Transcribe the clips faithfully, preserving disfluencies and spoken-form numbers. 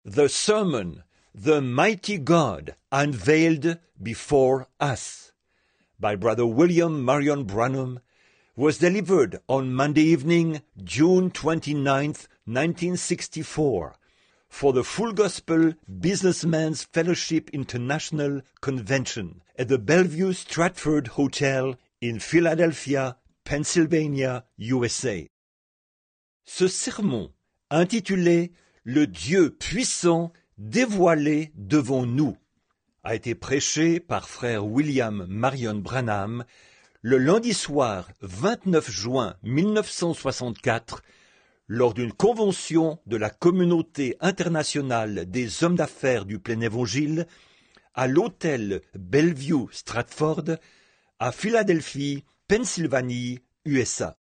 The sermon, The Mighty God Unveiled Before Us, by Brother William Marion Branham, was delivered on Monday evening, June twenty-ninth, nineteen sixty-four, for the Full Gospel Businessmen's Fellowship International Convention at the Bellevue Stratford Hotel in Philadelphia, Pennsylvania, U S A. Ce sermon, intitulé « Le Dieu puissant dévoilé devant nous », a été prêché par frère William Marion Branham le lundi soir vingt-neuf juin mille neuf cent soixante-quatre lors d'une convention de la Communauté internationale des hommes d'affaires du plein évangile à l'hôtel Bellevue Stratford à Philadelphie, Pennsylvanie, U S A.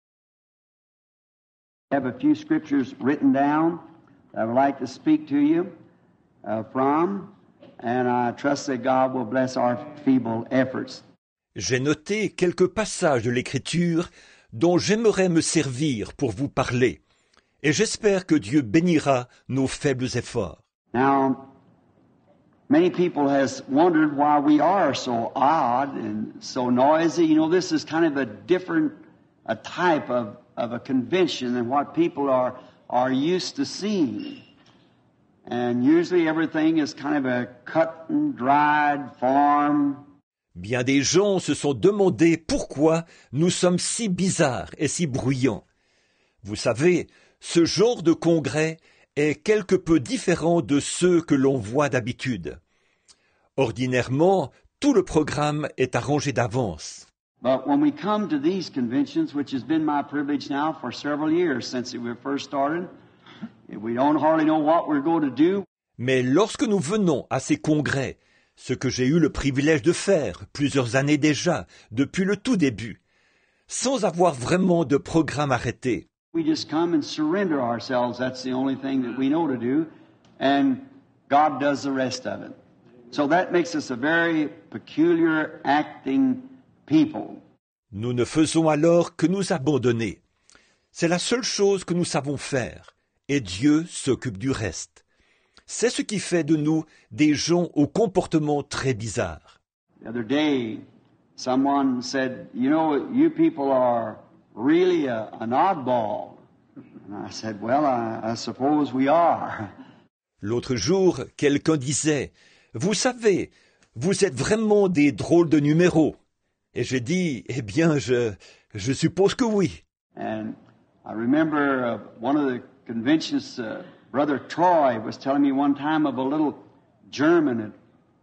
I have a few scriptures written down that I would like to speak to you uh, from, and I trust that God will bless our feeble efforts. J'ai noté quelques passages de l'Écriture dont j'aimerais me servir pour vous parler, et j'espère que Dieu bénira nos faibles efforts. Now, many people has wondered why we are so odd and so noisy. You know, this is kind of a different a type of, of a convention than what people are, are used to seeing. And usually everything is kind of a cut and dried form. Bien des gens se sont demandé pourquoi nous sommes si bizarres et si bruyants. Vous savez, ce genre de congrès est quelque peu différent de ceux que l'on voit d'habitude. Ordinairement, tout le programme est arrangé d'avance. But when we come to these conventions, which has been my privilege now for several years since we first started, we don't hardly know what we're going to do. Mais lorsque nous venons à ces congrès, ce que j'ai eu le privilège de faire plusieurs années déjà, depuis le tout début, sans avoir vraiment de programme arrêté. We just come and surrender ourselves. That's the only thing that we know to do. And God does the rest of it. So that makes us a very peculiar acting people. Nous ne faisons alors que nous abandonner. C'est la seule chose que nous savons faire. Et Dieu s'occupe du reste. C'est ce qui fait de nous des gens au comportement très bizarre. The other day, someone said, you know, you people are really a, an oddball. And I said, well, I, I suppose we are. L'autre jour, quelqu'un disait, vous savez, vous êtes vraiment des drôles de numéros. Et j'ai dit, eh bien, je, je suppose que oui. And I remember uh, one of the conventions, uh, Brother Troy was telling me one time of a little German that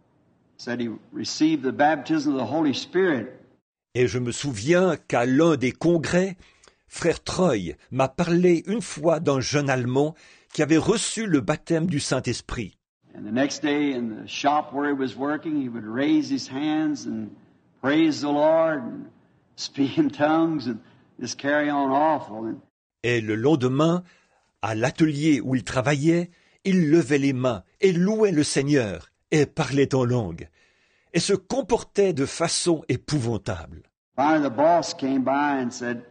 said he received the baptism of the Holy Spirit. Et je me souviens qu'à l'un des congrès, frère Troy m'a parlé une fois d'un jeune Allemand qui avait reçu le baptême du Saint-Esprit. And the next day in the shop where he was working, he would raise his hands and praise the Lord and speak in tongues and just carry on awful. Et le lendemain, à l'atelier où il travaillait, il levait les mains et louait le Seigneur et parlait en langue et se comportait de façon épouvantable. Finally, the boss came by and said,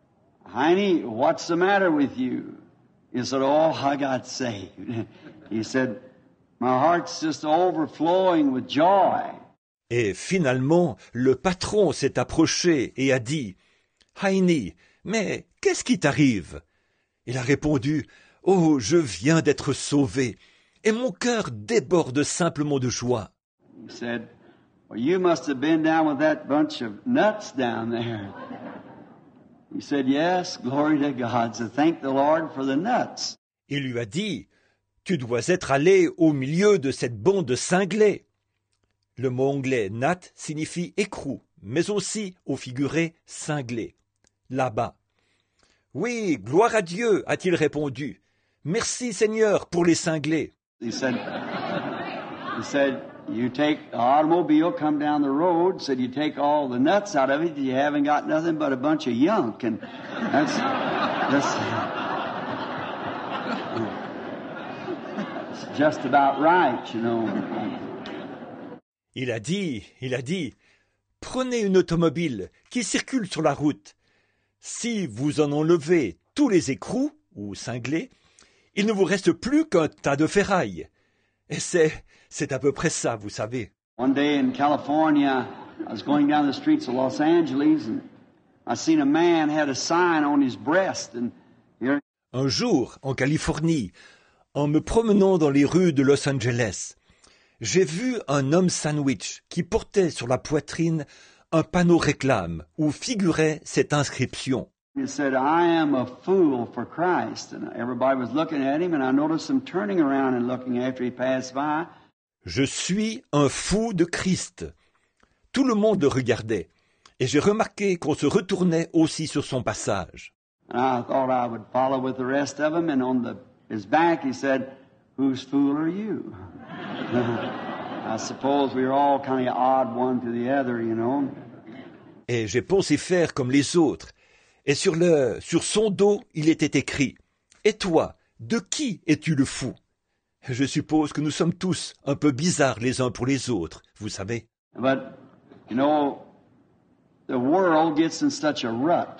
Heine, what's the matter with you? He said, oh, I got saved. He said, my heart's just overflowing with joy. Et finalement, le patron s'est approché et a dit, Heine, mais qu'est-ce qui t'arrive? Il a répondu, oh, je viens d'être sauvé, et mon cœur déborde simplement de joie. He said, well, you must have been down with that bunch of nuts down there. He said, yes, glory to God. So thank the Lord for the nuts. Il lui a dit, tu dois être allé au milieu de cette bande de cinglés. Le mot anglais nat signifie écrou, mais aussi au figuré cinglé, là-bas. Oui, gloire à Dieu, a-t-il répondu. Merci Seigneur pour les cinglés. He said, he said, you take the automobile, come down the road, said you take all the nuts out of it, you haven't got nothing but a bunch of yunk. And that's, that's, that's just about right, you know. Il a dit, il a dit, prenez une automobile qui circule sur la route. Si vous en enlevez tous les écrous, ou cinglés, il ne vous reste plus qu'un tas de ferraille. Et c'est, c'est à peu près ça, vous savez. One day in California, I was going down the streets of Los Angeles, and I seen a man had a sign on his breast, and here. Un jour, en Californie, en me promenant dans les rues de Los Angeles, j'ai vu un homme sandwich qui portait sur la poitrine un panneau réclame où figurait cette inscription. It said, "I am a fool for Christ," and everybody was looking at him, and I noticed him turning around and looking after he passed by. Je suis un fou de Christ. Tout le monde le regardait, et j'ai remarqué qu'on se retournait aussi sur son passage. And I thought I would follow with the rest of them, and on the, his back he said, "Whose fool are you?" I suppose we were all kind of odd one to the other, you know. Et j'ai pensé faire comme les autres. Et sur le, sur son dos, il était écrit « Et toi, de qui es-tu le fou ?» Je suppose que nous sommes tous un peu bizarres les uns pour les autres, vous savez. But, you know, the world gets in such a rut.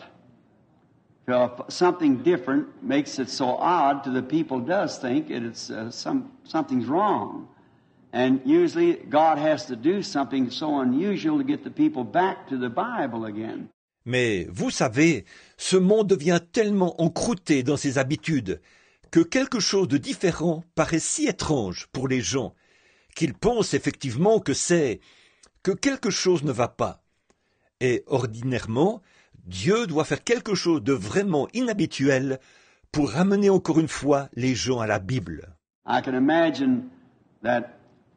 If something different makes it so odd to the people does think it, it's uh, some, something's wrong. And usually God has to do something so unusual to get the people back to the Bible again. Mais vous savez, ce monde devient tellement encrouté dans ses habitudes que quelque chose de différent paraît si étrange pour les gens qu'ils pensent effectivement que c'est que quelque chose ne va pas. Et ordinairement, Dieu doit faire quelque chose de vraiment inhabituel pour ramener encore une fois les gens à la Bible. I can imagine that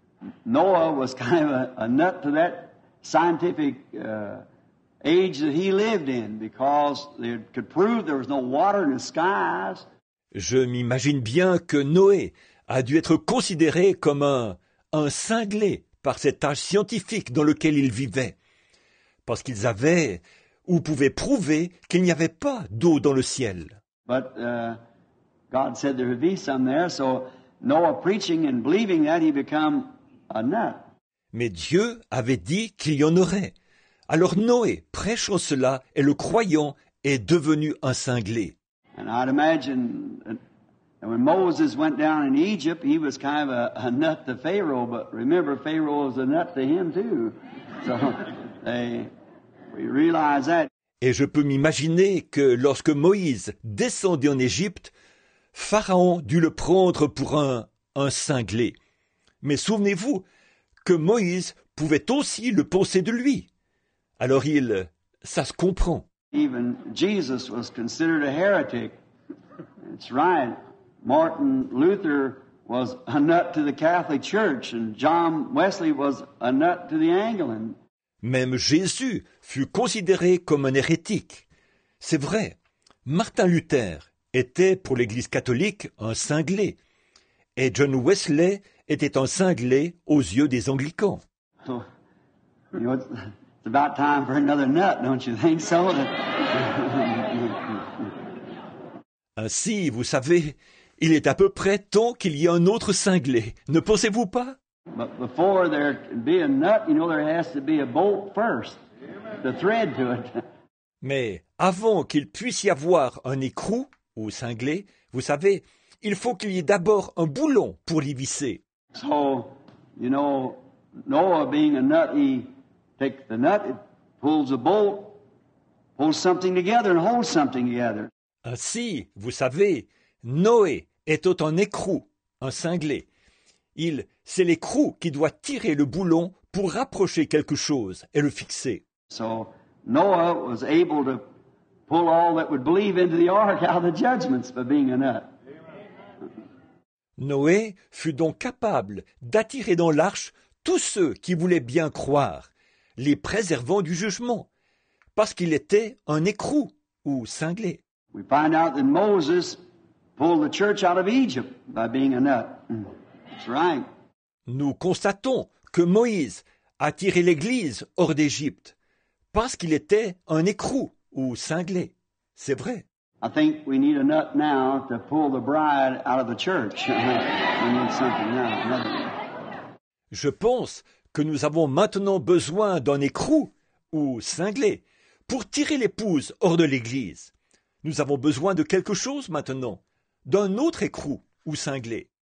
Noah was kind of a, a nut to that scientific uh, age that he lived in because they could prove there was no water in the skies. Je m'imagine bien que Noé a dû être considéré comme un, un cinglé par cet âge scientifique dans lequel il vivait, parce qu'ils avaient ou pouvaient prouver qu'il n'y avait pas d'eau dans le ciel. But uh, God said there would be some there, so Noah preaching and believing that he become a nut. Mais Dieu avait dit qu'il y en aurait. Alors Noé, prêchant cela et le croyant, est devenu un cinglé. And I'd imagine that when Moses went down in Egypt, he was kind of a, a nut to Pharaoh, but remember, Pharaoh was a nut to him too. So they, we realize that. Et je peux m'imaginer que lorsque Moïse descendait en Égypte, Pharaon dut le prendre pour un, un cinglé. Mais souvenez-vous que Moïse pouvait aussi le penser de lui. Alors il, ça se comprend. Even Jesus was considered a heretic. It's right. Martin Luther was a nut to the Catholic Church, and John Wesley was a nut to the Anglican. Même Jésus fut considéré comme un hérétique. C'est vrai, Martin Luther était pour l'Église catholique un cinglé, et John Wesley était un cinglé aux yeux des anglicans. So, you know, it's, it's about time for another nut, don't you think so? Ainsi, vous savez, il est à peu près temps qu'il y ait un autre cinglé, ne pensez-vous pas? But before there can be a nut, you know, there has to be a bolt first, the thread to it. Mais avant qu'il puisse y avoir un écrou, ou cinglé, vous savez, il faut qu'il y ait d'abord un boulon pour l'y visser. So, you know, Noah being a nut, he takes the nut, it pulls a bolt, pulls something together and holds something together. Ainsi, vous savez, Noé étant un écrou, un cinglé, il, c'est l'écrou qui doit tirer le boulon pour rapprocher quelque chose et le fixer. So Noah was able to pull all that would believe into the ark out of the judgments by being a nut. Noé fut donc capable d'attirer dans l'arche tous ceux qui voulaient bien croire, les préservant du jugement, parce qu'il était un écrou ou cinglé. We find out that Moses pulled the church out of Egypt by being a nut. That's right. Nous constatons que Moïse a tiré l'Église hors d'Égypte parce qu'il était un écrou ou cinglé. C'est vrai. I think we need a nut now to pull the bride out of the church. We need something now. Another. Je pense que nous avons maintenant besoin d'un écrou ou cinglé pour tirer l'épouse hors de l'Église. Nous avons besoin de quelque chose maintenant, d'un autre écrou ou cinglé.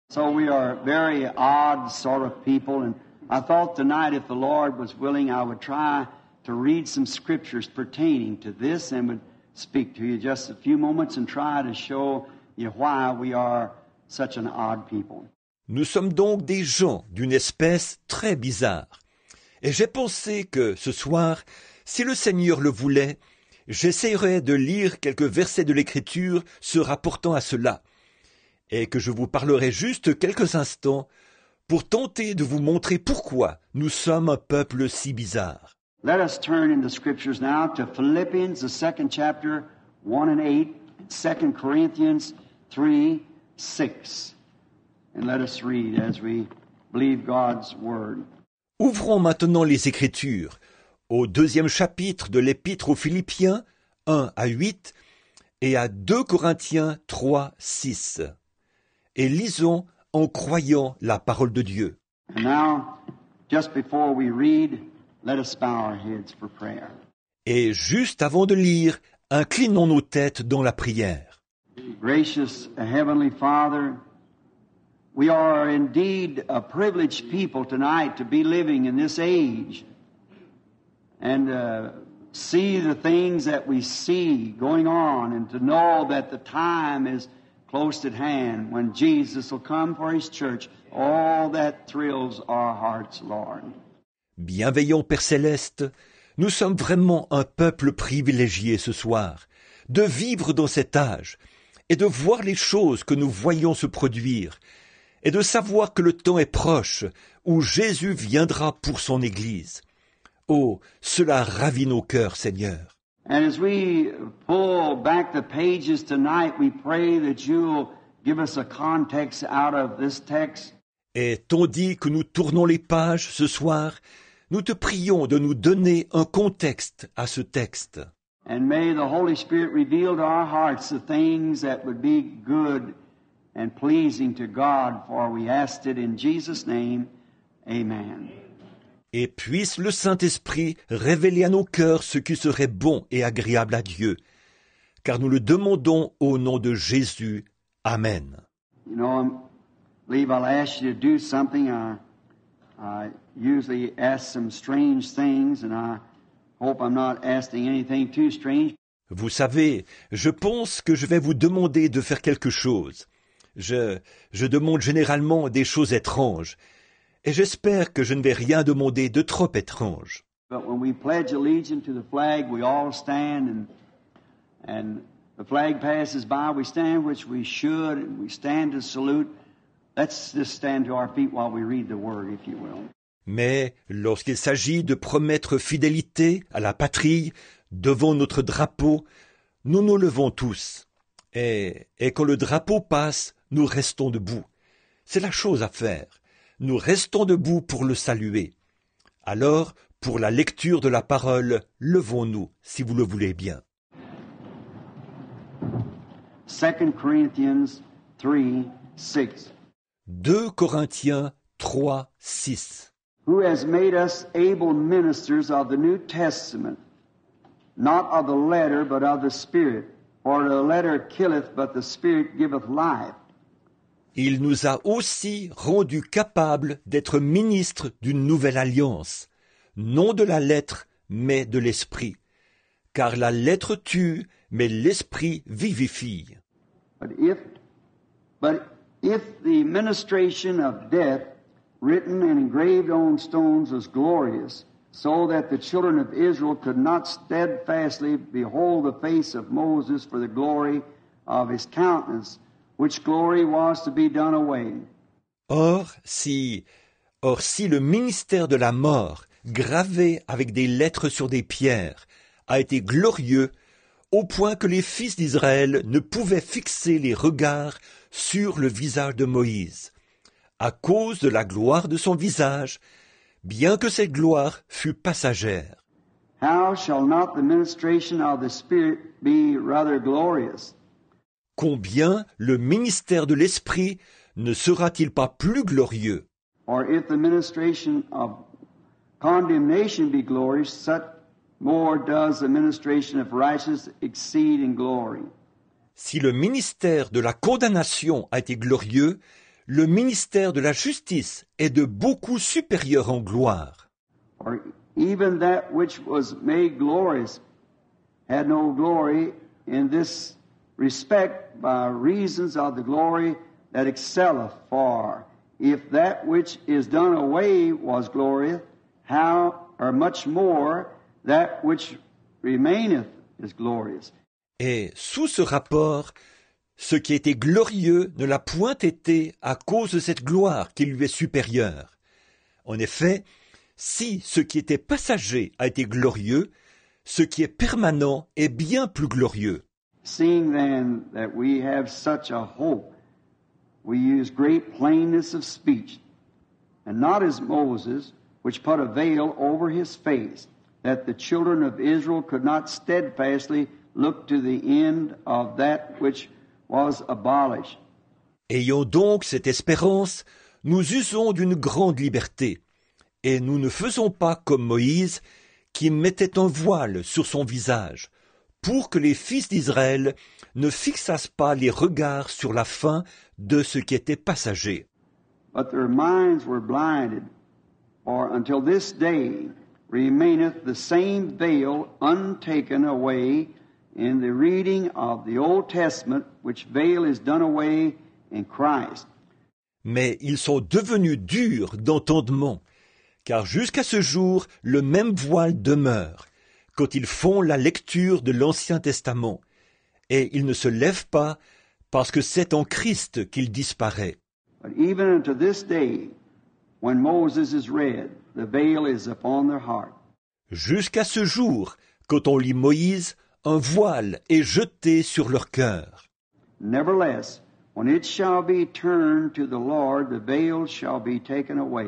So we are very odd sort of people, and I thought tonight if the Lord was willing, I would try to read some scriptures pertaining to this and would speak to you just a few moments and try to show you why we are such an odd people. Nous sommes donc des gens d'une espèce très bizarre. Et j'ai pensé que ce soir, si le Seigneur le voulait, j'essayerais de lire quelques versets de l'Écriture se rapportant à cela, et que je vous parlerai juste quelques instants pour tenter de vous montrer pourquoi nous sommes un peuple si bizarre. Let us turn in the Scriptures now to Philippians, the second chapter, one and eight, and Second Corinthians three, six. And let us read as we believe God's Word. Ouvrons maintenant les Écritures au deuxième chapitre de l'Épître aux Philippiens, un à huit, et à deux Corinthiens trois, six. Et lisons en croyant la parole de Dieu. And now, just before we read, let us bow our heads for prayer. Et juste avant de lire, inclinons nos têtes dans la prière. Gracious Heavenly Father, we are indeed a privileged people tonight to be living in this age and uh, see the things that we see going on and to know that the time is close at hand when Jesus will come for His church. All that thrills our hearts, Lord. Bienveillant Père Céleste, nous sommes vraiment un peuple privilégié ce soir, de vivre dans cet âge et de voir les choses que nous voyons se produire, et de savoir que le temps est proche où Jésus viendra pour son Église. Oh, cela ravit nos cœurs, Seigneur. And as we pull back the pages tonight, we pray that you'll give us a context out of this text. Et tandis que nous tournons les pages ce soir, nous te prions de nous donner un contexte à ce texte. And may the Holy Spirit reveal to our hearts the things that would be good and pleasing to God, for we asked it in Jesus' name. Amen. Et puisse le Saint-Esprit révéler à nos cœurs ce qui serait bon et agréable à Dieu, car nous le demandons au nom de Jésus. Amen. You know, I believe I'll ask you to do something. I, I usually ask some strange things, and I hope I'm not asking anything too strange. Vous savez, je pense que je vais vous demander de faire quelque chose. Je, je demande généralement des choses étranges, et j'espère que je ne vais rien demander de trop étrange. But when we pledge allegiance to the flag, we all stand, and and the flag passes by, we stand, which we should, and we stand to salute. Let's just stand to our feet while we read the word, if you will. Mais lorsqu'il s'agit de promettre fidélité à la patrie devant notre drapeau, nous nous levons tous. Et, et quand le drapeau passe, nous restons debout. C'est la chose à faire. Nous restons debout pour le saluer. Alors, pour la lecture de la parole, levons-nous, si vous le voulez bien. Second Corinthians three, six. deux Corinthiens trois, six. Who has made us able ministers of the New Testament, not of the letter, but of the Spirit. For the letter killeth, but the Spirit giveth life. Il nous a aussi rendus capables d'être ministres d'une nouvelle alliance, non de la lettre, mais de l'esprit. Car la lettre tue, mais l'esprit vivifie. But if, but if the ministration of death, written and engraved on stones, was glorious, so that the children of Israel could not steadfastly behold the face of Moses for the glory of his countenance, which glory was to be done away. Or, si, or si le ministère de la mort, gravé avec des lettres sur des pierres, a été glorieux, au point que les fils d'Israël ne pouvaient fixer les regards sur le visage de Moïse, à cause de la gloire de son visage, bien que cette gloire fût passagère. How shall not the ministration of the Spirit be rather glorious? Combien le ministère de l'Esprit ne sera-t-il pas plus glorieux? Or if the ministration of condemnation be glorious, such more does the ministration of righteousness exceed in glory. Si le ministère de la condamnation a été glorieux, le ministère de la justice est de beaucoup supérieur en gloire. For even that which was made glorious had no glory in this respect by reasons of the glory that excelleth. For if that which is done away was glorious, how or much more that which remaineth is glorious. Et sous ce rapport, ce qui était glorieux ne l'a point été à cause de cette gloire qui lui est supérieure. En effet, si ce qui était passager a été glorieux, ce qui est permanent est bien plus glorieux. Seeing then that we have such a hope, we use great plainness of speech, and not as Moses, which put a veil over his face, that the children of Israel could not steadfastly look to the end of that which was abolished. Ayons donc cette espérance, nous usons d'une grande liberté, et nous ne faisons pas comme Moïse, qui mettait un voile sur son visage, pour que les fils d'Israël ne fixassent pas les regards sur la fin de ce qui était passager. But their minds were blinded, for until this day remaineth the same veil untaken away in the reading of the Old Testament, which veil is done away in Christ. Mais ils sont devenus durs d'entendement, car jusqu'à ce jour le même voile demeure, quand ils font la lecture de l'Ancien Testament, et ils ne se lèvent pas, parce que c'est en Christ qu'il disparaît. But even unto this day, when Moses is read, the veil is upon their heart. Jusqu'à ce jour, quand on lit Moïse, un voile est jeté sur leur cœur. Nevertheless, when it shall be turned to the Lord, the veil shall be taken away.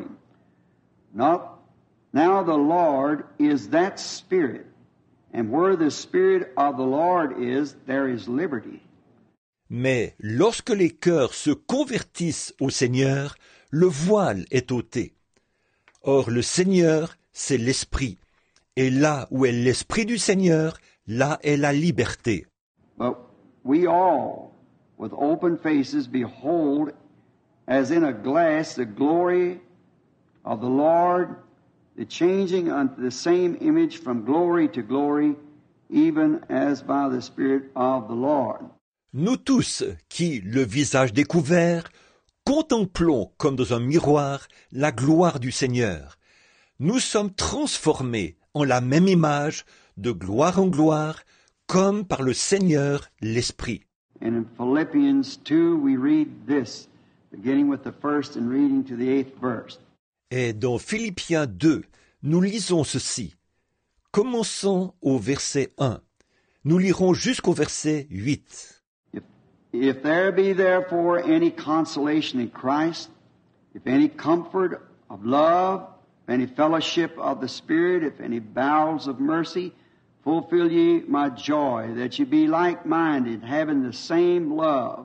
Not now the Lord is that Spirit, and where the Spirit of the Lord is, there is liberty. Mais lorsque les cœurs se convertissent au Seigneur, le voile est ôté. Or le Seigneur, c'est l'Esprit, et là où est l'Esprit du Seigneur, là est la liberté. But we all, with open faces, behold, as in a glass, the glory of the Lord, the changing unto the same image from glory to glory, even as by the Spirit of the Lord. Nous tous, qui, le visage découvert, contemplons comme dans un miroir la gloire du Seigneur, nous sommes transformés en la même image, de gloire en gloire, comme par le Seigneur l'Esprit. And in Philippians two, we read this, beginning with the first and reading to the eighth verse. Et dans Philippiens deux, nous lisons ceci. Commençons au verset un. Nous lirons jusqu'au verset huit. If, if there be therefore any consolation in Christ, if any comfort of love, if any fellowship of the Spirit, if any bowels of mercy, fulfill ye my joy, that ye be like-minded, having the same love,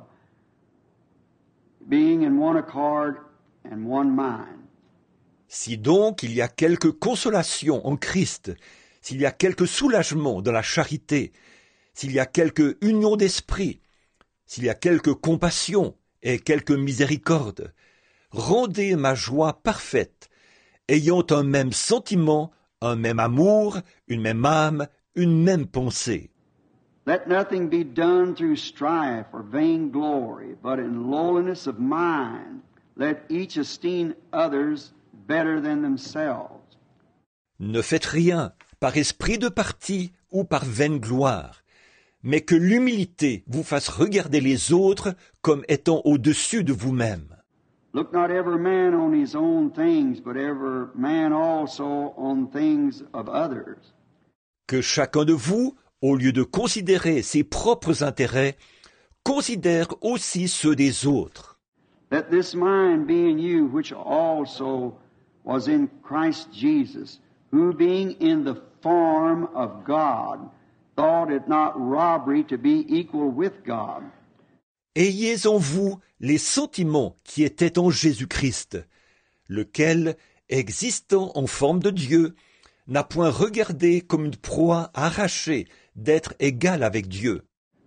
being in one accord and one mind. Si donc il y a quelque consolation en Christ, s'il y a quelque soulagement dans la charité, s'il y a quelque union d'esprit, s'il y a quelque compassion et quelque miséricorde, rendez ma joie parfaite, ayant un même sentiment, un même amour, une même âme, une même pensée. Let nothing be done through strife or vainglory, but in lowliness of mind, let each esteem others better than themselves. Ne faites rien par esprit de parti ou par vaine gloire, mais que l'humilité vous fasse regarder les autres comme étant au-dessus de vous-même. Look not every man on his own things, but every man also on things of others. Que chacun de vous, au lieu de considérer ses propres intérêts, considère aussi ceux des autres. Let this mind be in you, which also was in Christ Jesus, who being in the form of God, thought it not robbery to be equal with God. Ayez en vous les sentiments qui étaient en Jésus-Christ, lequel, existant en forme de Dieu, n'a point regardé comme une proie arrachée d'être égal avec Dieu.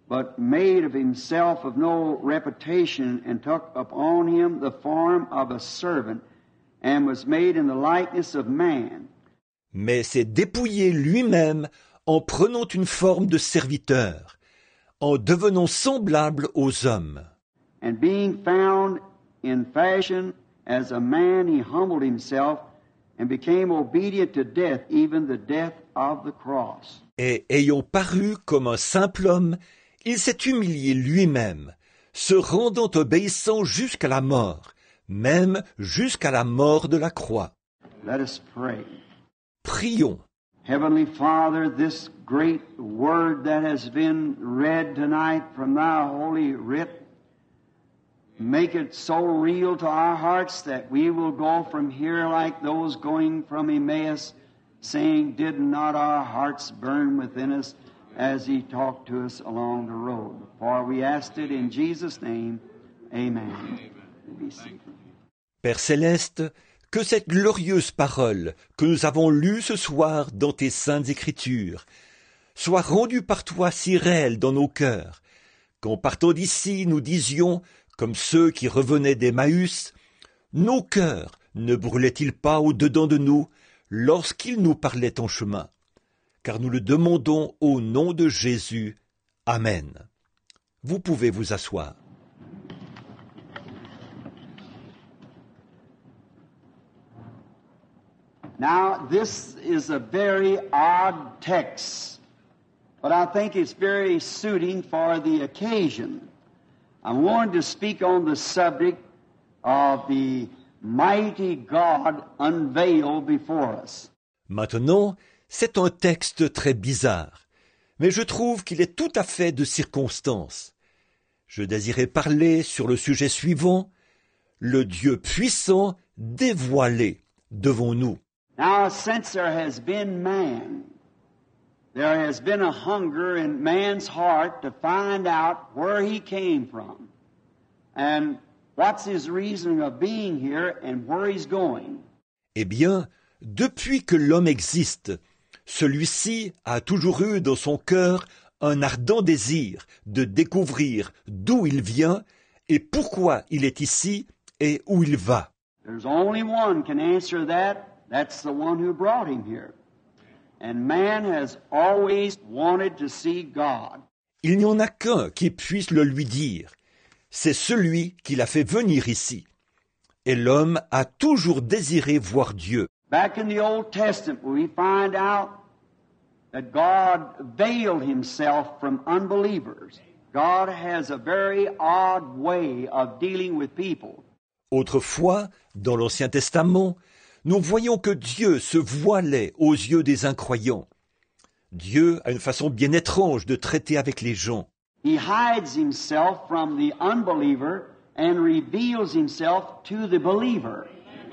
but made of himself of no reputation, and took upon him the form of a servant, and was made in the likeness of man. Mais s'est dépouillé lui-même en prenant une forme de serviteur, en devenant semblable aux hommes. And being found in fashion as a man, he humbled himself and became obedient to death, even the death of the cross. Et ayant paru comme un simple homme, il s'est humilié lui-même, se rendant obéissant jusqu'à la mort, même jusqu'à la mort de la croix. Let us pray. Prions. Heavenly Father, this great word that has been read tonight from thy holy writ, make it so real to our hearts that we will go from here like those going from Emmaus, saying, did not our hearts burn within us as he talked to us along the road? For we asked it in Jesus' name. Amen. Be seated. Père Céleste, que cette glorieuse parole que nous avons lue ce soir dans tes saintes Écritures soit rendue par toi si réelle dans nos cœurs, qu'en partant d'ici nous disions, comme ceux qui revenaient d'Emmaüs, nos cœurs ne brûlaient-ils pas au-dedans de nous lorsqu'ils nous parlaient en chemin? Car nous le demandons au nom de Jésus. Amen. Vous pouvez vous asseoir. Now, this is a very odd text, but I think it's very suiting for the occasion. I wanted to speak on the subject of the mighty God unveiled before us. Maintenant, c'est un texte très bizarre, mais je trouve qu'il est tout à fait de circonstance. Je désirais parler sur le sujet suivant, le Dieu puissant dévoilé devant nous. Now, since there has been man, there has been a hunger in man's heart to find out where he came from and what's his reason of being here and where he's going. Eh bien, depuis que l'homme existe, celui-ci a toujours eu dans son cœur un ardent désir de découvrir d'où il vient et pourquoi il est ici et où il va. There's only one can answer that. That's the one who brought him here. And man has always wanted to see God. Il n'y en a qu'un qui puisse le lui dire. C'est celui qui l'a fait venir ici. Et l'homme a toujours désiré voir Dieu. Back in the Old Testament, we find out that God veiled himself from unbelievers. God has a very odd way of dealing with people. Autrefois, dans l'Ancien Testament, nous voyons que Dieu se voilait aux yeux des incroyants. Dieu a une façon bien étrange de traiter avec les gens. He hides himself from the unbeliever and reveals himself to the believer.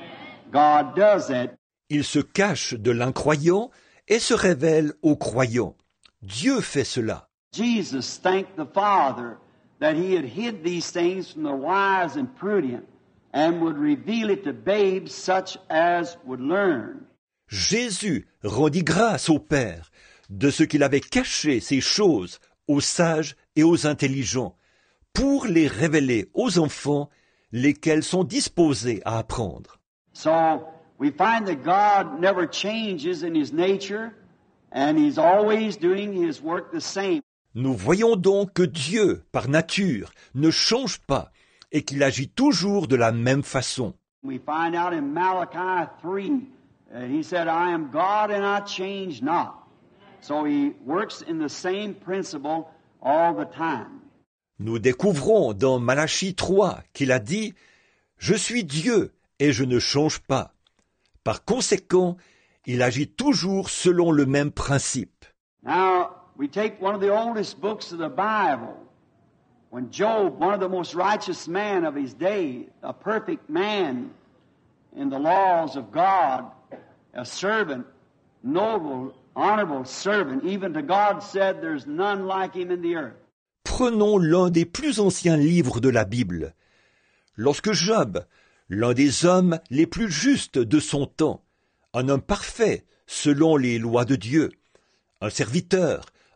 God does that. Il se cache de l'incroyant et se révèle aux croyants. Dieu fait cela. Jesus thanked the Father that he had hid these things from the wise and prudent, and would reveal it to babes such as would learn. Jésus rendit grâce au Père de ce qu'il avait caché ces choses aux sages et aux intelligents, pour les révéler aux enfants, lesquels sont disposés à apprendre. So we find that God never changes in his nature, and he's always doing his work the same. Nous voyons donc que Dieu, par nature, ne change pas, et qu'il agit toujours de la même façon. We find out in Malachi three, uh, he said, I am God and I change not. So he works in the same principle all the time. Nous découvrons dans Malachie trois qu'il a dit « Je suis Dieu et je ne change pas ». Par conséquent, il agit toujours selon le même principe. Now, we take one of the oldest books of the Bible. When Job, one of the most righteous men of his day, a perfect man in the laws of God, a servant, noble, honorable servant, even to God said there's none like him in the earth. Prenons l'un des plus anciens livres de la Bible. Lorsque Job, l'un des hommes les plus justes de son temps, un homme parfait selon les lois de Dieu, un serviteur,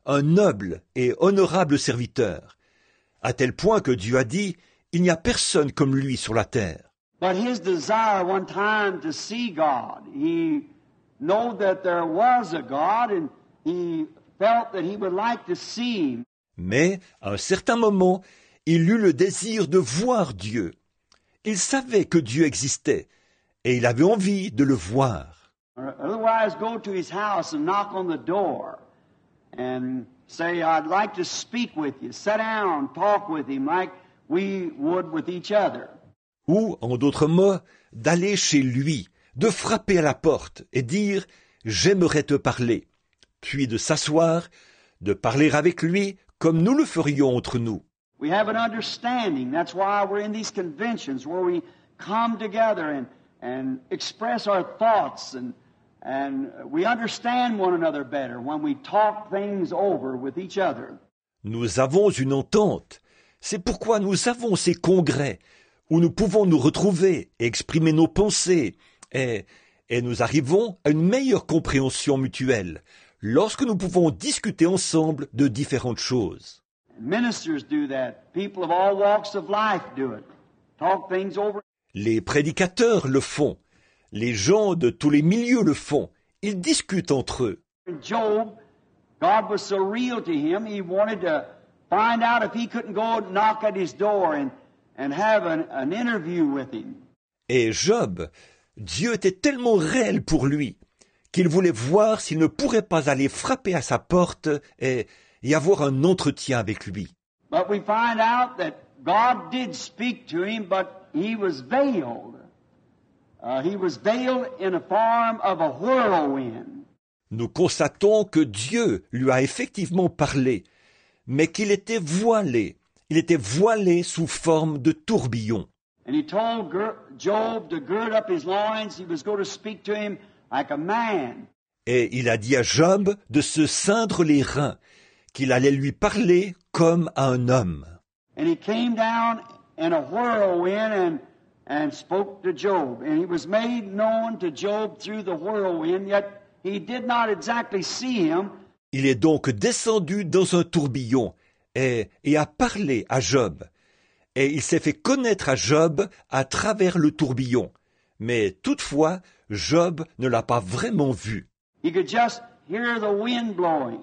un noble et honorable serviteur, à tel point que Dieu a dit, il n'y a personne comme lui sur la terre. But his desire one time to see God, he knew that there was a God and he felt that he would like to see him. Mais, à un certain moment, il eut le désir de voir Dieu. Il savait que Dieu existait, et il avait envie de le voir. Otherwise, go to his house and knock on the door and say, I'd like to speak with you. Sit down, talk with him like we would with each other. Ou, en d'autres mots, d'aller chez lui, de frapper à la porte et dire « J'aimerais te parler », puis de s'asseoir, de parler avec lui comme nous le ferions entre nous. We have an understanding. That's why we're in these conventions where we come together and, and express our thoughts and, and we understand one another better when we talk things over with each other. Nous avons une entente. C'est pourquoi nous avons ces congrès où nous pouvons nous retrouver et exprimer nos pensées et, et nous arrivons à une meilleure compréhension mutuelle lorsque nous pouvons discuter ensemble de différentes choses. Ministers do that. People of all walks of life do it. Talk things over. Les prédicateurs le font. Les gens de tous les milieux le font. Ils discutent entre eux. Job, God was so real to him, he wanted to find out if he couldn't go and knock at his door and, and have an, an interview with him. Et Job, Dieu était tellement réel pour lui qu'il voulait voir s'il ne pourrait pas aller frapper à sa porte et et avoir un entretien avec lui. But we find out that God did speak to him, but he was veiled. Uh, he was veiled in a form of a whirlwind. Nous constatons que Dieu lui a effectivement parlé, mais qu'il était voilé. Il était voilé sous forme de tourbillon. And he told Job to gird up his loins. He was going to speak to him like a man. Et il a dit à Job de se ceindre les reins, qu'il allait lui parler comme à un homme. And he came down in a whirlwind and, and spoke to Job. And he was made known to Job through the whirlwind, yet he did not exactly see him. Il est donc descendu dans un tourbillon et, et a parlé à Job. Et il s'est fait connaître à Job à travers le tourbillon. Mais toutefois, Job ne l'a pas vraiment vu. He could just hear the wind blowing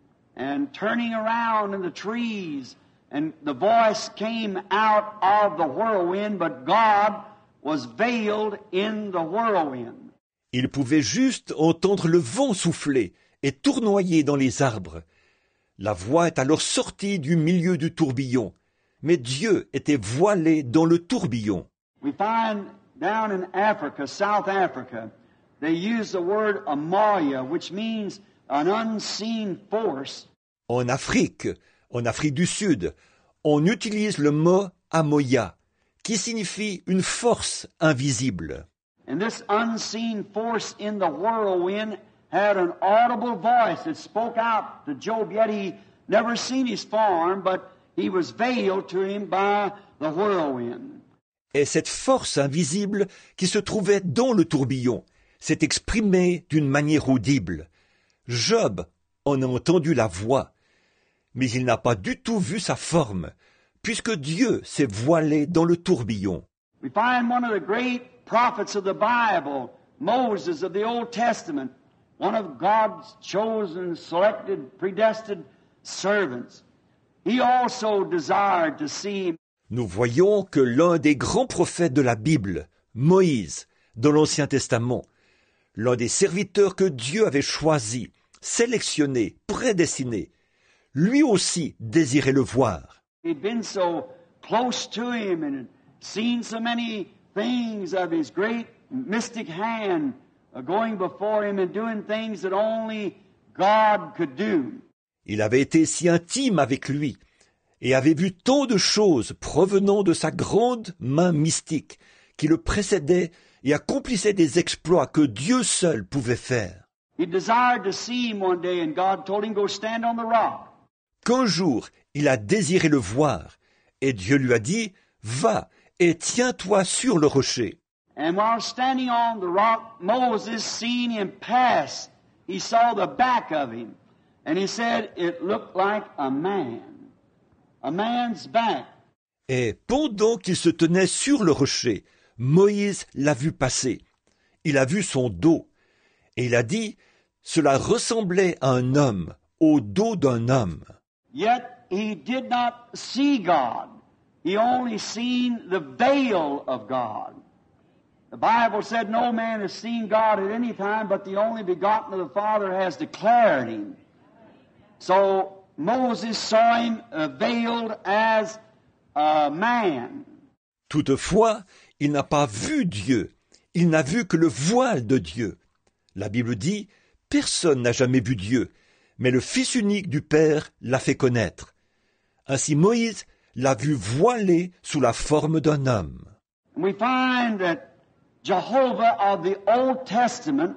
and turning around in the trees, and the voice came out of the whirlwind, but God was veiled in the whirlwind. Il pouvait juste entendre le vent souffler et tournoyer dans les arbres. La voix est alors sortie du milieu du tourbillon, mais Dieu était voilé dans le tourbillon. We find down in Africa, South Africa, they use the word amoya, which means an unseen force. En Afrique, en Afrique du Sud, on utilise le mot amoya, qui signifie une force invisible. And this unseen force in the whirlwind had an audible voice that spoke out to Job, yet he never seen his form, but he was veiled to him by the whirlwind. Et cette force invisible qui se trouvait dans le tourbillon s'est exprimée d'une manière audible. Job en a entendu la voix, mais il n'a pas du tout vu sa forme, puisque Dieu s'est voilé dans le tourbillon. We find one of the great prophets of the Bible, Moses of the Old Testament, one of God's chosen, selected, predestined servants. He also desired to see. Nous voyons que l'un des grands prophètes de la Bible, Moïse, dans l'Ancien Testament, l'un des serviteurs que Dieu avait choisis, sélectionnés, prédestinés, lui aussi désirait le voir. He'd been so close to him and had seen so many things of his great mystic hand going before him and doing things that only God could do. Il avait été si intime avec lui et avait vu tant de choses provenant de sa grande main mystique qui le précédait et accomplissait des exploits que Dieu seul pouvait faire. He desired to see him one day and God told him, go stand on the rock. Qu'un jour, il a désiré le voir et Dieu lui a dit, va et tiens-toi sur le rocher. And while standing on the rock, Moses seen him pass. He saw the back of him. And he said it looked like a man, a man's back. Et pendant qu'il se tenait sur le rocher, Moïse l'a vu passer. Il a vu son dos. Et il a dit, cela ressemblait à un homme, au dos d'un homme. Yet he did not see God. He only seen the veil of God. The Bible said no man has seen God at any time, but the only begotten of the Father has declared him. So Moses saw him uh, veiled as a man. Toutefois, il n'a pas vu Dieu. Il n'a vu que le voile de Dieu. La Bible dit, personne n'a jamais vu Dieu, mais le Fils unique du Père l'a fait connaître. Ainsi Moïse l'a vu voilé sous la forme d'un homme. We find that Jehovah of the Old Testament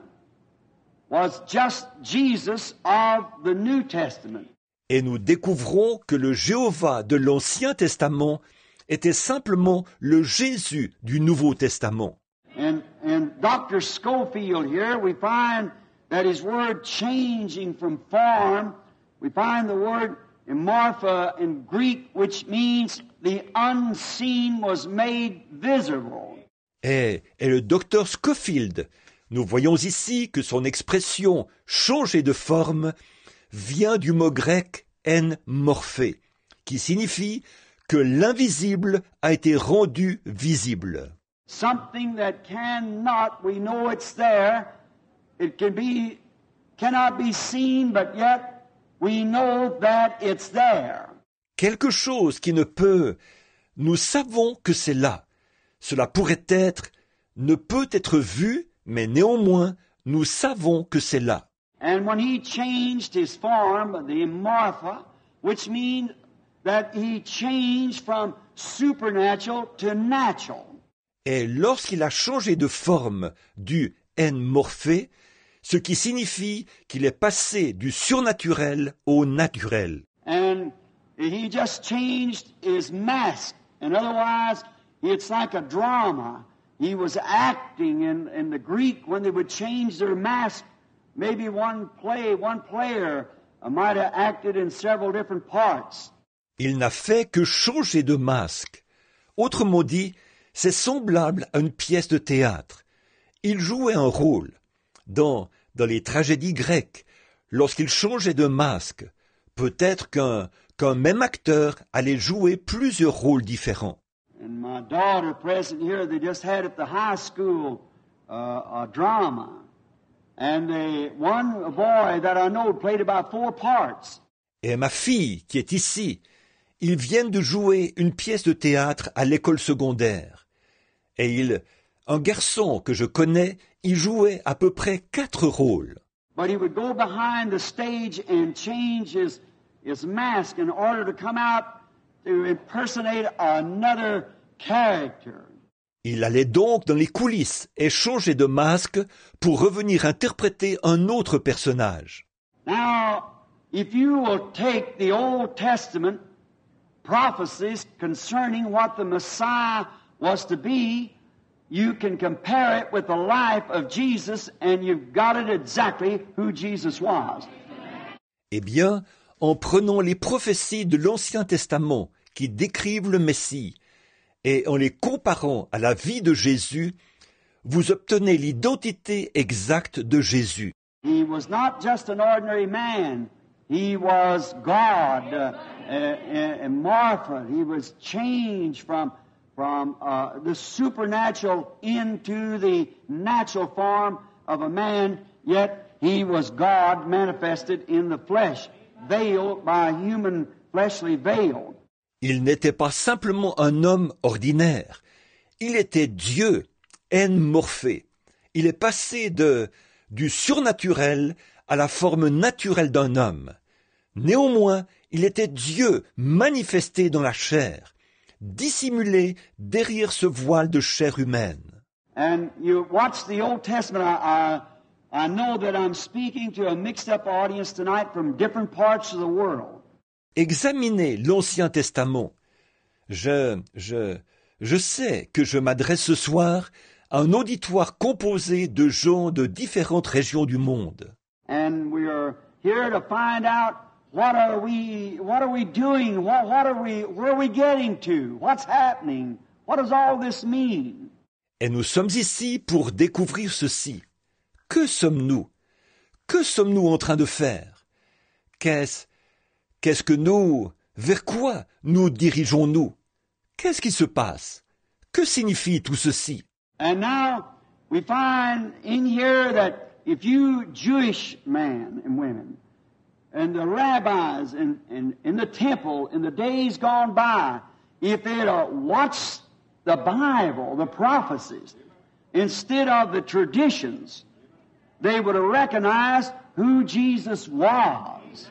was just Jesus of the New Testament. Et nous découvrons que le Jéhovah de l'Ancien Testament était simplement le Jésus du Nouveau Testament. And in Doctor Scofield here, we find that his word changing from form, we find the word morpha in Greek, which means the unseen was made visible. Et, et le docteur Scofield, nous voyons ici que son expression « changer de forme » vient du mot grec « en morphé », qui signifie que l'invisible a été rendu visible. Something that cannot, we know it's there, it can be, cannot be seen, but yet we know that it's there. Quelque chose qui ne peut, nous savons que c'est là. Cela pourrait être, ne peut être vu, mais néanmoins, nous savons que c'est là. And when he changed his form, the morpha, which means that he changed from supernatural to natural. Et lorsqu'il a changé de forme du en morphé, ce qui signifie qu'il est passé du surnaturel au naturel. And he just changed his mask. And otherwise, it's like a drama. He was acting in, in the Greek when they would change their mask. Maybe one play, one player might have acted in several different parts. Il n'a fait que changer de masque. Autrement dit, c'est semblable à une pièce de théâtre. Il jouait un rôle. Dans, dans les tragédies grecques, lorsqu'il changeait de masque, peut-être qu'un, qu'un même acteur allait jouer plusieurs rôles différents. And my daughter present here, they just had at the high school uh, a drama. And they, one boy that I know played about four parts. Et ma fille, qui est ici, ils viennent de jouer une pièce de théâtre à l'école secondaire. Et il, un garçon que je connais, il jouait à peu près quatre rôles. But he would go behind the stage and change his, his mask in order to come out to impersonate another character. Il allait donc dans les coulisses et changer de masque pour revenir interpréter un autre personnage. Now, if you will take the Old Testament prophecies concerning what the Messiah was to be, you can compare it with the life of Jesus and you've got it exactly who Jesus was. Eh bien, en prenant les prophéties de l'Ancien Testament qui décrivent le Messie et en les comparant à la vie de Jésus, vous obtenez l'identité exacte de Jésus. He was not just an ordinary man. He was God, uh, uh, and Martha. He was changed from from uh, the supernatural into the natural form of a man, yet he was God manifested in the flesh, veiled by a human fleshly veil. Il n'était pas simplement un homme ordinaire. Il était Dieu, en morphé. Il est passé de, du surnaturel à la forme naturelle d'un homme. Néanmoins, il était Dieu manifesté dans la chair, dissimulé derrière ce voile de chair humaine. And you watch the Old Testament. I, I, I know that I'm speaking to a mixed-up audience tonight from different parts of the world. Examinez l'Ancien Testament. Je, je, je sais que je m'adresse ce soir à un auditoire composé de gens de différentes régions du monde. And we are here to find out what are we, what are we doing, what, what are we, where are we getting to, what's happening, what does all this mean? Et nous sommes ici pour découvrir ceci. Que sommes-nous? Que sommes-nous en train de faire? Qu'est-ce, qu'est-ce que nous, vers quoi nous dirigeons-nous? Qu'est-ce qui se passe? Que signifie tout ceci? And now we find in here that if you Jewish men and women and the rabbis in, in, in the temple in the days gone by, if they'd uh, watched the Bible, the prophecies, instead of the traditions, they would have recognized who Jesus was.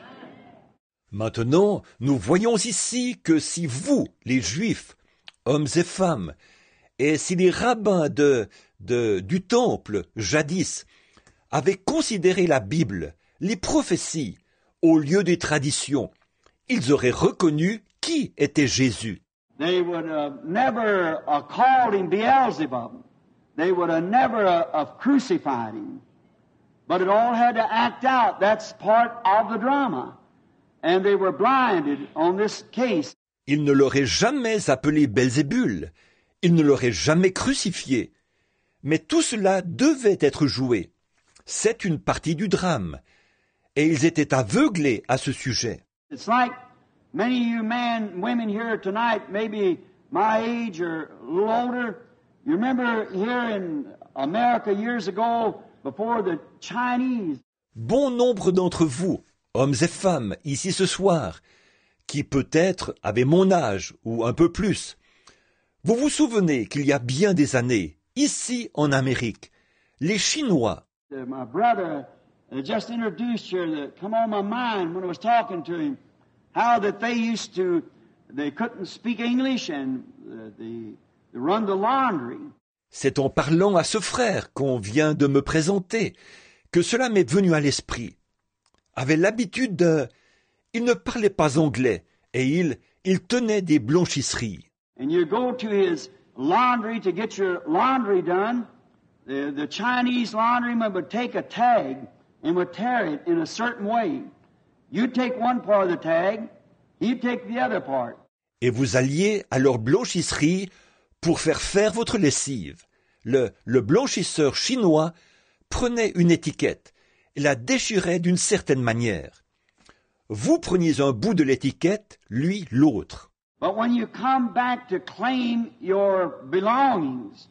Maintenant, nous voyons ici que si vous, les Juifs, hommes et femmes, et si les rabbins de, de, du temple, jadis, avaient considéré la Bible, les prophéties, au lieu des traditions, ils auraient reconnu qui était Jésus. They would have never uh, called him Beelzebub. They would have never uh, have crucified him. But it all had to act out. That's part of the drama. And they were blinded on this case. Ils ne l'auraient jamais appelé Belzébul. Ils ne l'auraient jamais crucifié. Mais tout cela devait être joué. C'est une partie du drame. Et ils étaient aveuglés à ce sujet. It's like many of you men, women here tonight, maybe my age or a little older, you remember here in America years ago, before the Chinese. Bon nombre d'entre vous, hommes et femmes, ici ce soir, qui peut-être avaient mon âge ou un peu plus, vous vous souvenez qu'il y a bien des années, ici en Amérique, les Chinois. Uh, my brother uh, just introduced here that come on my mind when I was talking to him, how that they used to, they couldn't speak English and uh, they, they run the laundry. C'est en parlant à ce frère qu'on vient de me présenter que cela m'est venu à l'esprit. Avait l'habitude de... Il ne parlait pas anglais et il, il tenait des blanchisseries. And you go to his laundry to get your laundry done, the, the Chinese laundryman would take a tag and would tear it in a certain way. You'd take one part of the tag, he'd take the other part. Et vous alliez à leur blanchisserie pour faire faire votre lessive. Le, le blanchisseur chinois prenait une étiquette et la déchirait d'une certaine manière. Vous preniez un bout de l'étiquette, lui l'autre. But when you come back to claim your belongings,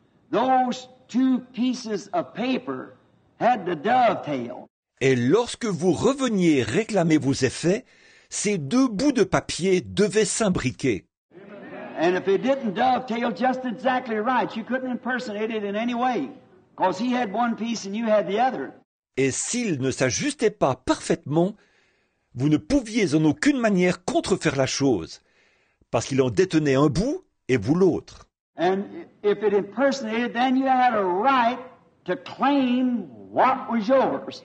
those two pieces of paper had to dovetail. Et lorsque vous reveniez réclamer vos effets, ces deux bouts de papier devaient s'imbriquer. And if it didn't dovetail just exactly right, you couldn't impersonate it in any way, because he had one piece and you had the other. Et s'ils ne s'ajustaient pas parfaitement, vous ne pouviez en aucune manière contrefaire la chose, parce qu'il en détenait un bout et vous l'autre. And if it impersonated, then you had a right to claim what was yours.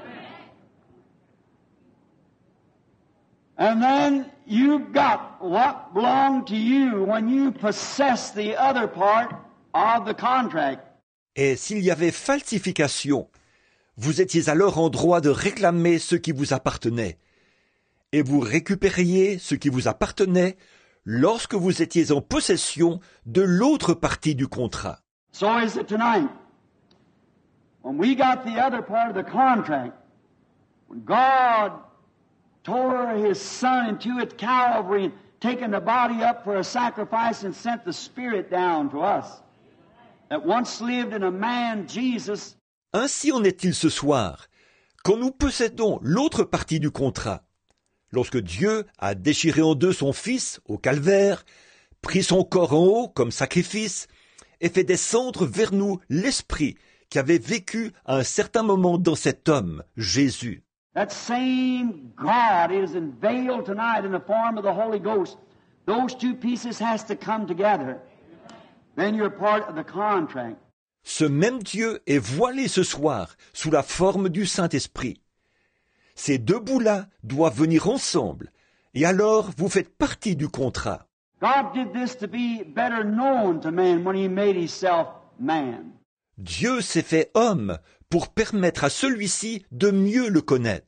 And then you got what belonged to you when you possessed the other part of the contract. Et s'il y avait falsification, vous étiez alors en droit de réclamer ce qui vous appartenait. Et vous récupériez ce qui vous appartenait lorsque vous étiez en possession de l'autre partie du contrat. So is it tonight. When we got the other part of the contract, when God tore his son into at Calvary and taken the body up for a sacrifice and sent the Spirit down to us, that once lived in a man, Jesus. Ainsi en est-il ce soir, quand nous possédons l'autre partie du contrat. Lorsque Dieu a déchiré en deux son Fils au calvaire, pris son corps en haut comme sacrifice, et fait descendre vers nous l'Esprit qui avait vécu à un certain moment dans cet homme, Jésus. That same God is unveiled tonight in the form of the Holy Ghost. Those two pieces has to come together. Then you're part of the contract. Ce même Dieu est voilé ce soir sous la forme du Saint-Esprit. Ces deux bouts-là doivent venir ensemble, et alors vous faites partie du contrat. God did this to be better known to man when he made himself man. Dieu s'est fait homme pour permettre à celui-ci de mieux le connaître.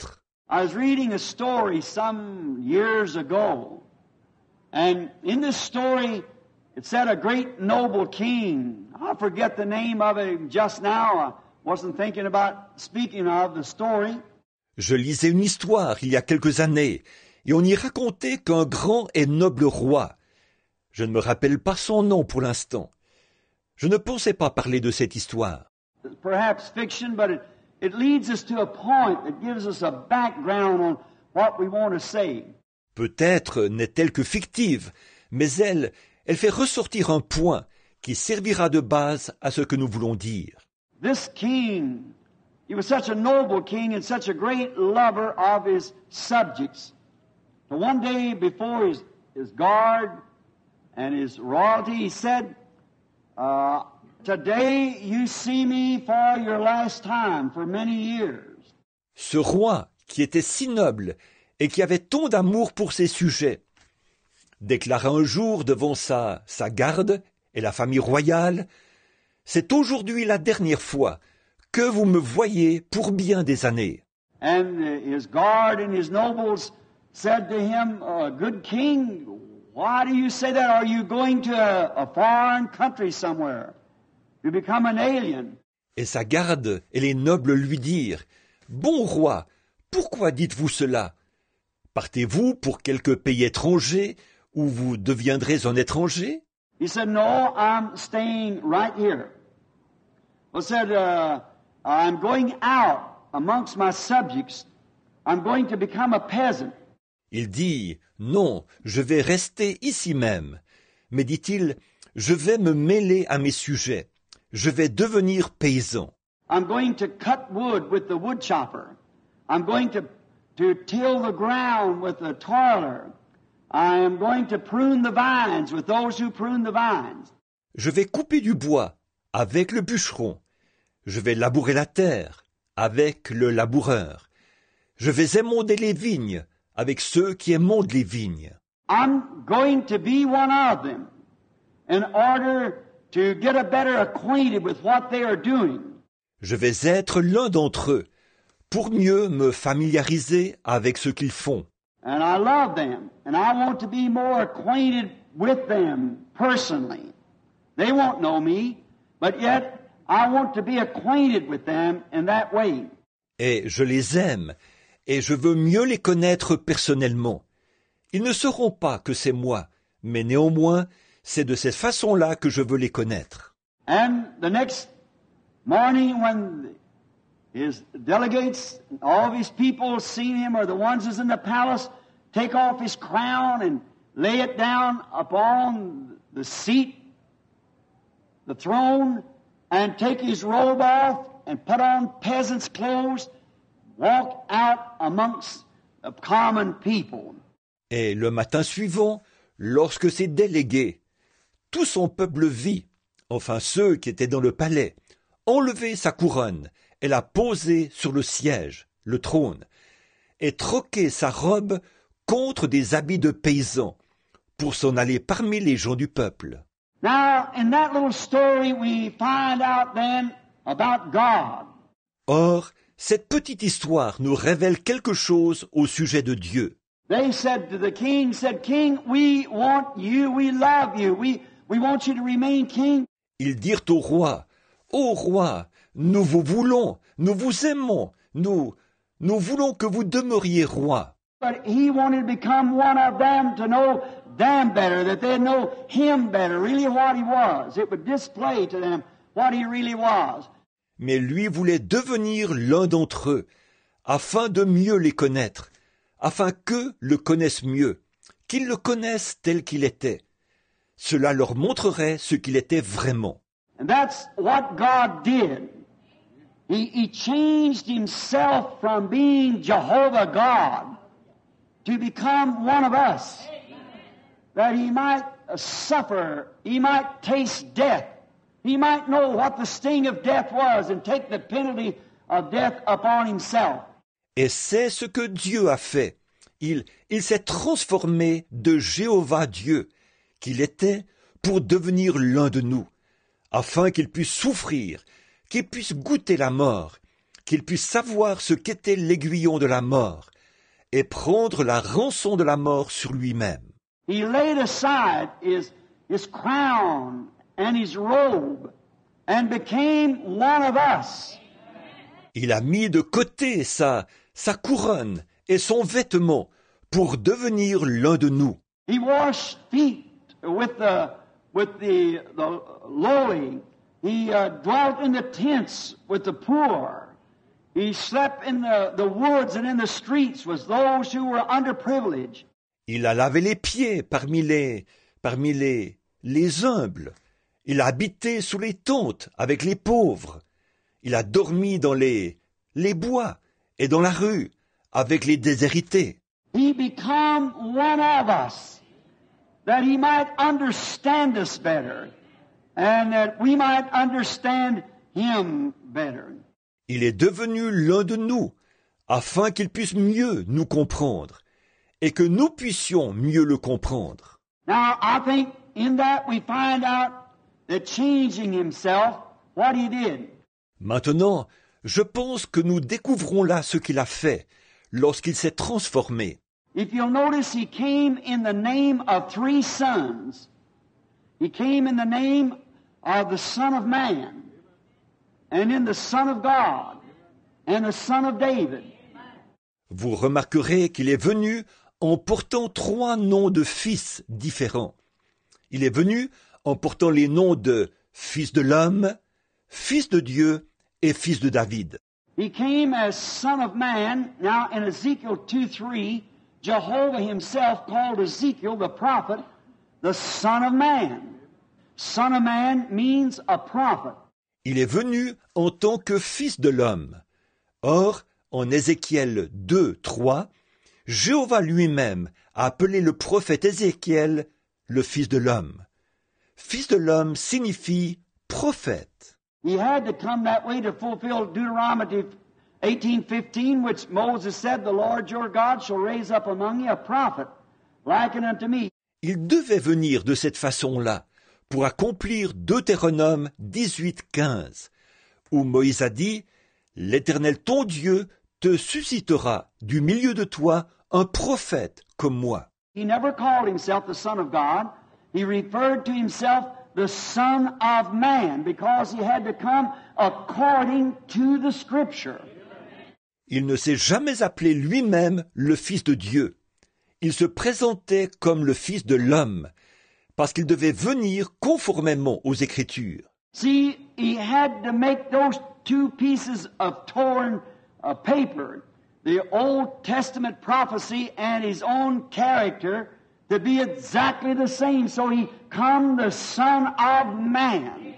I was reading a story some years ago, and in this story it said a great noble king. I forget the name of it just now. I wasn't thinking about speaking of the story. Je lisais une histoire il y a quelques années, et on y racontait qu'un grand et noble roi. Je ne me rappelle pas son nom pour l'instant. Je ne pensais pas parler de cette histoire. Perhaps fiction, but it, it leads us to a point that gives us a background on what we want to say. Peut-être n'est-elle que fictive, mais elle, elle fait ressortir un point qui servira de base à ce que nous voulons dire. This king, he was such a noble king and such a great lover of his subjects. So one day before his, his guard and his royalty, he said, uh, Today you see me for your last time for many years. Ce roi, qui était si noble et qui avait tant d'amour pour ses sujets, déclara un jour devant sa, sa garde et la famille royale, « C'est aujourd'hui la dernière fois que vous me voyez pour bien des années. » And his guard and his nobles said to him, uh, Good king, why do you say that? Are you going to a, a foreign country somewhere? You become an alien. Et sa garde et les nobles lui dirent, « Bon roi, pourquoi dites-vous cela? Partez-vous pour quelque pays étranger où vous deviendrez un étranger? » He said, No, I'm staying right here. Well, said, uh, I'm going out amongst my subjects. I'm going to become a peasant. Il dit, « Non, je vais rester ici même. » Mais dit-il, « Je vais me mêler à mes sujets. Je vais devenir paysan. » I'm going to cut wood with the wood chopper. I'm going to, to till the ground with the toiler. I am going to prune the vines with those who prune the vines. Je vais couper du bois avec le bûcheron. Je vais labourer la terre avec le laboureur. Je vais émonder les vignes avec ceux qui émondent les vignes. I'm going to be one of them in order to get a better acquainted with what they are doing. Je vais être l'un d'entre eux pour mieux me familiariser avec ce qu'ils font. And I love them, and I want to be more acquainted with them personally. They won't know me, but yet I want to be acquainted with them in that way. Et je les aime, et je veux mieux les connaître personnellement. Ils ne sauront pas que c'est moi, mais néanmoins, c'est de cette façon-là que je veux les connaître. And the next morning when his delegates, all of his people seen him, or the ones who's in the palace, take off his crown and lay it down upon the seat, the throne, and take his robe off and put on peasant's clothes, walk out amongst the common people. Et le matin suivant, lorsque ces délégués, tout son peuple vit, enfin ceux qui étaient dans le palais, enlever sa couronne et la poser sur le siège, le trône, et troquer sa robe contre des habits de paysan pour s'en aller parmi les gens du peuple. Now, in that little story, we find out then about God. Or, cette petite histoire nous révèle quelque chose au sujet de Dieu. They said to the king, said, King, we want you, we love you, we, we want you to remain king. Ils dirent au roi, « Ô roi, nous vous voulons, nous vous aimons, nous, nous voulons que vous demeuriez roi. » But he wanted to become one of them, to know them better, that they'd know him better, really what he was. It would display to them what he really was. Mais lui voulait devenir l'un d'entre eux, afin de mieux les connaître, afin qu'eux le connaissent mieux, qu'ils le connaissent tel qu'il était. Cela leur montrerait ce qu'il était vraiment. And that's what God did. He, he changed himself from being Jehovah God to become one of us, that he might suffer, he might taste death, he might know what the sting of death was and take the penalty of death upon himself. Et c'est ce que Dieu a fait. Il, il s'est transformé de Jéhovah Dieu, qu'il était, pour devenir l'un de nous, afin qu'il puisse souffrir, qu'il puisse goûter la mort, qu'il puisse savoir ce qu'était l'aiguillon de la mort, et prendre la rançon de la mort sur lui-même. He laid aside his, his crown and his robe and became one of us. Il a mis de côté sa, sa couronne et son vêtement pour devenir l'un de nous. He washed feet with the, with the, the lowly. He uh, dwelt in the tents with the poor. He slept in the, the woods and in the streets with those who were underprivileged. Il a lavé les pieds parmi les, parmi les, les humbles. Il a habité sous les tentes avec les pauvres. Il a dormi dans les, les bois et dans la rue avec les déshérités. He became one of us, that he might understand us better, and that we might understand him better. Il est devenu l'un de nous, afin qu'il puisse mieux nous comprendre, et que nous puissions mieux le comprendre. Now, I think in that we find out that changing himself, what he did. Maintenant, je pense que nous découvrons là ce qu'il a fait lorsqu'il s'est transformé. If you'll notice, he came in the name of three sons. He came in the name of the Son of Man, and in the Son of God, and the Son of David. Vous remarquerez qu'il est venu en portant trois noms de fils différents. Il est venu en portant les noms de Fils de l'homme, Fils de Dieu et Fils de David. He came as Son of Man. Now in Ezekiel two three, Jehovah himself called Ezekiel the prophet the Son of Man. Son of Man means a prophet. Il est venu en tant que Fils de l'homme. Or, en Ézéchiel deux trois, Jéhovah lui-même a appelé le prophète Ézéchiel le Fils de l'homme. Fils de l'homme signifie prophète. He had to come that way to fulfill Deuteronomy eighteen fifteen, which Moses said, "The Lord your God shall raise up among you a prophet, likened unto me." Il devait venir de cette façon-là pour accomplir Deutéronome dix-huit quinze, où Moïse a dit « L'Éternel ton Dieu te suscitera du milieu de toi un prophète comme moi. » He never called himself the Son of God. He referred to himself the Son of Man, because he had to come according to the Scripture. Il ne s'est jamais appelé lui-même le Fils de Dieu. Il se présentait comme le Fils de l'homme, parce qu'il devait venir conformément aux Écritures. See, he had to make those two pieces of torn uh, paper, the Old Testament prophecy and his own character, to be exactly the same. So he come the Son of Man.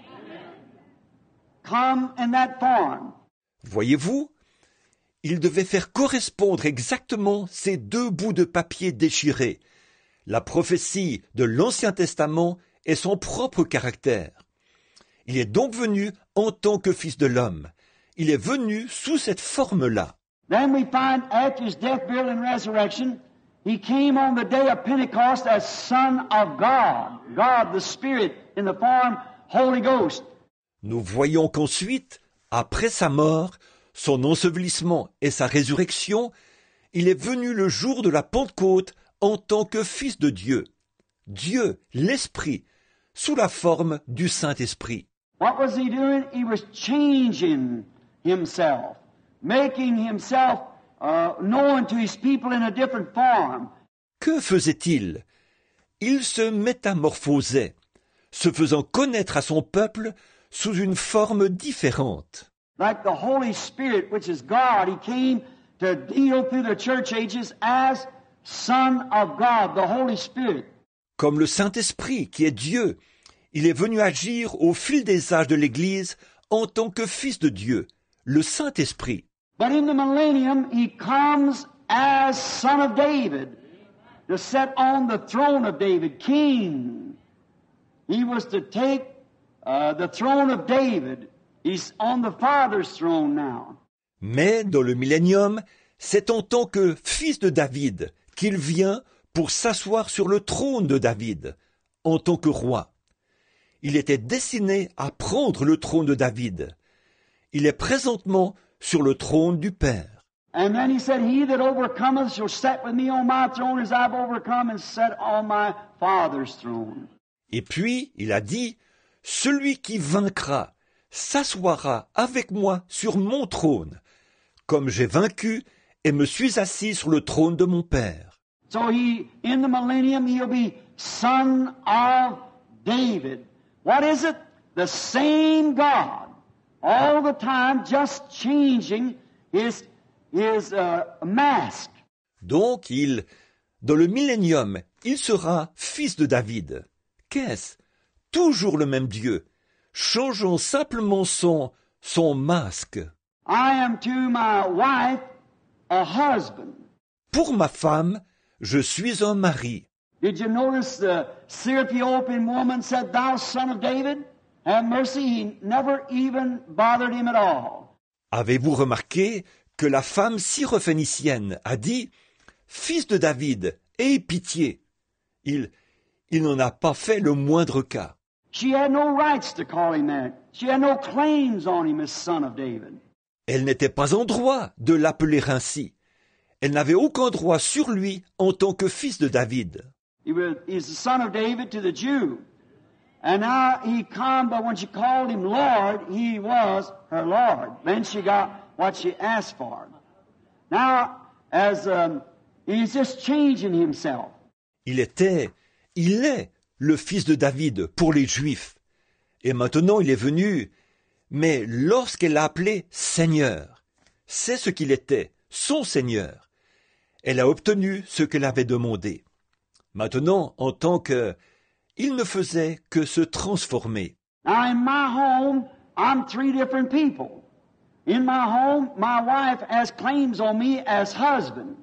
Come in that form. Voyez-vous, il devait faire correspondre exactement ces deux bouts de papier déchirés, la prophétie de l'Ancien Testament et son propre caractère. Il est donc venu en tant que Fils de l'homme. Il est venu sous cette forme-là. Then we find after his death, burial, and resurrection, he came on the day of Pentecost as Son of God, God the Spirit in the form Holy Ghost. Nous voyons qu'ensuite, après sa mort, son ensevelissement et sa résurrection, il est venu le jour de la Pentecôte en tant que Fils de Dieu, Dieu, l'Esprit, sous la forme du Saint-Esprit. What was he doing? He was changing himself, making himself uh, known to his people in a different form. Que faisait-il? Il se métamorphosait, se faisant connaître à son peuple sous une forme différente. Like the Holy Spirit, which is God, he came to deal through the church ages as Son of God, the Holy Spirit. Comme le Saint-Esprit, qui est Dieu, il est venu agir au fil des âges de l'Église en tant que Fils de Dieu, le Saint-Esprit. But in the millennium, he comes as Son of David, to sit on the throne of David, King. He was to take uh, the throne of David. He's on the Father's throne now. Mais dans le millénium, c'est en tant que Fils de David qu'il vient pour s'asseoir sur le trône de David, en tant que roi. Il était destiné à prendre le trône de David. Il est présentement sur le trône du Père. And then he said, he that overcometh shall sit with me on my throne as I've overcome and sat on my Father's throne. Et puis, il a dit, celui qui vaincra s'assoira avec moi sur mon trône, comme j'ai vaincu et me suis assis sur le trône de mon Père. So he, in the millennium, he'll be son of David. What is it? The same God, all the time, just changing his, his uh, mask. Donc, il, dans le millénium, il sera fils de David. Qu'est-ce? Toujours le même Dieu, changeant simplement son, son masque. I am to my wife a husband. Pour ma femme, je suis un mari. Did you notice the Syrophoenician woman said, "Thou son of David, have mercy"? He never even bothered him at all. Avez-vous remarqué que la femme syrophénicienne a dit « Fils de David, aie pitié ». Il, il n'en a pas fait le moindre cas. She had no rights to call him that. She had no claims on him as son of David. Elle n'était pas en droit de l'appeler ainsi. Elle n'avait aucun droit sur lui en tant que fils de David. He was, he's the son of David to the Jew. And now he come, but when she called him Lord, he was her Lord. Then she got what she asked for. Now, as um, he's just changing himself. Il était, il est le fils de David pour les Juifs. Et maintenant il est venu, mais lorsqu'elle l'a appelé Seigneur, c'est ce qu'il était, son Seigneur. Elle a obtenu ce qu'elle avait demandé. Maintenant, en tant que... il ne faisait que se transformer. Now, in my home, I'm three different people. In my home, my wife has claims on me as husband.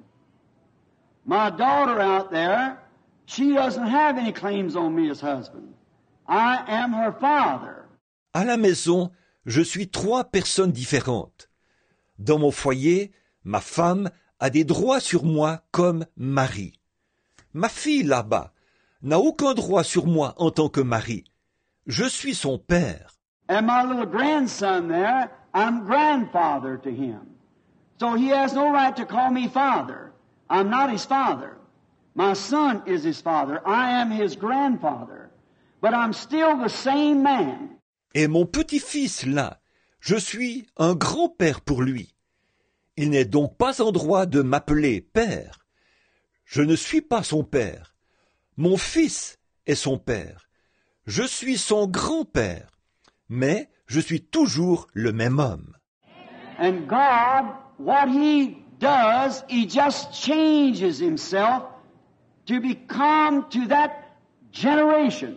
My daughter out there, she doesn't have any claims on me as husband. I am her father. À la maison, je suis trois personnes différentes. Dans mon foyer, ma femme a des droits sur moi comme mari. Ma fille là-bas n'a aucun droit sur moi en tant que mari. Je suis son père. And my little grandson there, I'm grandfather to him. So he has no right to call me father. I'm not his father. My son is his father. I am his grandfather. But I'm still the same man. Et mon petit-fils là, je suis un grand-père pour lui. Il n'est donc pas en droit de m'appeler père. Je ne suis pas son père. Mon fils est son père. Je suis son grand-père. Mais je suis toujours le même homme. And God, what he does, he just changes himself to become to that generation,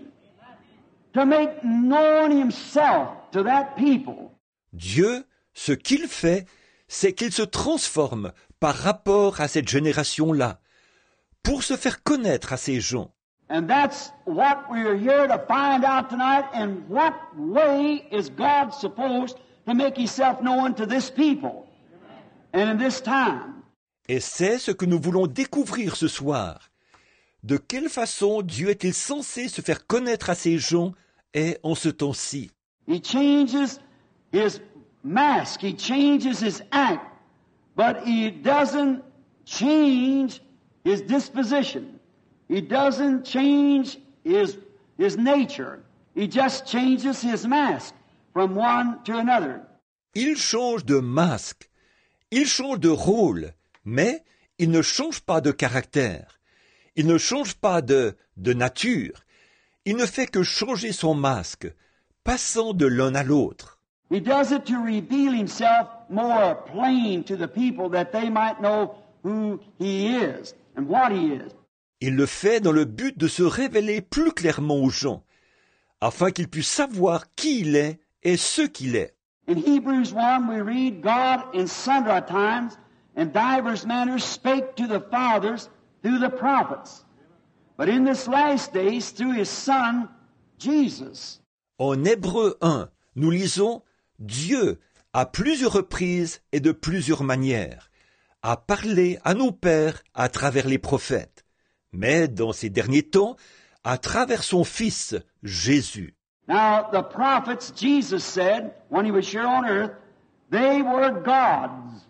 to make known himself to that people. Dieu, ce qu'il fait, c'est qu'il se transforme par rapport à cette génération-là, pour se faire connaître à ces gens. And that's what we're here to find out tonight. In what way is God supposed to make himself known to this people and in this time? Et c'est ce que nous voulons découvrir ce soir. De quelle façon Dieu est-il censé se faire connaître à ces gens et en ce temps-ci? He changes his mask, he changes his act, but he doesn't change his disposition. He doesn't change his, his nature. He just changes his mask from one to another. Il change de masque, il change de rôle, mais il ne change pas de caractère. Il ne change pas de, de nature. Il ne fait que changer son masque, passant de l'un à l'autre. He does it to reveal himself more plain to the people that they might know who he is and what he is. Il le fait dans le but de se révéler plus clairement aux gens, afin qu'ils puissent savoir qui il est et ce qu'il est. In Hebrews one we read, God in sundry times and divers manners spake to the fathers through the prophets, but in this last days through his Son, Jesus. En Hébreux un, nous lisons « Dieu, à plusieurs reprises et de plusieurs manières, a parlé à nos pères à travers les prophètes. Mais dans ces derniers temps, à travers son Fils, Jésus. » Now, the prophets, Jesus said, when he was here on earth, they were gods.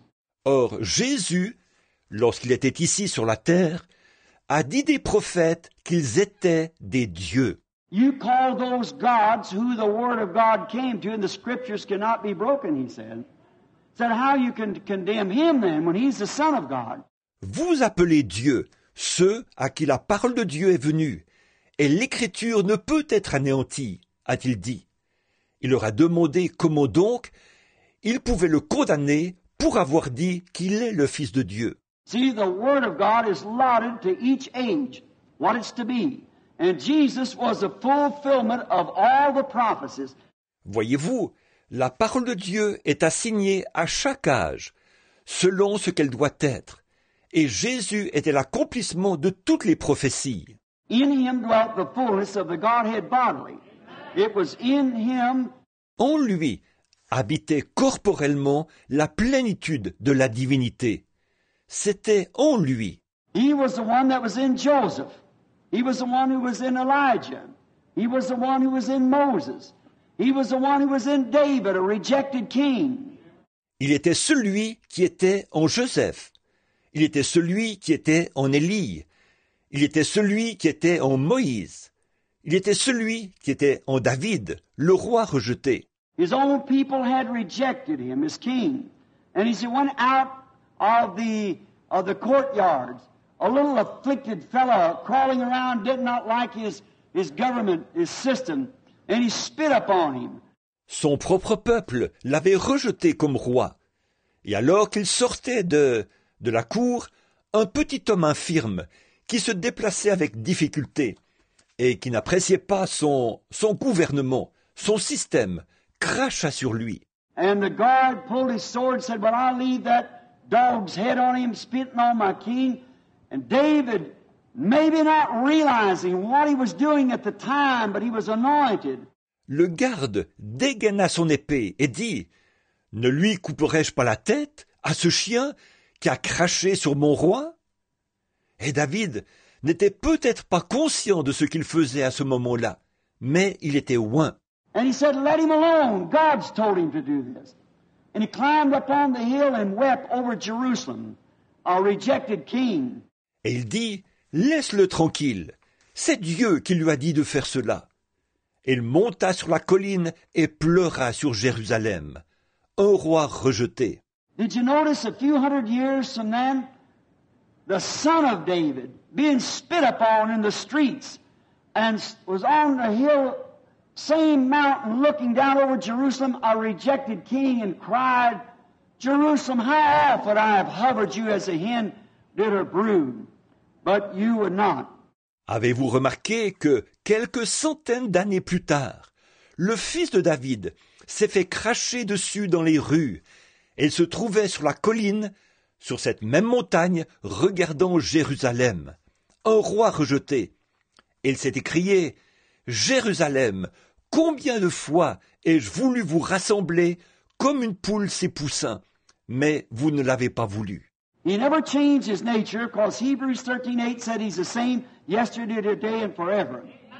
Or, Jésus, lorsqu'il était ici sur la terre, a dit des prophètes qu'ils étaient des dieux. You call those gods who the Word of God came to, and the Scriptures cannot be broken, he said. Said, how you can condemn him then when he's the Son of God? Vous appelez Dieu ceux à qui la parole de Dieu est venue, et l'Écriture ne peut être anéantie, a-t-il dit. Il leur a demandé comment donc il pouvait le condamner pour avoir dit qu'il est le Fils de Dieu. See, the Word of God is allotted to each age, what it's to be. And Jesus was the fulfillment of all the prophecies. Voyez-vous, la parole de Dieu est assignée à chaque âge, selon ce qu'elle doit être. Et Jésus était l'accomplissement de toutes les prophéties. In him dwelt the fullness of the Godhead bodily. It was in him. En lui habitait corporellement la plénitude de la divinité. C'était en lui. He was the one that was in Joseph. He was the one who was in Elijah. He was the one who was in Moses. He was the one who was in David, a rejected king. Il était celui qui était en Joseph. Il était celui qui était en Élie. Il était celui qui était en Moïse. Il était celui qui était en David, le roi rejeté. His own people had rejected him as king. And he went out of the, of the courtyards, a little afflicted fellow crawling around, did not like his, his government, his system, and he spit upon him. Son propre peuple l'avait rejeté comme roi. Et alors qu'il sortait de, de la cour, un petit homme infirme qui se déplaçait avec difficulté et qui n'appréciait pas son, son gouvernement, son système, cracha sur lui. And the guard pulled his sword and said, well, I'll leave that dog's head on him, spitting on my king. And David, maybe not realizing what he was doing at the time, but he was anointed. Le garde dégaina son épée et dit, « Ne lui couperai-je pas la tête à ce chien qui a craché sur mon roi ?» Et David n'était peut-être pas conscient de ce qu'il faisait à ce moment-là, mais il était oint. And he said, let him alone. God's told him to do this. And he climbed up on the hill and wept over Jerusalem, a rejected king. Et il dit, laisse-le tranquille. C'est Dieu qui lui a dit de faire cela. Et il monta sur la colline et pleura sur Jérusalem, un roi rejeté. Did you notice a few hundred years from then, the son of David being spit upon in the streets and was on the hill, same mountain, looking down over Jerusalem, a rejected king, and cried, Jerusalem, how often I have hovered you as a hen did her brood, but you would not. Avez-vous remarqué que, quelques centaines d'années plus tard, le fils de David s'est fait cracher dessus dans les rues, et il se trouvait sur la colline, sur cette même montagne, regardant Jérusalem, un roi rejeté. Et il s'est écrié, « Jérusalem, combien de fois ai-je voulu vous rassembler comme une poule ses poussins, mais vous ne l'avez pas voulu. » He never changed his nature because Hebrews thirteen eight said he's the same yesterday, today and forever.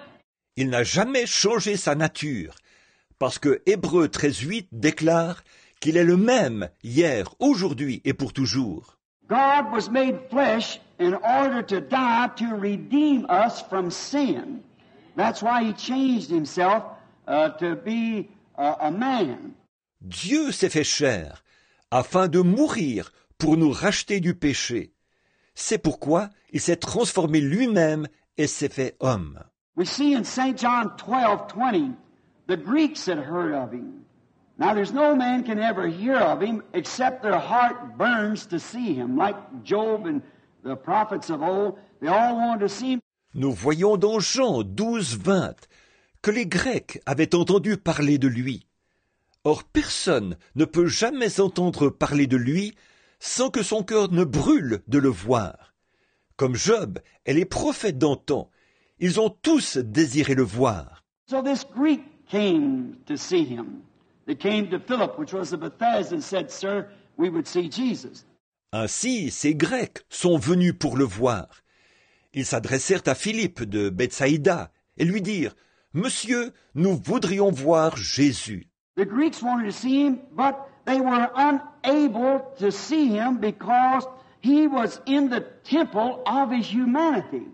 Il n'a jamais changé sa nature, parce que Hébreux treize huit déclare qu'il est le même hier, aujourd'hui et pour toujours. God was made flesh in order to die to redeem us from sin. That's why he changed himself uh, to be uh, a man. Dieu s'est fait chair afin de mourir pour nous racheter du péché. C'est pourquoi il s'est transformé lui-même et s'est fait homme. We see in Saint John twelve twenty, the Greeks had heard of him. Now there's no man can ever hear of him except their heart burns to see him. Like Job and the prophets of old, they all wanted to see him. Nous voyons dans Jean douze vingt que les Grecs avaient entendu parler de lui. Or personne ne peut jamais entendre parler de lui sans que son cœur ne brûle de le voir. Comme Job et les prophètes d'antan, ils ont tous désiré le voir. So this Greek came to see him. They came to Philip, which was of Bethsaida, and said, Sir, we would see Jesus. Ainsi, ces Grecs sont venus pour le voir. Ils s'adressèrent à Philippe de Bethsaïda et lui dirent, Monsieur, nous voudrions voir Jésus. The Greeks wanted to see him, but they were unable to see him because he was in the temple of his humanity.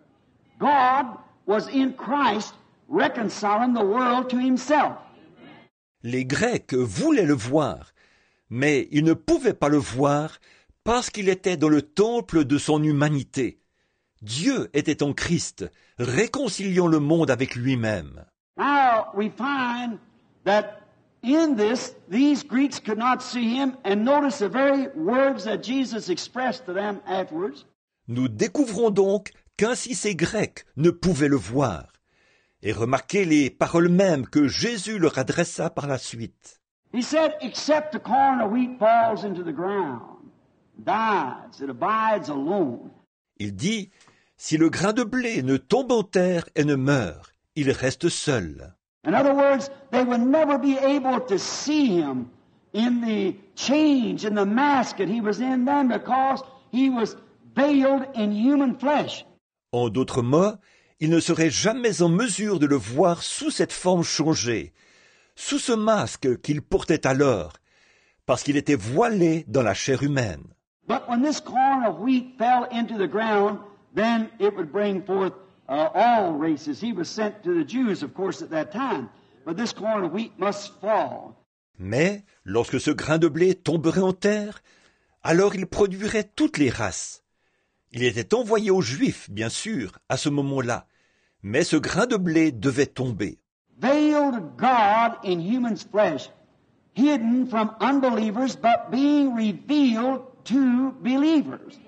God was in Christ reconciling the world to himself. Les Grecs voulaient le voir, mais ils ne pouvaient pas le voir parce qu'il était dans le temple de son humanité. Dieu était en Christ, réconciliant le monde avec lui-même. Now we find that in this, these Greeks could not see him, and notice the very words that Jesus expressed to them afterwards. Nous découvrons donc qu'ainsi ces Grecs ne pouvaient le voir. Et remarquez les paroles mêmes que Jésus leur adressa par la suite. He said, except the corn of wheat falls into the ground, dies, it abides alone. Il dit, si le grain de blé ne tombe en terre et ne meurt, il reste seul. In other words, they would never be able to see him in the change, in the mask that he was in then, because he was veiled in human flesh. En d'autres mots, ils ne seraient jamais en mesure de le voir sous cette forme changée, sous ce masque qu'il portait alors, parce qu'il était voilé dans la chair humaine. But when this corn of wheat fell into the ground, then it would bring forth uh, all races. He was sent to the Jews, of course, at that time. But this corn of wheat must fall. Mais, lorsque ce grain de blé tomberait en terre, alors il produirait toutes les races. Il était envoyé aux Juifs, bien sûr, à ce moment-là, mais ce grain de blé devait tomber. Veiled God in human's flesh, hidden from unbelievers, but being revealed to believers.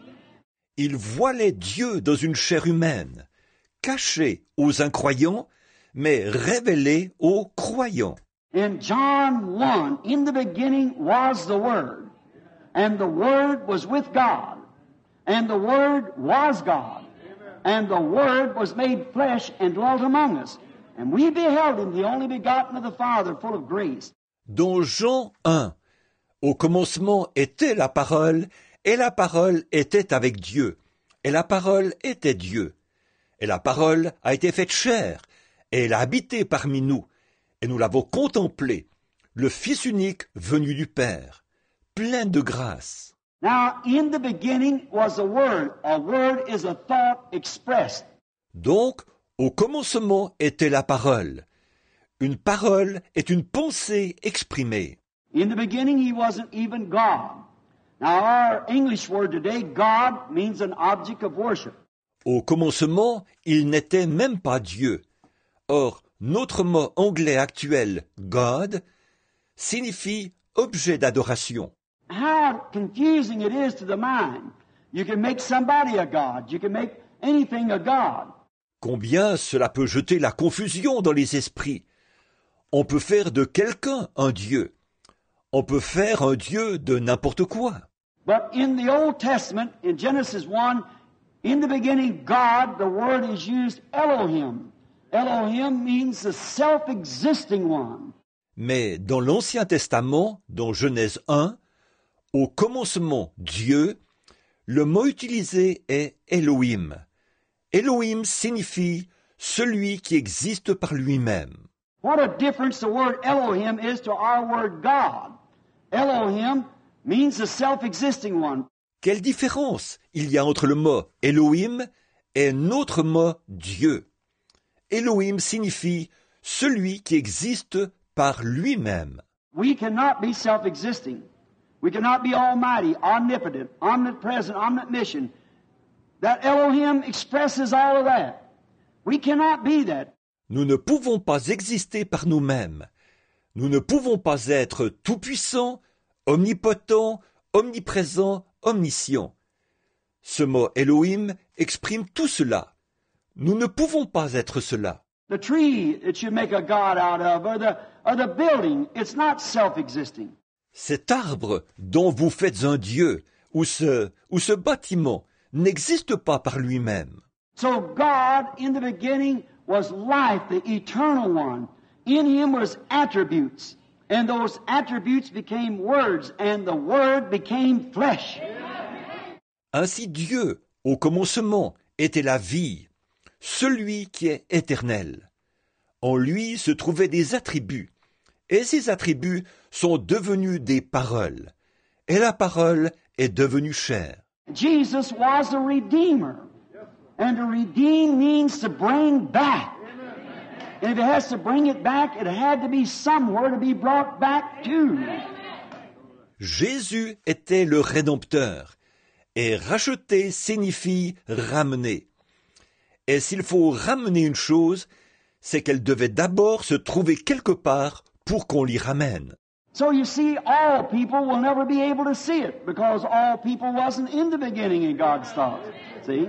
Il voilait Dieu dans une chair humaine, caché aux incroyants, mais révélé aux croyants. In John one, in the beginning was the Word, and the Word was with God, and the Word was God, and the Word was made flesh and dwelt among us, and we beheld him, the only begotten of the Father, full of grace. Dans Jean un, au commencement était la parole, et la parole était avec Dieu, et la parole était Dieu. Et la parole a été faite chair, et elle a habité parmi nous, et nous l'avons contemplé, le Fils unique venu du Père, plein de grâce. Now, in the beginning was a Word. A word is a thought expressed. Donc, au commencement était la parole. Une parole est une pensée exprimée. In the beginning, he wasn't even God. Now, our English word today, God, means an object of worship. Au commencement, il n'était même pas Dieu. Or, notre mot anglais actuel, God, signifie objet d'adoration. How confusing it is to the mind. You can make somebody a God. You can make anything a God. Combien cela peut jeter la confusion dans les esprits. On peut faire de quelqu'un un Dieu. On peut faire un Dieu de n'importe quoi. But in the Old Testament, in Genesis one, in the beginning, God, the word is used Elohim. Elohim means the self-existing one. Mais dans l'Ancien Testament, dans Genèse un, au commencement Dieu, le mot utilisé est Elohim. Elohim signifie celui qui existe par lui-même. What a difference the word Elohim is to our word God. Elohim means the self-existing one. Quelle différence il y a entre le mot Elohim et notre mot Dieu. Elohim signifie celui qui existe par lui-même. We cannot be self-existing. We cannot be almighty, omnipotent, omnipresent, omniscient. That Elohim expresses all of that. We cannot be that. Nous ne pouvons pas exister par nous-mêmes. Nous ne pouvons pas être tout-puissants, omnipotents, omniprésents, omniscients. Ce mot Elohim exprime tout cela. Nous ne pouvons pas être cela. The tree that you make a god out of, or the, or the building, it's not self-existing. Cet arbre dont vous faites un Dieu, ou ce, ou ce bâtiment, n'existe pas par lui-même. So God, in the beginning, was life, the eternal one. In him was attributes, and those attributes became words, and the word became flesh. Ainsi Dieu, au commencement, était la vie, celui qui est éternel. En lui se trouvaient des attributs, et ses attributs sont devenus des paroles. Et la parole est devenue chair. Jesus was a redeemer. And to redeem means to bring back. And if it has to bring it back, it had to be somewhere to be brought back to. Jésus était le Rédempteur. Et racheter signifie ramener. Et s'il faut ramener une chose, c'est qu'elle devait d'abord se trouver quelque part pour qu'on l'y ramène. So you see, all people will never be able to see it because all people wasn't in the beginning in God's thoughts. See?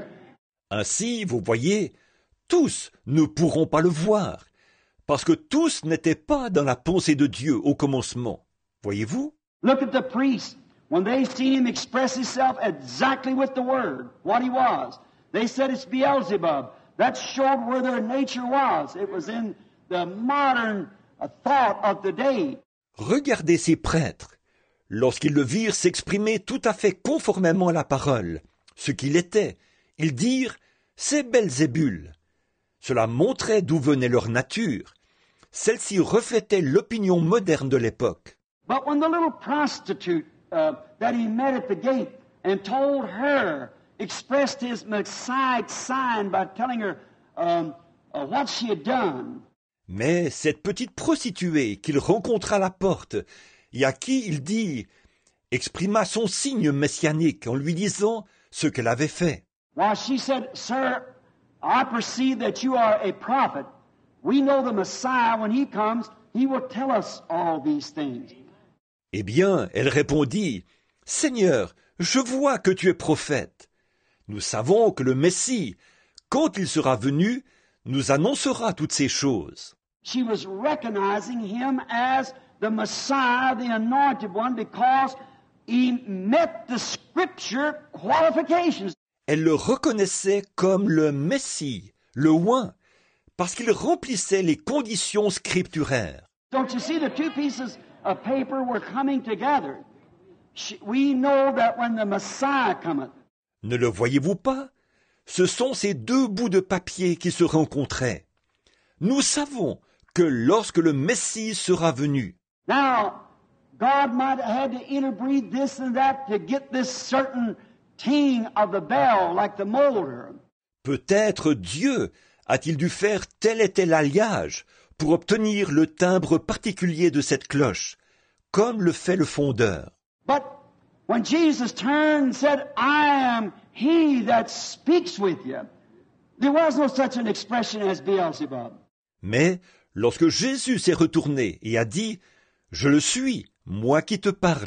Ainsi, vous voyez, tous ne pourront pas le voir, parce que tous n'étaient pas dans la pensée de Dieu au commencement. Voyez-vous? Look at the priests. When they seen him express himself exactly with the word, what he was, they said it's Beelzebub. That showed where their nature was. It was in the modern uh, thought of the day. Regardez ces prêtres. Lorsqu'ils le virent s'exprimer tout à fait conformément à la parole, ce qu'il était, ils dirent « c'est Belzébul ». Cela montrait d'où venait leur nature. Celle-ci reflétait l'opinion moderne de l'époque. But when the little prostitute uh, that he met at the gate and told her, expressed his Messiah sign by telling her um, uh, what she had done. Mais cette petite prostituée qu'il rencontra à la porte, et à qui il dit, exprima son signe messianique en lui disant ce qu'elle avait fait. Why, she said, Sir, I perceive that you are a prophet. We know the Messiah, when he comes, he will tell us all these things. Eh bien, elle répondit, Seigneur, je vois que tu es prophète. Nous savons que le Messie, quand il sera venu, nous annoncera toutes ces choses. She was recognizing him as the Messiah, the anointed one, because he met the scripture qualifications. Elle le reconnaissait comme le Messie, le oint, parce qu'il remplissait les conditions scripturaires. Don't you see the two pieces of paper were coming together? She, we know that when the Messiah cometh. Ne le voyez-vous pas? Ce sont ces deux bouts de papier qui se rencontraient. Nous savons que lorsque le Messie sera venu. Now, God might have had to interbreed this and that to get this certain ting of the bell, like the molder. Peut-être Dieu a-t-il dû faire tel et tel alliage pour obtenir le timbre particulier de cette cloche, comme le fait le fondeur. But when Jesus turned and said, I am he that speaks with you, there was no such an expression as Beelzebub. Mais lorsque Jésus s'est retourné et a dit « Je le suis, moi qui te parle »,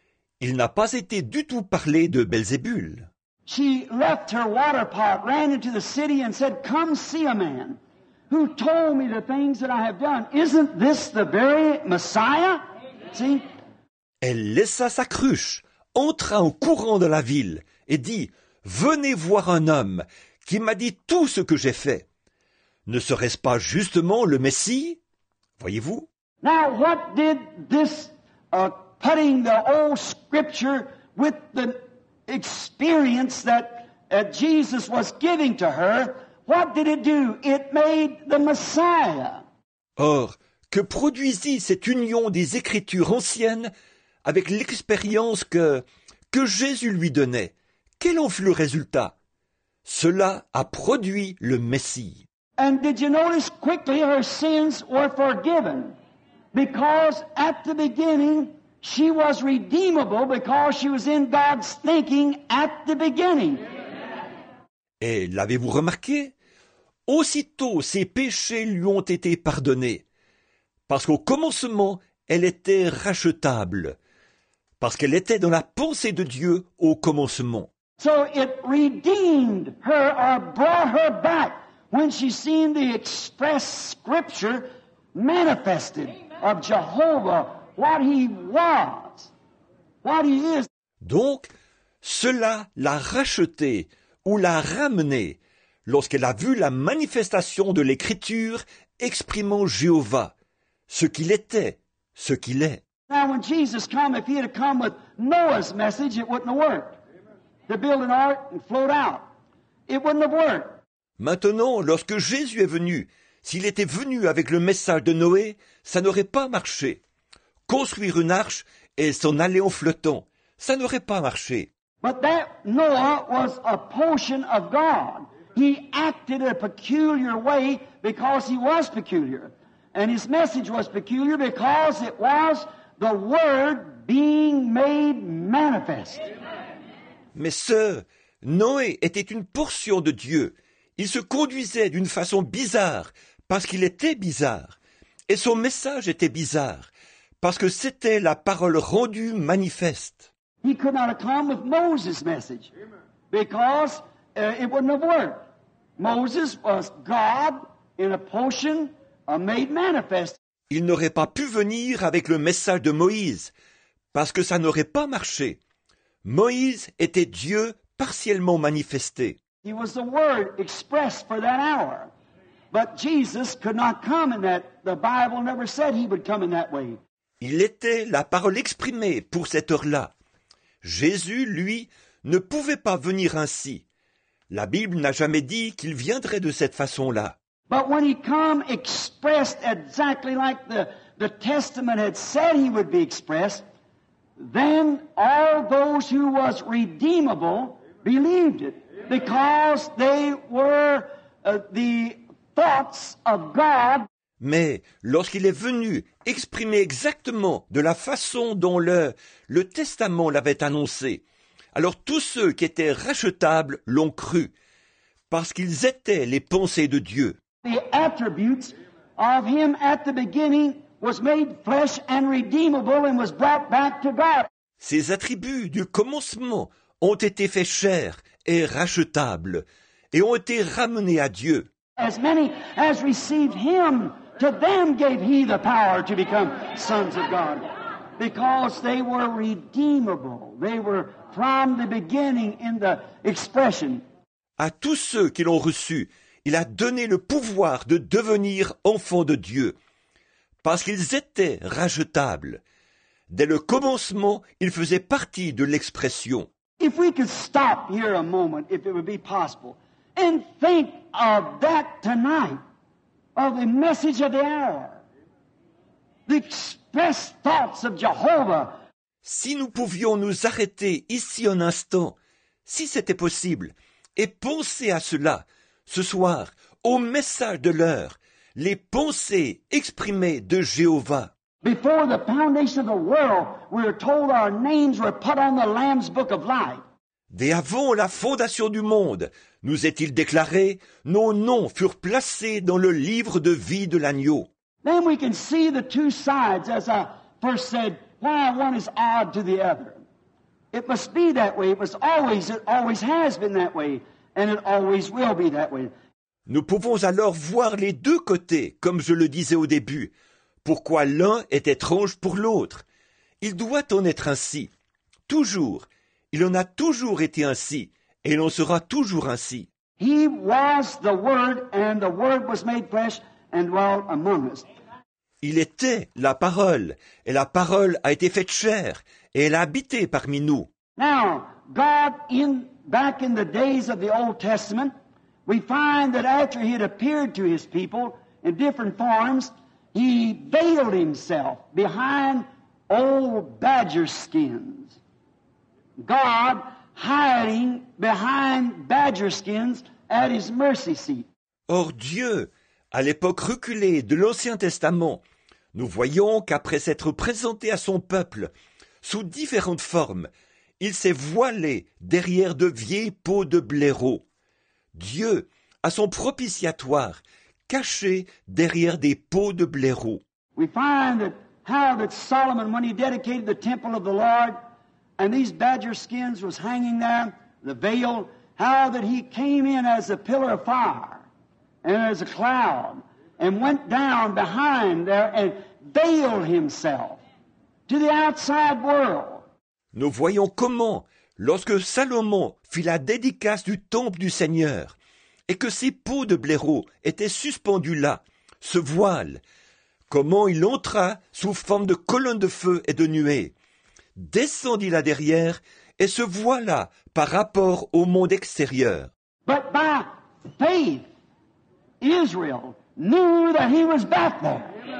il n'a pas été du tout parlé de Belzébul. She left her water pot, ran into the city and said, Come see a man who told me the things that I have done. Isn't this the very Messiah? See? Elle laissa sa cruche, entra en courant dans la ville et dit « Venez voir un homme qui m'a dit tout ce que j'ai fait. Ne serait-ce pas justement le Messie ?» Voyez-vous? Now, what did this uh, putting the old scripture with the experience that uh, Jesus was giving to her, what did it do? It made the Messiah. Or, que produisit cette union des Écritures anciennes avec l'expérience que, que Jésus lui donnait? Quel en fut le résultat? Cela a produit le Messie. And did you notice quickly her sins were forgiven? Because at the beginning, she was redeemable because she was in God's thinking at the beginning. Et l'avez-vous remarqué? Aussitôt ses péchés lui ont été pardonnés, parce qu'au commencement, elle était rachetable, parce qu'elle était dans la pensée de Dieu au commencement. So it redeemed her or brought her back when she seen the express scripture manifested of Jehovah, what he was, what he is. Donc, cela l'a rachetée ou l'a ramenée lorsqu'elle a vu la manifestation de l'Écriture exprimant Jéhovah, ce qu'il était, ce qu'il est. Now when Jesus came, if he had come with Noah's message, it wouldn't have worked. To build an ark and float out. It wouldn't have worked. Maintenant, lorsque Jésus est venu, S'il était venu avec le message de Noé, ça n'aurait pas marché. Construire une arche et s'en aller en flottant, ça n'aurait pas marché. But that Noah was a portion of God. He acted a peculiar way because he was peculiar. And his message was peculiar because it was the Word being made manifest. Mais sœur, Noé était une portion de Dieu. Il se conduisait d'une façon bizarre parce qu'il était bizarre. Et son message était bizarre parce que c'était la parole rendue manifeste. He could not have come with Moses' message because uh, it wouldn't have worked. Moses was God in a portion uh, made manifest. Il n'aurait pas pu venir avec le message de Moïse parce que ça n'aurait pas marché. Moïse était Dieu partiellement manifesté. He was the Word expressed for that hour. But Jesus could not come in that. The Bible never said he would come in that way. Il était la parole exprimée pour cette heure-là. Jésus, lui, ne pouvait pas venir ainsi. La Bible n'a jamais dit qu'il viendrait de cette façon-là. But when he come expressed exactly like the, the Testament had said he would be expressed, then all those who was redeemable believed it because they were uh, the thoughts of God. Mais lorsqu'il est venu exprimer exactement de la façon dont le, le Testament l'avait annoncé, alors tous ceux qui étaient rachetables l'ont cru, parce qu'ils étaient les pensées de Dieu. The attributes of him at the beginning was made flesh and redeemable and was brought back to God. Ces attributs du commencement ont été faits chair et rachetables et ont été ramenés à Dieu. As many as received him, to them gave he the power to become sons of God, because they were redeemable. They were from the beginning in the expression. À tous ceux qui l'ont reçu, il a donné le pouvoir de devenir enfants de Dieu, parce qu'ils étaient rachetables. Dès le commencement, ils faisaient partie de l'expression. If we could stop here a moment, if it would be possible, and think of that tonight, of the message of the hour, the expressed thoughts of Jehovah. Si nous pouvions nous arrêter ici un instant, si c'était possible, et penser à cela, ce soir, au message de l'heure, les pensées exprimées de Jéhovah. Before the foundation of the world, we were told our names were put on the Lamb's Book of Life. Dès avant la fondation du monde, nous est-il déclaré, nos noms furent placés dans le livre de vie de l'agneau. Then we can see the two sides, as I first said, why one is odd to the other. It must be that way. It was always, it always has been that way, and it always will be that way. Nous pouvons alors voir les deux côtés, comme je le disais au début. Pourquoi l'un est étrange pour l'autre? Il doit en être ainsi. Toujours. Il en a toujours été ainsi, et il en sera toujours ainsi. He was the Word, and the Word was made flesh and dwelt among us. Il était la parole, et la parole a été faite chair, et elle a habité parmi nous. Now, God, in back in the days of the Old Testament, we find that after He had appeared to His people in different forms, He veiled Himself behind old badger skins. God hiding behind badger skins at His mercy seat. Or Dieu, à l'époque reculée de l'Ancien Testament, nous voyons qu'après s'être présenté à son peuple sous différentes formes, il s'est voilé derrière de vieilles peaux de blaireau. Dieu, à son propitiatoire, caché derrière des peaux de blaireau. We find that how that Solomon, when he dedicated the temple of the Lord, and these badger skins was hanging there, the veil, how that he came in as a pillar of fire and as a cloud and went down behind there and veiled himself to the outside world. Nous voyons comment, lorsque Salomon fit la dédicace du temple du Seigneur, et que ces peaux de blaireau étaient suspendues là, ce voile, comment il entra sous forme de colonne de feu et de nuée, descendit là derrière et se voila par rapport au monde extérieur. But by faith, Israel knew that he was back there.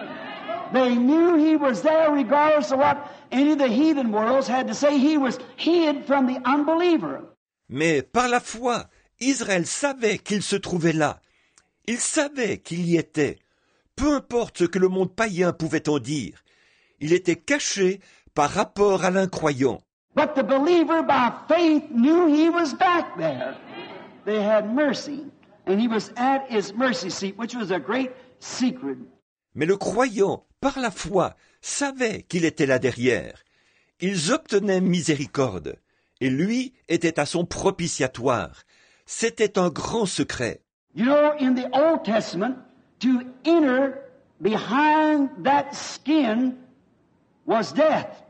They knew he was there regardless of what any of the heathen worlds had to say. He was hid from the unbeliever. Mais par la foi, Israël savait qu'il se trouvait là. Il savait qu'il y était. Peu importe ce que le monde païen pouvait en dire. Il était caché par rapport à l'incroyant. But the believer by faith knew he was back there. They had mercy, and he was at his mercy seat, which was a great secret. Mais le croyant, par la foi, savait qu'il était là derrière. Ils obtenaient miséricorde, et lui était à son propitiatoire. C'était un grand secret. You know, in the Old Testament, to enter behind that skin was death.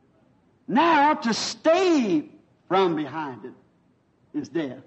Now, to stay from behind it is death.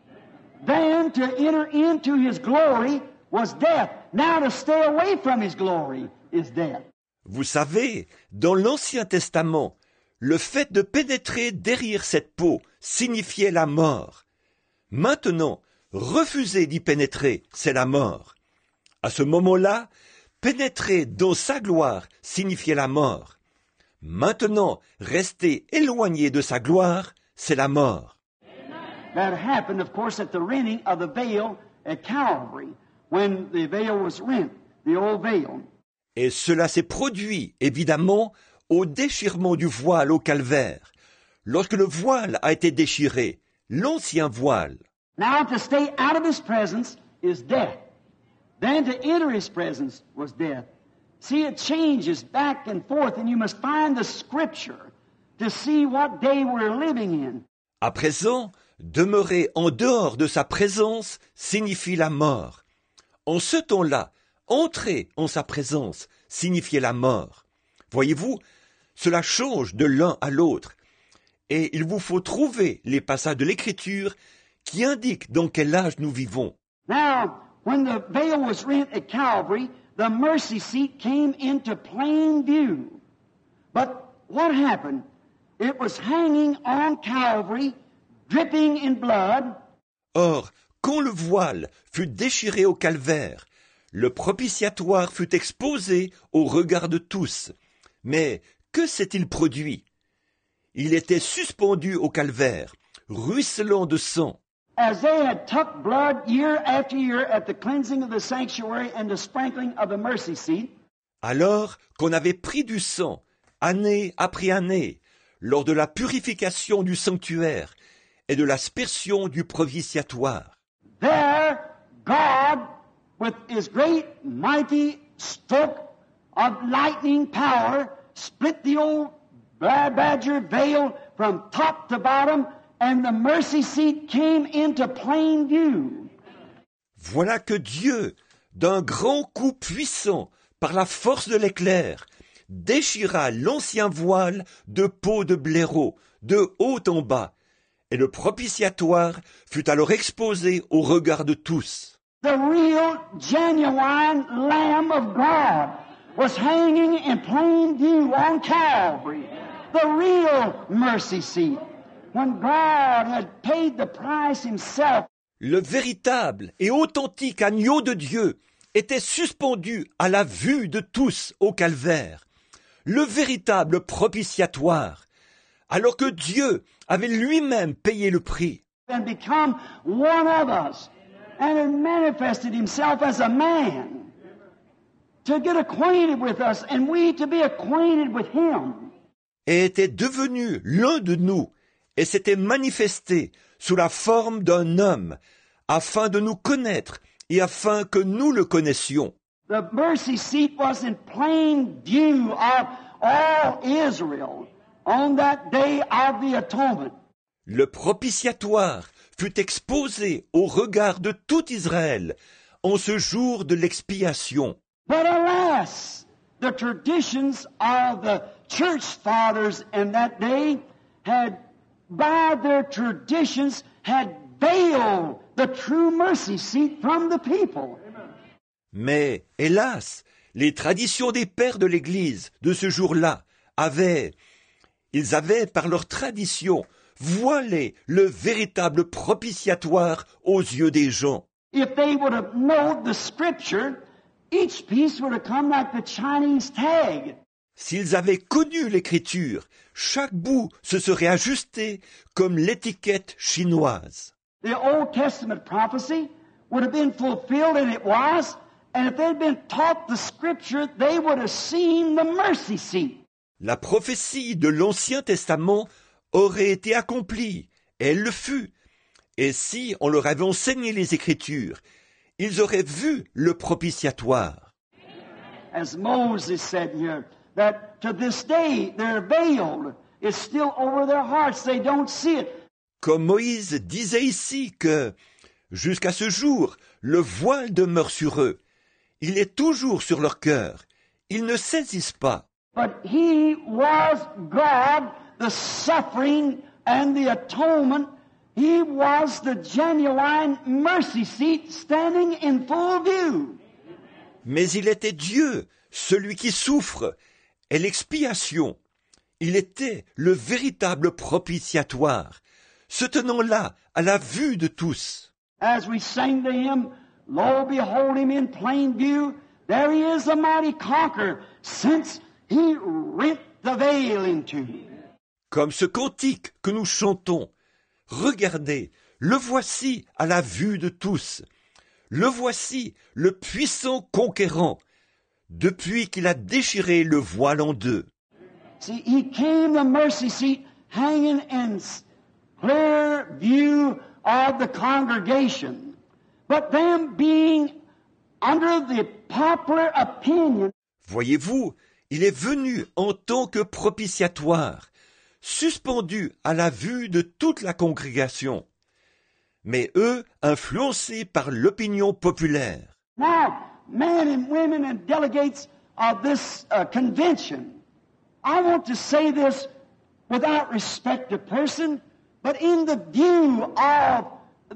Then to enter into his glory was death. Now to stay away from his glory is death. Vous savez, dans l'Ancien Testament, le fait de pénétrer derrière cette peau signifiait la mort. Maintenant, refuser d'y pénétrer, c'est la mort. À ce moment-là, pénétrer dans sa gloire signifiait la mort. Maintenant, rester éloigné de sa gloire, c'est la mort. That happened, of course, at the rending of the veil at Calvary, when the veil was rent, the old veil. Et cela s'est produit, évidemment, au déchirement du voile au calvaire, lorsque le voile a été déchiré, l'ancien voile. Now to stay out of his presence is death. Then to enter his presence was death. See, it changes back and forth, and you must find the scripture to see what day we're living in. À présent, demeurer en dehors de sa présence signifie la mort. En ce temps-là, entrer en sa présence signifiait la mort. Voyez-vous, cela change de l'un à l'autre. Et il vous faut trouver les passages de l'Écriture qui indiquent dans quel âge nous vivons. Now, when the veil was rent at Calvary, the mercy seat came into plain view. But what happened? It was hanging on Calvary, dripping in blood. Or, quand le voile fut déchiré au calvaire, le propitiatoire fut exposé au regard de tous. Mais que s'est-il produit? Il était suspendu au calvaire, ruisselant de sang. As they had tucked blood year after year at the cleansing of the sanctuary and the sprinkling of the mercy seat, alors qu'on avait pris du sang, année après année, lors de la purification du sanctuaire et de l'aspersion du propitiatoire. there God, with his great mighty stroke of lightning power, split the old badger veil from top to bottom, and the mercy seat came into plain view. Voilà que Dieu, d'un grand coup puissant, par la force de l'éclair, déchira l'ancien voile de peau de blaireau, de haut en bas, et le propitiatoire fut alors exposé au regard de tous. The real, genuine Lamb of God was hanging in plain view on Calvary. The real mercy seat. When God had paid the price himself. Le véritable et authentique agneau de Dieu était suspendu à la vue de tous au calvaire. Le véritable propitiatoire, alors que Dieu avait lui-même payé le prix. And become one of us. And had manifested himself as a man. To get acquainted with us and we to be acquainted with him. Et était devenu l'un de nous, et s'était manifesté sous la forme d'un homme, afin de nous connaître et afin que nous le connaissions. The mercy seat was in plain view of all Israel on that day of the atonement. Le propitiatoire fut exposé au regard de tout Israël en ce jour de l'expiation. But alas, the traditions of the church fathers in that day had, by their traditions, had veiled the true mercy seat from the people. Mais, hélas, les traditions des pères de l'Église de ce jour-là avaient, ils avaient par leur tradition voilé le véritable propitiatoire aux yeux des gens. If they would have known the scripture each piece would have come like the Chinese tag. S'ils avaient connu l'Écriture, chaque bout se serait ajusté comme l'étiquette chinoise. The Old Testament prophecy would have been fulfilled, and it was, and if they'd been taught the Scripture, they would have seen the mercy seat. La prophétie de l'Ancien Testament aurait été accomplie, et elle le fut. Et si on leur avait enseigné les Écritures, ils auraient vu le propitiatoire. As Moses said here, that to this day their veil is still over their hearts, they don't see it. Comme Moïse disait ici que, jusqu'à ce jour, le voile demeure sur eux. Il est toujours sur leur cœur. Ils ne saisissent pas. But he was God, the suffering and the atonement. He was the genuine mercy seat standing in full view. Mais il était Dieu, celui qui souffre, et l'expiation. Il était le véritable propitiatoire, se tenant là, à la vue de tous. As we sang to him, Lo, behold him in plain view. There he is, a mighty conqueror, since he rent the veil in two. Comme ce cantique que nous chantons, regardez, le voici à la vue de tous. Le voici, le puissant conquérant, depuis qu'il a déchiré le voile en deux. See, he came the mercy seat hanging in clear view of the congregation. But them being under the popular opinion. Voyez-vous, il est venu en tant que propitiatoire, suspendu à la vue de toute la congrégation. Mais eux, influencés par l'opinion populaire. Now, men and women and delegates of this uh, convention, I want to say this without respect to person, but in the view of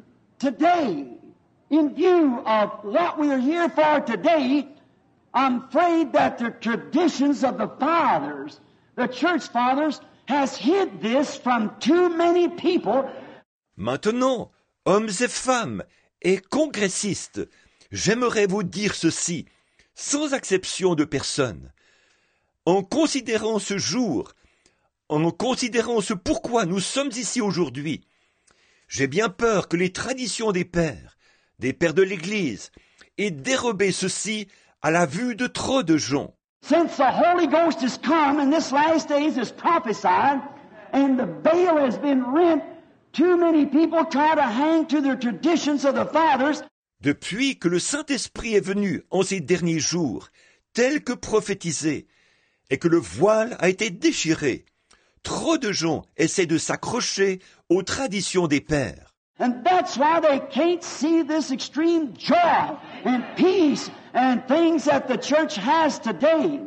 today, in view of what we are here for today, I'm afraid that the traditions of the fathers, the church fathers, has hid this from too many people. Maintenant, hommes et femmes et congressistes, j'aimerais vous dire ceci, sans exception de personne. En considérant ce jour, en considérant ce pourquoi nous sommes ici aujourd'hui, j'ai bien peur que les traditions des pères, des pères de l'Église, aient dérobé ceci à la vue de trop de gens. Since the Holy Ghost has come and this last days is prophesied and the veil has been rent, too many people try to hang to their traditions of the fathers. Depuis que le Saint-Esprit est venu en ces derniers jours, tel que prophétisé, et que le voile a été déchiré, trop de gens essaient de s'accrocher aux traditions des pères. And that's why they can't see this extreme joy and peace and things that the church has today.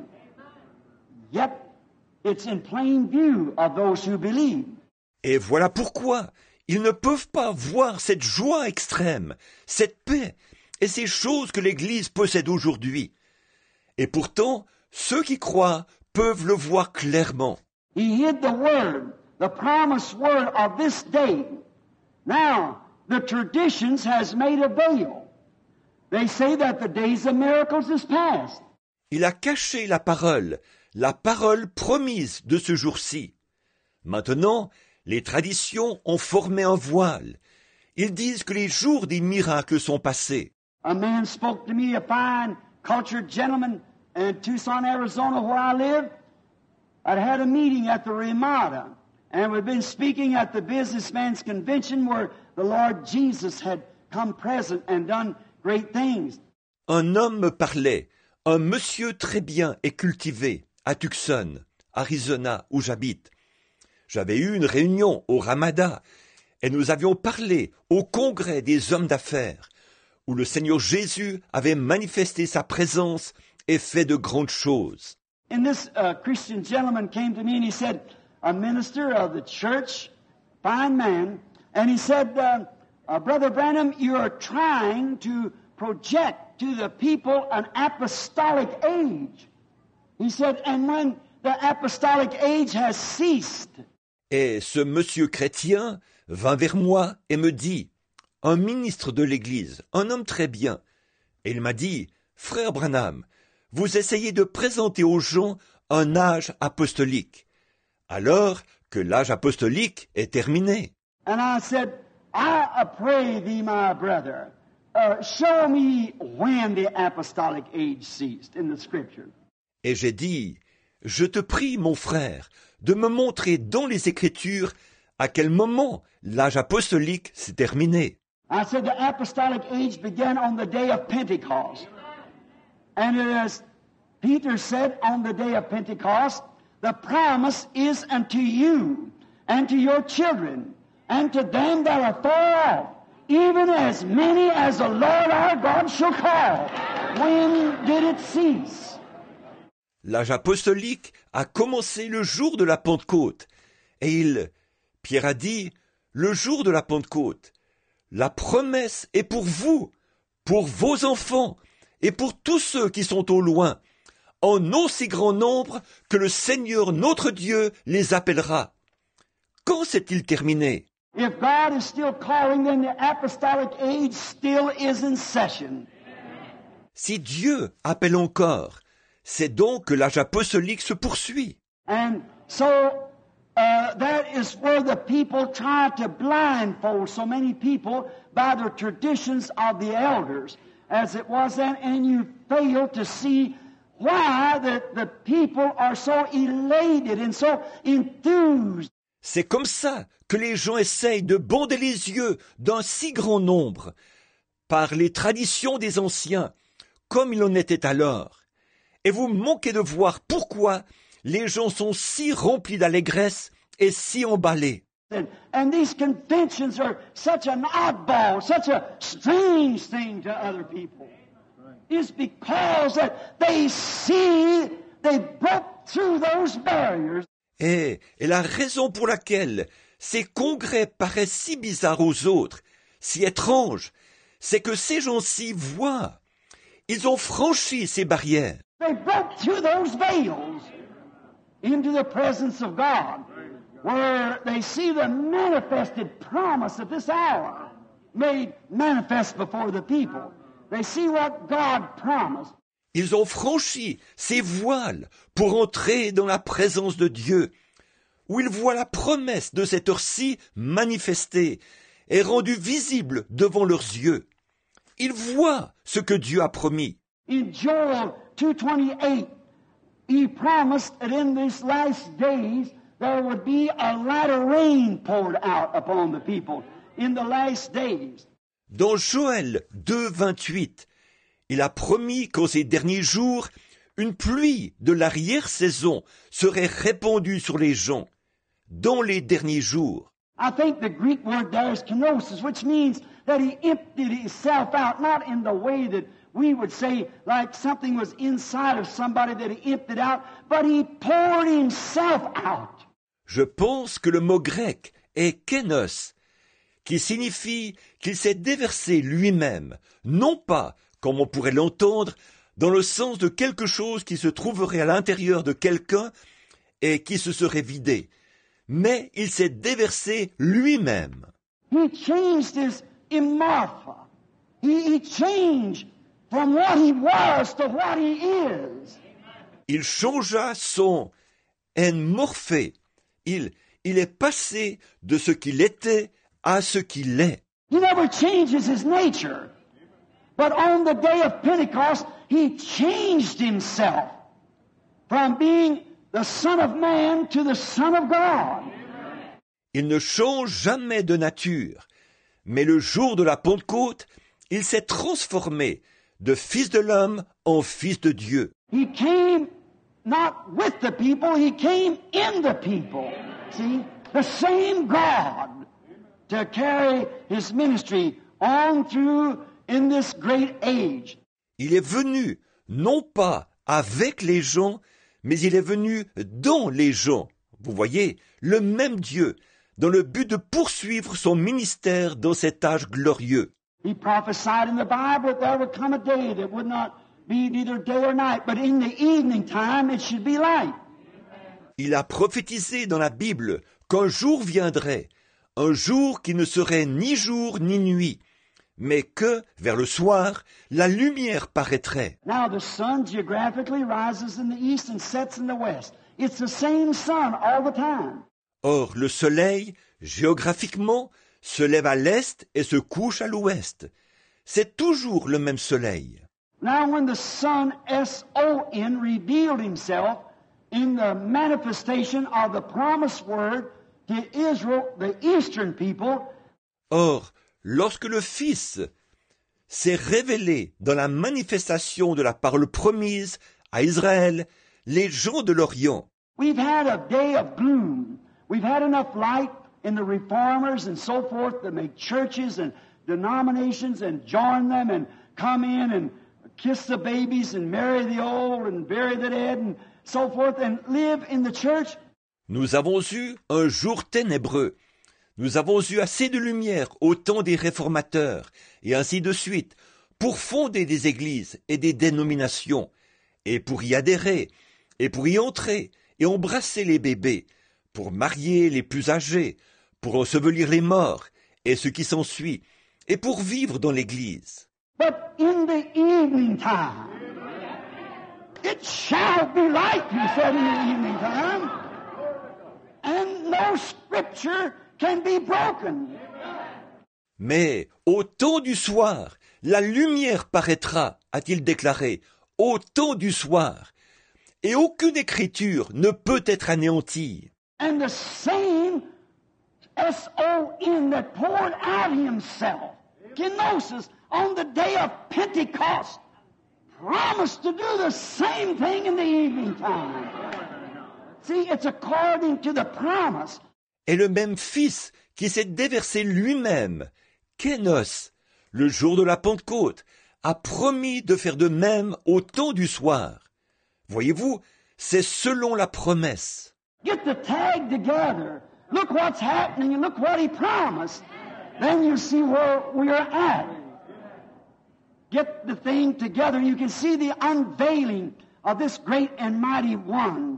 Yet, it's in plain view of those who believe. Et voilà pourquoi ils ne peuvent pas voir cette joie extrême, cette paix et ces choses que l'Église possède aujourd'hui. Et pourtant, ceux qui croient peuvent le voir clairement. He hid the word, the promised word of this day. Now, the traditions has made a veil. They say that the days of miracles is past. Il a caché la parole, la parole promise de ce jour-ci. Maintenant, les traditions ont formé un voile. Ils disent que les jours des miracles sont passés. A man spoke to me, a fine, cultured gentleman in Tucson, Arizona, where I live. I'd had a meeting at the Ramada, and we've been speaking at the businessman's convention where the Lord Jesus had come present and done great things. Un homme me parlait, un monsieur très bien et cultivé, à Tucson, Arizona, où j'habite. J'avais eu une réunion au Ramada, et nous avions parlé au congrès des hommes d'affaires, où le Seigneur Jésus avait manifesté sa présence et fait de grandes choses. And this uh, Christian gentleman came to me and he said, a minister of the church, fine man, and he said, uh, uh, Brother Branham, you are trying to project to the people an apostolic age. He said, and when the apostolic age has ceased. Et ce monsieur chrétien vint vers moi et me dit, un ministre de l'Église, un homme très bien, et il m'a dit, Frère Branham, vous essayez de présenter aux gens un âge apostolique, alors que l'âge apostolique est terminé. And I said, I pray thee, my brother, uh, show me when the apostolic age ceased in the scripture. Et j'ai dit, je te prie, mon frère, de me montrer dans les Écritures à quel moment l'âge apostolique s'est terminé. I said the apostolic age began on the day of Pentecost. And as Peter said on the day of Pentecost, the promise is unto you and to your children and to them that are far off, even as many as the Lord our God shall call. When did it cease? L'âge apostolique a commencé le jour de la Pentecôte. Et il, Pierre a dit, le jour de la Pentecôte, la promesse est pour vous, pour vos enfants et pour tous ceux qui sont au loin, en aussi grand nombre que le Seigneur notre Dieu les appellera. Quand s'est-il terminé? If God is still calling, then the apostolic age still is in session. Si Dieu appelle encore, c'est donc que l'âge apostolique se poursuit. And so uh, that is where the people try to blindfold so many people by the traditions of the elders, as it was then, and you fail to see why the, the people are so elated and so enthused. C'est comme ça que les gens essayent de bonder les yeux d'un si grand nombre, par les traditions des anciens, comme il en était alors. Et vous manquez de voir pourquoi les gens sont si remplis d'allégresse et si emballés. And, and these conventions are such an oddball, such a strange thing to other people. It's because that they see they broke through those barriers. Et, et la raison pour laquelle ces congrès paraissent si bizarres aux autres, si étranges, c'est que ces gens-ci voient. Ils ont franchi ces barrières. They broke through those veils into the presence of God, where they see the manifested promise of this hour made manifest before the people. They see what God promised. Ils ont franchi ces voiles pour entrer dans la présence de Dieu, où ils voient la promesse de cette heure-ci manifestée et rendue visible devant leurs yeux. Ils voient ce que Dieu a promis. In Joel two twenty-eight, he promised that in these last days there would be a latter rain poured out upon the people in the last days. Dans Joël deux vingt-huit, il a promis qu'en ces derniers jours, une pluie de l'arrière-saison serait répandue sur les gens, dans les derniers jours. I think the Greek word there is kenosis, which means that he emptied himself out, not in the way that we would say like something was inside of somebody that he emptied out, but he poured himself out. Je pense que le mot grec est kénos, qui signifie qu'il s'est déversé lui-même, non pas, comme on pourrait l'entendre, dans le sens de quelque chose qui se trouverait à l'intérieur de quelqu'un et qui se serait vidé, mais il s'est déversé lui-même. He changed his immorpha. He, he changed from what he was to what he is. Il changea son enmorphé. Il, il est passé de ce qu'il était à ce qu'il est. He never changes his nature. But on the day of Pentecost, he changed himself from being the Son of Man to the Son of God. Il ne change jamais de nature, mais le jour de la Pentecôte, il s'est transformé de fils de l'homme en fils de Dieu. He came not with the people, he came in the people. See, the same God to carry his ministry on through in this great age. Il est venu non pas avec les gens, mais il est venu dans les gens. Vous voyez, le même Dieu, dans le but de poursuivre son ministère dans cet âge glorieux. He prophesied in the Bible that there would come a day that would not be neither day or night, but in the evening time it should be light. Il a prophétisé dans la Bible qu'un jour viendrait, un jour qui ne serait ni jour ni nuit, mais que, vers le soir, la lumière paraîtrait. Now the sun geographically rises in the east and sets in the west. It's the same sun all the time. Or, le soleil, géographiquement, se lève à l'est et se couche à l'ouest. C'est toujours le même soleil. Now when the sun, S O N, revealed himself in the manifestation of the promised word to Israel, the eastern people, Or, lorsque le Fils s'est révélé dans la manifestation de la parole promise à Israël, les gens de l'Orient, we've had a day of gloom. We've had enough light in the reformers and so forth to make churches and denominations and join them and come in and kiss the babies and marry the old and bury the dead and so forth and live in the church. nous avons eu un jour ténébreux. Nous avons eu assez de lumière au temps des réformateurs, et ainsi de suite, pour fonder des églises et des dénominations, et pour y adhérer, et pour y entrer, et embrasser les bébés, pour marier les plus âgés, pour ensevelir les morts, et ce qui s'ensuit, et pour vivre dans l'église. But in the evening time, it shall be light, he said in the evening time, and no scripture can be broken. Mais au temps du soir, la lumière paraîtra, a-t-il déclaré, au temps du soir, et aucune écriture ne peut être anéantie. And the same S O N that poured out himself, kenosis, on the day of Pentecost, promised to do the same thing in the evening time. See, it's according to the promise. Et le même Fils qui s'est déversé lui-même, Kénos, le jour de la Pentecôte, a promis de faire de même au temps du soir. Voyez-vous, c'est selon la promesse. Get the tag together. Look what's happening and look what he promised. Then you see where we are at. Get the thing together and you can see the unveiling of this great and mighty one.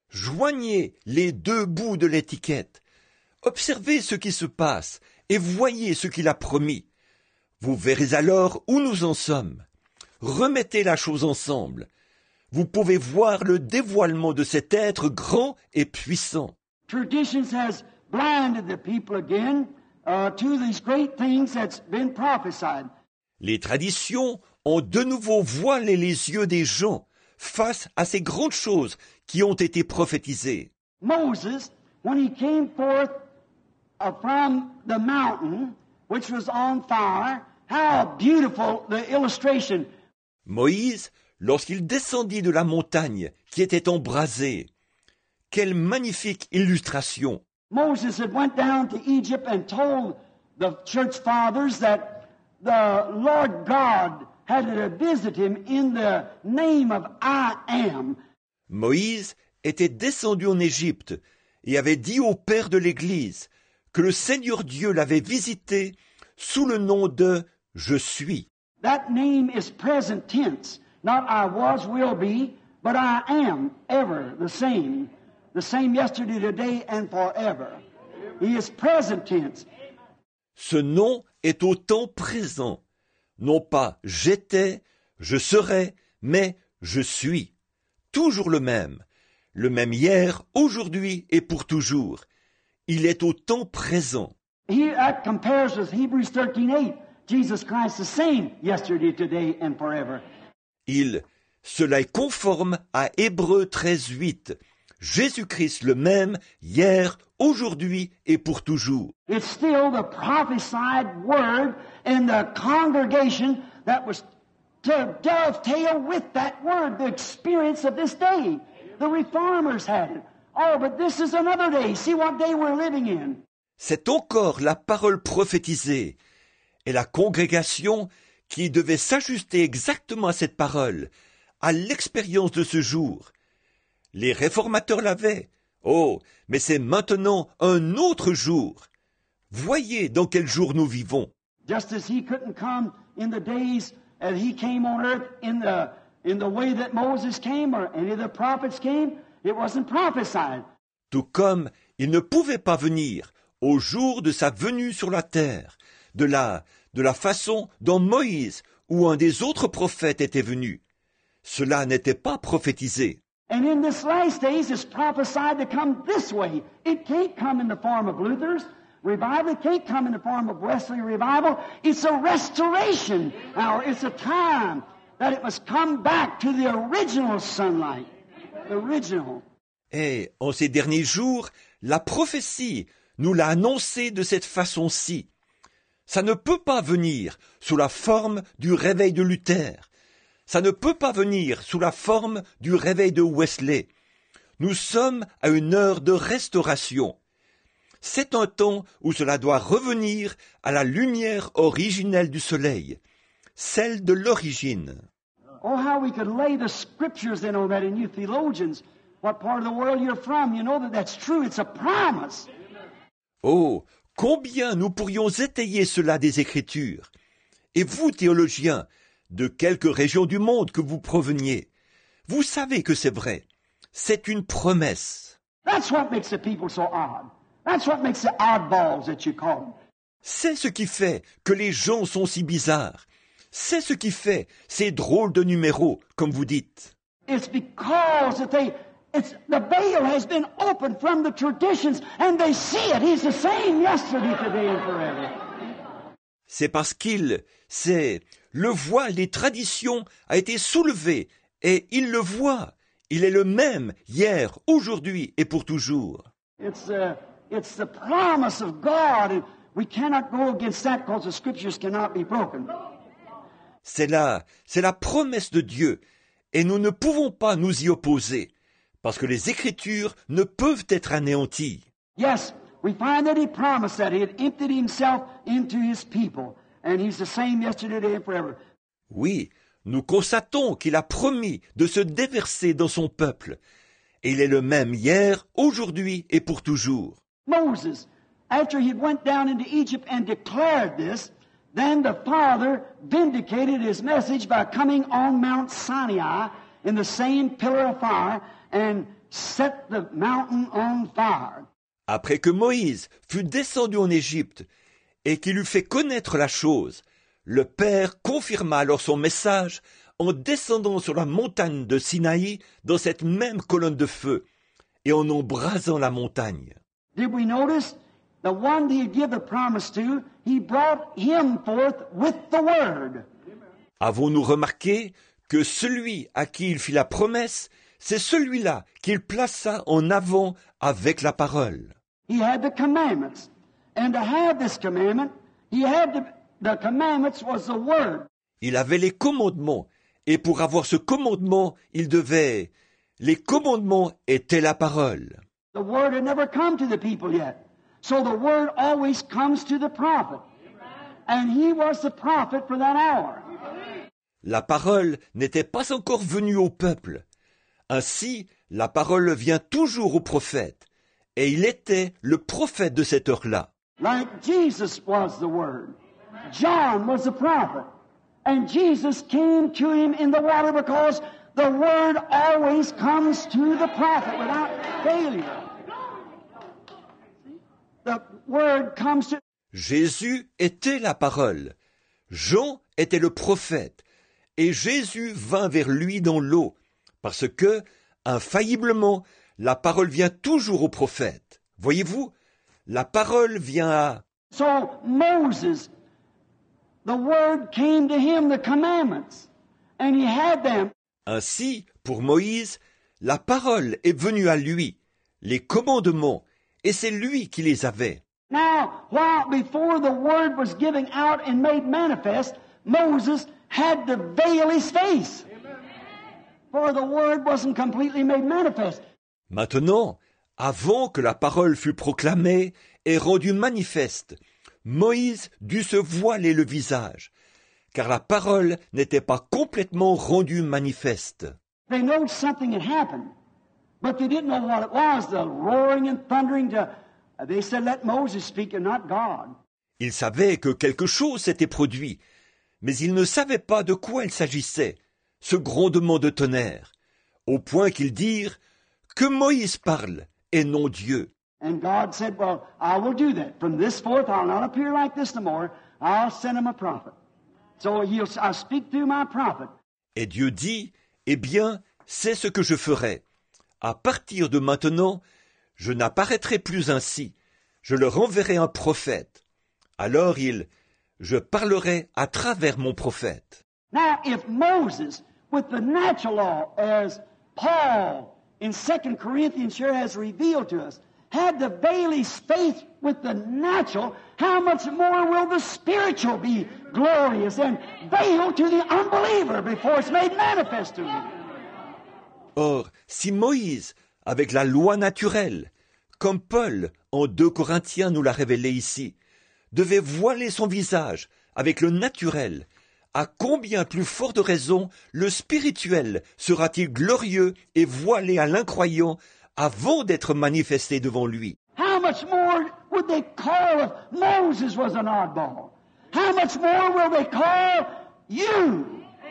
Joignez les deux bouts de l'étiquette. Observez ce qui se passe et voyez ce qu'il a promis. Vous verrez alors où nous en sommes. Remettez la chose ensemble. Vous pouvez voir le dévoilement de cet être grand et puissant. Traditions has blinded the people again uh, to these great things that's been prophesied. Les traditions ont de nouveau voilé les yeux des gens face à ces grandes choses qui ont été prophétisées. Moses, when he came forth uh, from the mountain, which was on fire, how beautiful the illustration. Moïse, lorsqu'il descendit de la montagne qui était embrasée, quelle magnifique illustration! Moses had went down to Egypt and told the church fathers that the Lord God had to visit him in the name of I am. Moïse était descendu en Égypte et avait dit au père de l'Église que le Seigneur Dieu l'avait visité sous le nom de « Je suis ». That name is present tense, not I was, will be, but I am, ever the same, the same yesterday, today, and forever. He is present tense. Ce nom est au temps présent, non pas « j'étais »,« je serai », mais « je suis ». Toujours le même, le même hier, aujourd'hui et pour toujours. Il est au temps présent. He, that compares with Hebrews thirteen eight. Jesus Christ the same yesterday, today, and forever. Il, cela est conforme à Hébreux treize huit. Jésus-Christ le même, hier, aujourd'hui et pour toujours. It's still the prophesied word in the congregation that was to dovetail with that word, the experience of this day. The reformers had it. Oh, but this is another day. See what day we're living in. C'est encore la parole prophétisée et la congrégation qui devait s'ajuster exactement à cette parole, à l'expérience de ce jour. Les réformateurs l'avaient. Oh, mais c'est maintenant un autre jour. Voyez dans quel jour nous vivons. Just as he couldn't come in the days as he came on earth in the in the way that Moses came or any of the prophets came, it wasn't prophesied. Tout comme il ne pouvait pas venir au jour de sa venue sur la terre, de la, de la façon dont Moïse ou un des autres prophètes était venu. Cela n'était pas prophétisé. And in this last days, it's prophesied to come this way. It can't come in the form of Luther's revival. It can't come in the form of Wesley revival. It's a restoration hour. It's a time that it must come back to the original sunlight. The original. Et en ces derniers jours, la prophétie nous l'a annoncé de cette façon-ci. Ça ne peut pas venir sous la forme du réveil de Luther. Ça ne peut pas venir sous la forme du réveil de Wesley. Nous sommes à une heure de restauration. C'est un temps où cela doit revenir à la lumière originelle du soleil, celle de l'origine. Oh, how we could lay the scriptures in on that, and you theologians, what part of the world you're from, you know that that's true. It's a promise. Oh, combien nous pourrions étayer cela des Écritures. Et vous, théologiens, de quelque région du monde que vous proveniez, vous savez que c'est vrai. C'est une promesse. That's what makes the people so odd. That's what makes the oddballs that you call them. C'est ce qui fait que les gens sont si bizarres. C'est ce qui fait ces drôles de numéros, comme vous dites. It's because that they, it's, the veil has been opened from the traditions and they see it. He's the same yesterday, today and forever. C'est parce qu'il, c'est, le voile des traditions a été soulevé et il le voit. Il est le même hier, aujourd'hui et pour toujours. It's, uh, it's the promise of God, and we cannot go against that because the scriptures cannot be broken. C'est là, c'est la promesse de Dieu, et nous ne pouvons pas nous y opposer, parce que les Écritures ne peuvent être anéanties. Yes, we find that he promised that he had emptied himself into his people, and he's the same yesterday, today, and forever. Oui, nous constatons qu'il a promis de se déverser dans son peuple, et il est le même hier, aujourd'hui et pour toujours. Moses, after he went down into Egypt and declared this, then the Father vindicated his message by coming on Mount Sinai in the same pillar of fire and set the mountain on fire. Après que Moïse fut descendu en Égypte et qu'il eut fait connaître la chose, le Père confirma alors son message en descendant sur la montagne de Sinaï dans cette même colonne de feu et en embrasant la montagne. Did we notice? The one that he gave the promise to, he brought him forth with the word. Avons-nous remarqué que celui à qui il fit la promesse, c'est celui-là qu'il plaça en avant avec la parole. He had the commandments. And to have this commandment, he had the, the commandments was the word. Il avait les commandements, et pour avoir ce commandement, il devait... Les commandements étaient la parole. The word had never come to the people yet. So the word always comes to the prophet. And he was the prophet for that hour. La parole n'était pas encore venue au peuple. Ainsi, la parole vient toujours au prophète. Et il était le prophète de cette heure-là. Like Jesus was the word. John was the prophet. And Jesus came to him in the water because the word always comes to the prophet without failure. The word comes to... Jésus était la parole. Jean était le prophète. Et Jésus vint vers lui dans l'eau. Parce que, infailliblement, la parole vient toujours au prophète. Voyez-vous, la parole vient à... So Moses, the word came to him, the commandments, and he had them. Ainsi, pour Moïse, la parole est venue à lui, les commandements, et c'est lui qui les avait. Now, while before the word was given out and made manifest, Moses had to veil his face. For the word wasn't completely made manifest. Maintenant, avant que la parole fût proclamée et rendue manifeste, Moïse dut se voiler le visage, car la parole n'était pas complètement rendue manifeste. They knew something had happened, but they didn't know what it was, the roaring and thundering. To, they said, let Moses speak and not God. Ils savaient que quelque chose s'était produit, mais ils ne savaient pas de quoi il s'agissait, ce grondement de tonnerre, au point qu'ils dirent que Moïse parle et non Dieu. And God said, well, I will do that. From this forth I'll not appear like this no more. I'll send him a prophet. So he'll, I'll speak through my prophet. Et Dieu dit, eh bien, c'est ce que je ferai. À partir de maintenant, je n'apparaîtrai plus ainsi. Je leur enverrai un prophète. Alors il, je parlerai à travers mon prophète. Now, if Moses, with the natural law, as Paul in Second Corinthians here has revealed to us, had to veil his faith with the natural, how much more will the spiritual be glorious and veiled to the unbeliever before it's made manifest to him? Or, si Moïse, avec la loi naturelle, comme Paul en deux Corinthiens nous l'a révélé ici, devait voiler son visage avec le naturel, à combien plus forte raison le spirituel sera-t-il glorieux et voilé à l'incroyant avant d'être manifesté devant lui? How much more would they call if Moses was an oddball? How much more will they call you,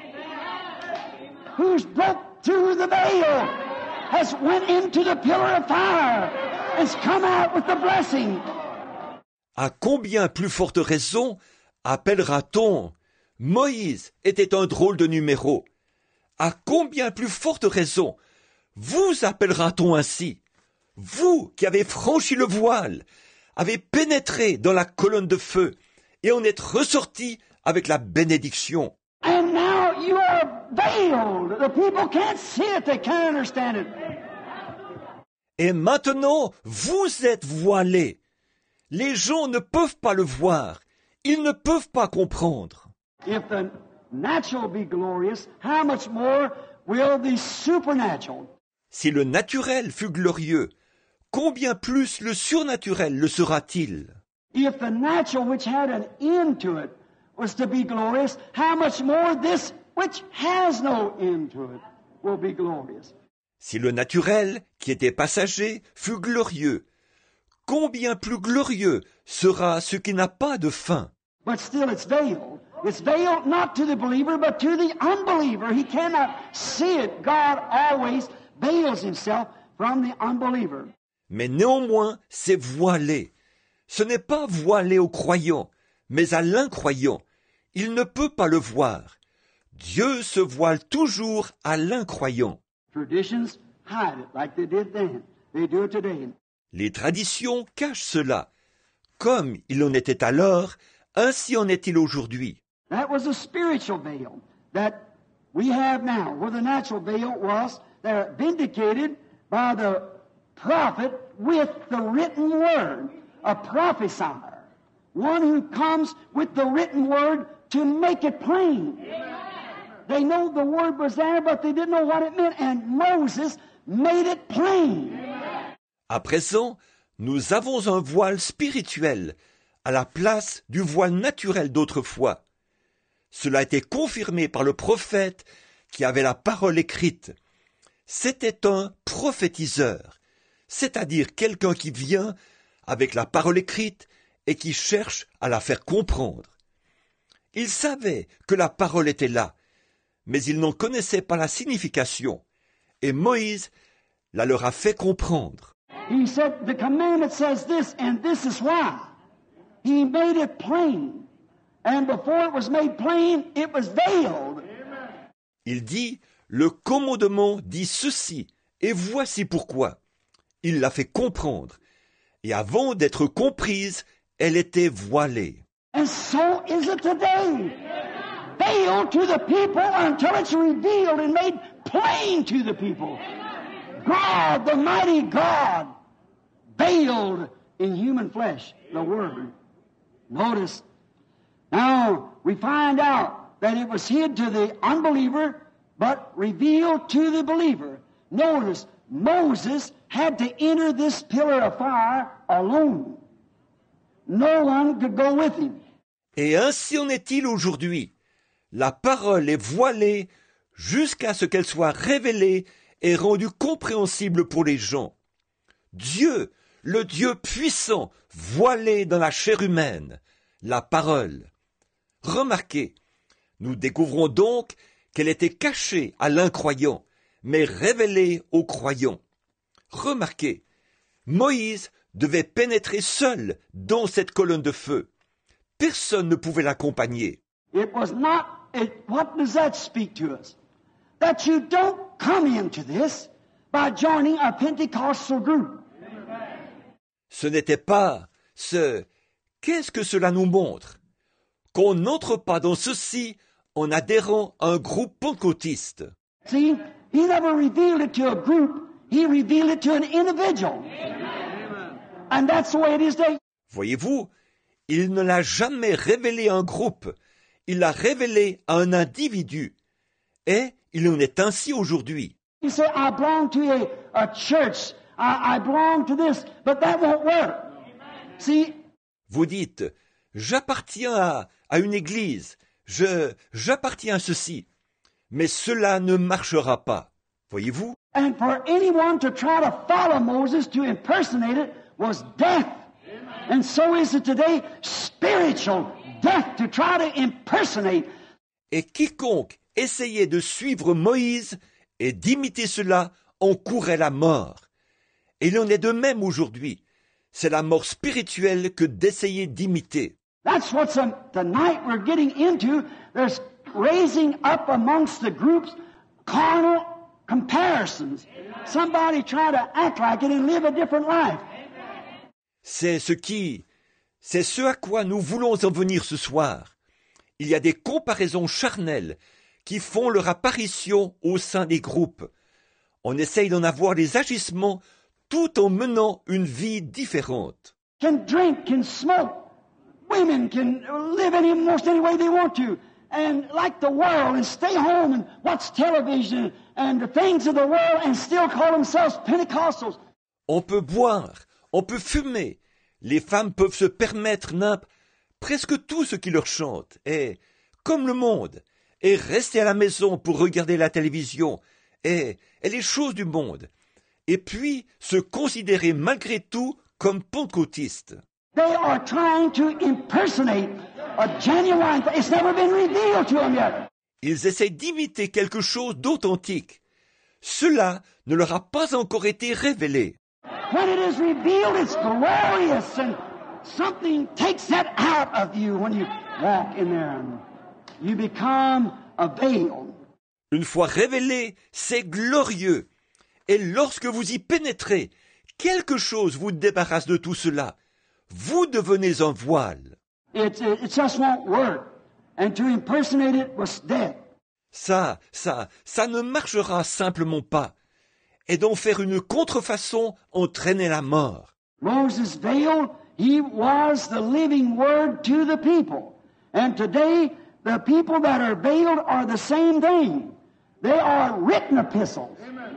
who's broke through the veil, has went into the pillar of fire, has come out with the blessing? À combien plus forte raison appellera-t-on Moïse était un drôle de numéro? À combien plus forte raison vous appellera-t-on ainsi? Vous qui avez franchi le voile, avez pénétré dans la colonne de feu et en êtes ressortis avec la bénédiction. And now you are veiled. The people can't see it, they can't understand it. Et maintenant, vous êtes voilés. Les gens ne peuvent pas le voir. Ils ne peuvent pas comprendre. If the natural be glorious, how much more will the supernatural? Si le naturel fut glorieux, combien plus le surnaturel le sera-t-il? If the natural which had an end to it was to be glorious, how much more this which has no end to it will be glorious? Si le naturel, qui était passager, fut glorieux, combien plus glorieux sera ce qui n'a pas de fin? But still it's veiled. It's veiled not to the believer, but to the unbeliever. He cannot see it. God always veils himself from the unbeliever. Mais néanmoins, c'est voilé. Ce n'est pas voilé au croyant, mais à l'incroyant. Il ne peut pas le voir. Dieu se voile toujours à l'incroyant. Traditions hide it like they did then. They do it today. Les traditions cachent cela. Comme il en était alors, ainsi en est-il aujourd'hui. That was a spiritual veil that we have now, where the natural veil was they're vindicated by the prophet with the written word, a prophesier, one who comes with the written word to make it plain. They know the word was there, but they didn't know what it meant, and Moses made it plain. À présent, nous avons un voile spirituel à la place du voile naturel d'autrefois. Cela a été confirmé par le prophète qui avait la parole écrite. C'était un prophétiseur, c'est-à-dire quelqu'un qui vient avec la parole écrite et qui cherche à la faire comprendre. Il savait que la parole était là, mais il n'en connaissait pas la signification, et Moïse la leur a fait comprendre. He said, the commandment says this, and this is why. He made it plain. And before it was made plain, it was veiled. Il dit, le commandement dit ceci, et voici pourquoi. Il l'a fait comprendre, et avant d'être comprise, elle était voilée. And so is it today. Veiled to the people until it's revealed and made plain to the people. God, the mighty God, veiled in human flesh, the Word. Notice, now we find out that it was hid to the unbeliever, but revealed to the believer. Notice, Moses had to enter this pillar of fire alone. No one could go with him. Et ainsi en est-il aujourd'hui. La parole est voilée jusqu'à ce qu'elle soit révélée et rendue compréhensible pour les gens. Dieu, le Dieu puissant, voilé dans la chair humaine, la parole. Remarquez, nous découvrons donc qu'elle était cachée à l'incroyant, mais révélée aux croyants. Remarquez, Moïse devait pénétrer seul dans cette colonne de feu. personne ne pouvait l'accompagner. It was not, it, what does that speak to us? That you don't come into this by joining a Pentecostal group. Ce n'était pas ce « qu'est-ce que cela nous montre ?» qu'on n'entre pas dans ceci en adhérant à un groupe pentecôtiste. See, he never revealed it to a group, he revealed it to an individual. And that's the way it is today. Voyez-vous, il ne l'a jamais révélé à un groupe, il l'a révélé à un individu. Et il en est ainsi aujourd'hui. You say, I belong to a, a church, I, I belong to this, but that won't work. See, vous dites, j'appartiens à, à une église, je, j'appartiens à ceci, mais cela ne marchera pas. Voyez-vous? And for anyone to try to follow Moses to impersonate it was death. And so is it today, spiritual death to try to impersonate. Et quiconque essayait de suivre Moïse et d'imiter cela en courait la mort. Et il en est de même aujourd'hui. C'est la mort spirituelle que d'essayer d'imiter. That's what's um, tonight we're getting into. There's raising up amongst the groups carnal comparisons. Somebody try to act like it and live a different life. C'est ce qui, c'est ce à quoi nous voulons en venir ce soir. Il y a des comparaisons charnelles qui font leur apparition au sein des groupes. On essaye d'en avoir les agissements tout en menant une vie différente. Can drink, can smoke. Women can live any, most any way they want to. And like the world and stay home and watch television and the things of the world and still call themselves Pentecostals. On peut boire, on peut fumer. Les femmes peuvent se permettre n'importe presque tout ce qui leur chante. Et, comme le monde, et rester à la maison pour regarder la télévision et, et les choses du monde. Et puis se considérer malgré tout comme pentecôtistes. They are trying to impersonate a genuine. It's never been revealed to them yet. Ils essaient d'imiter quelque chose d'authentique. Cela ne leur a pas encore été révélé. When it is revealed, it's glorious, and something takes that out of you when you walk in there. You become a veil. Une fois révélé, c'est glorieux. Et lorsque vous y pénétrez, quelque chose vous débarrasse de tout cela. Vous devenez un voile. It, it, it just won't work. And to impersonate it was death. Ça, ça, ça ne marchera simplement pas. Et d'en faire une contrefaçon entraînait la mort. Moses veiled, he was the living word to the people. And today, the people that are veiled are the same thing. They are written epistles.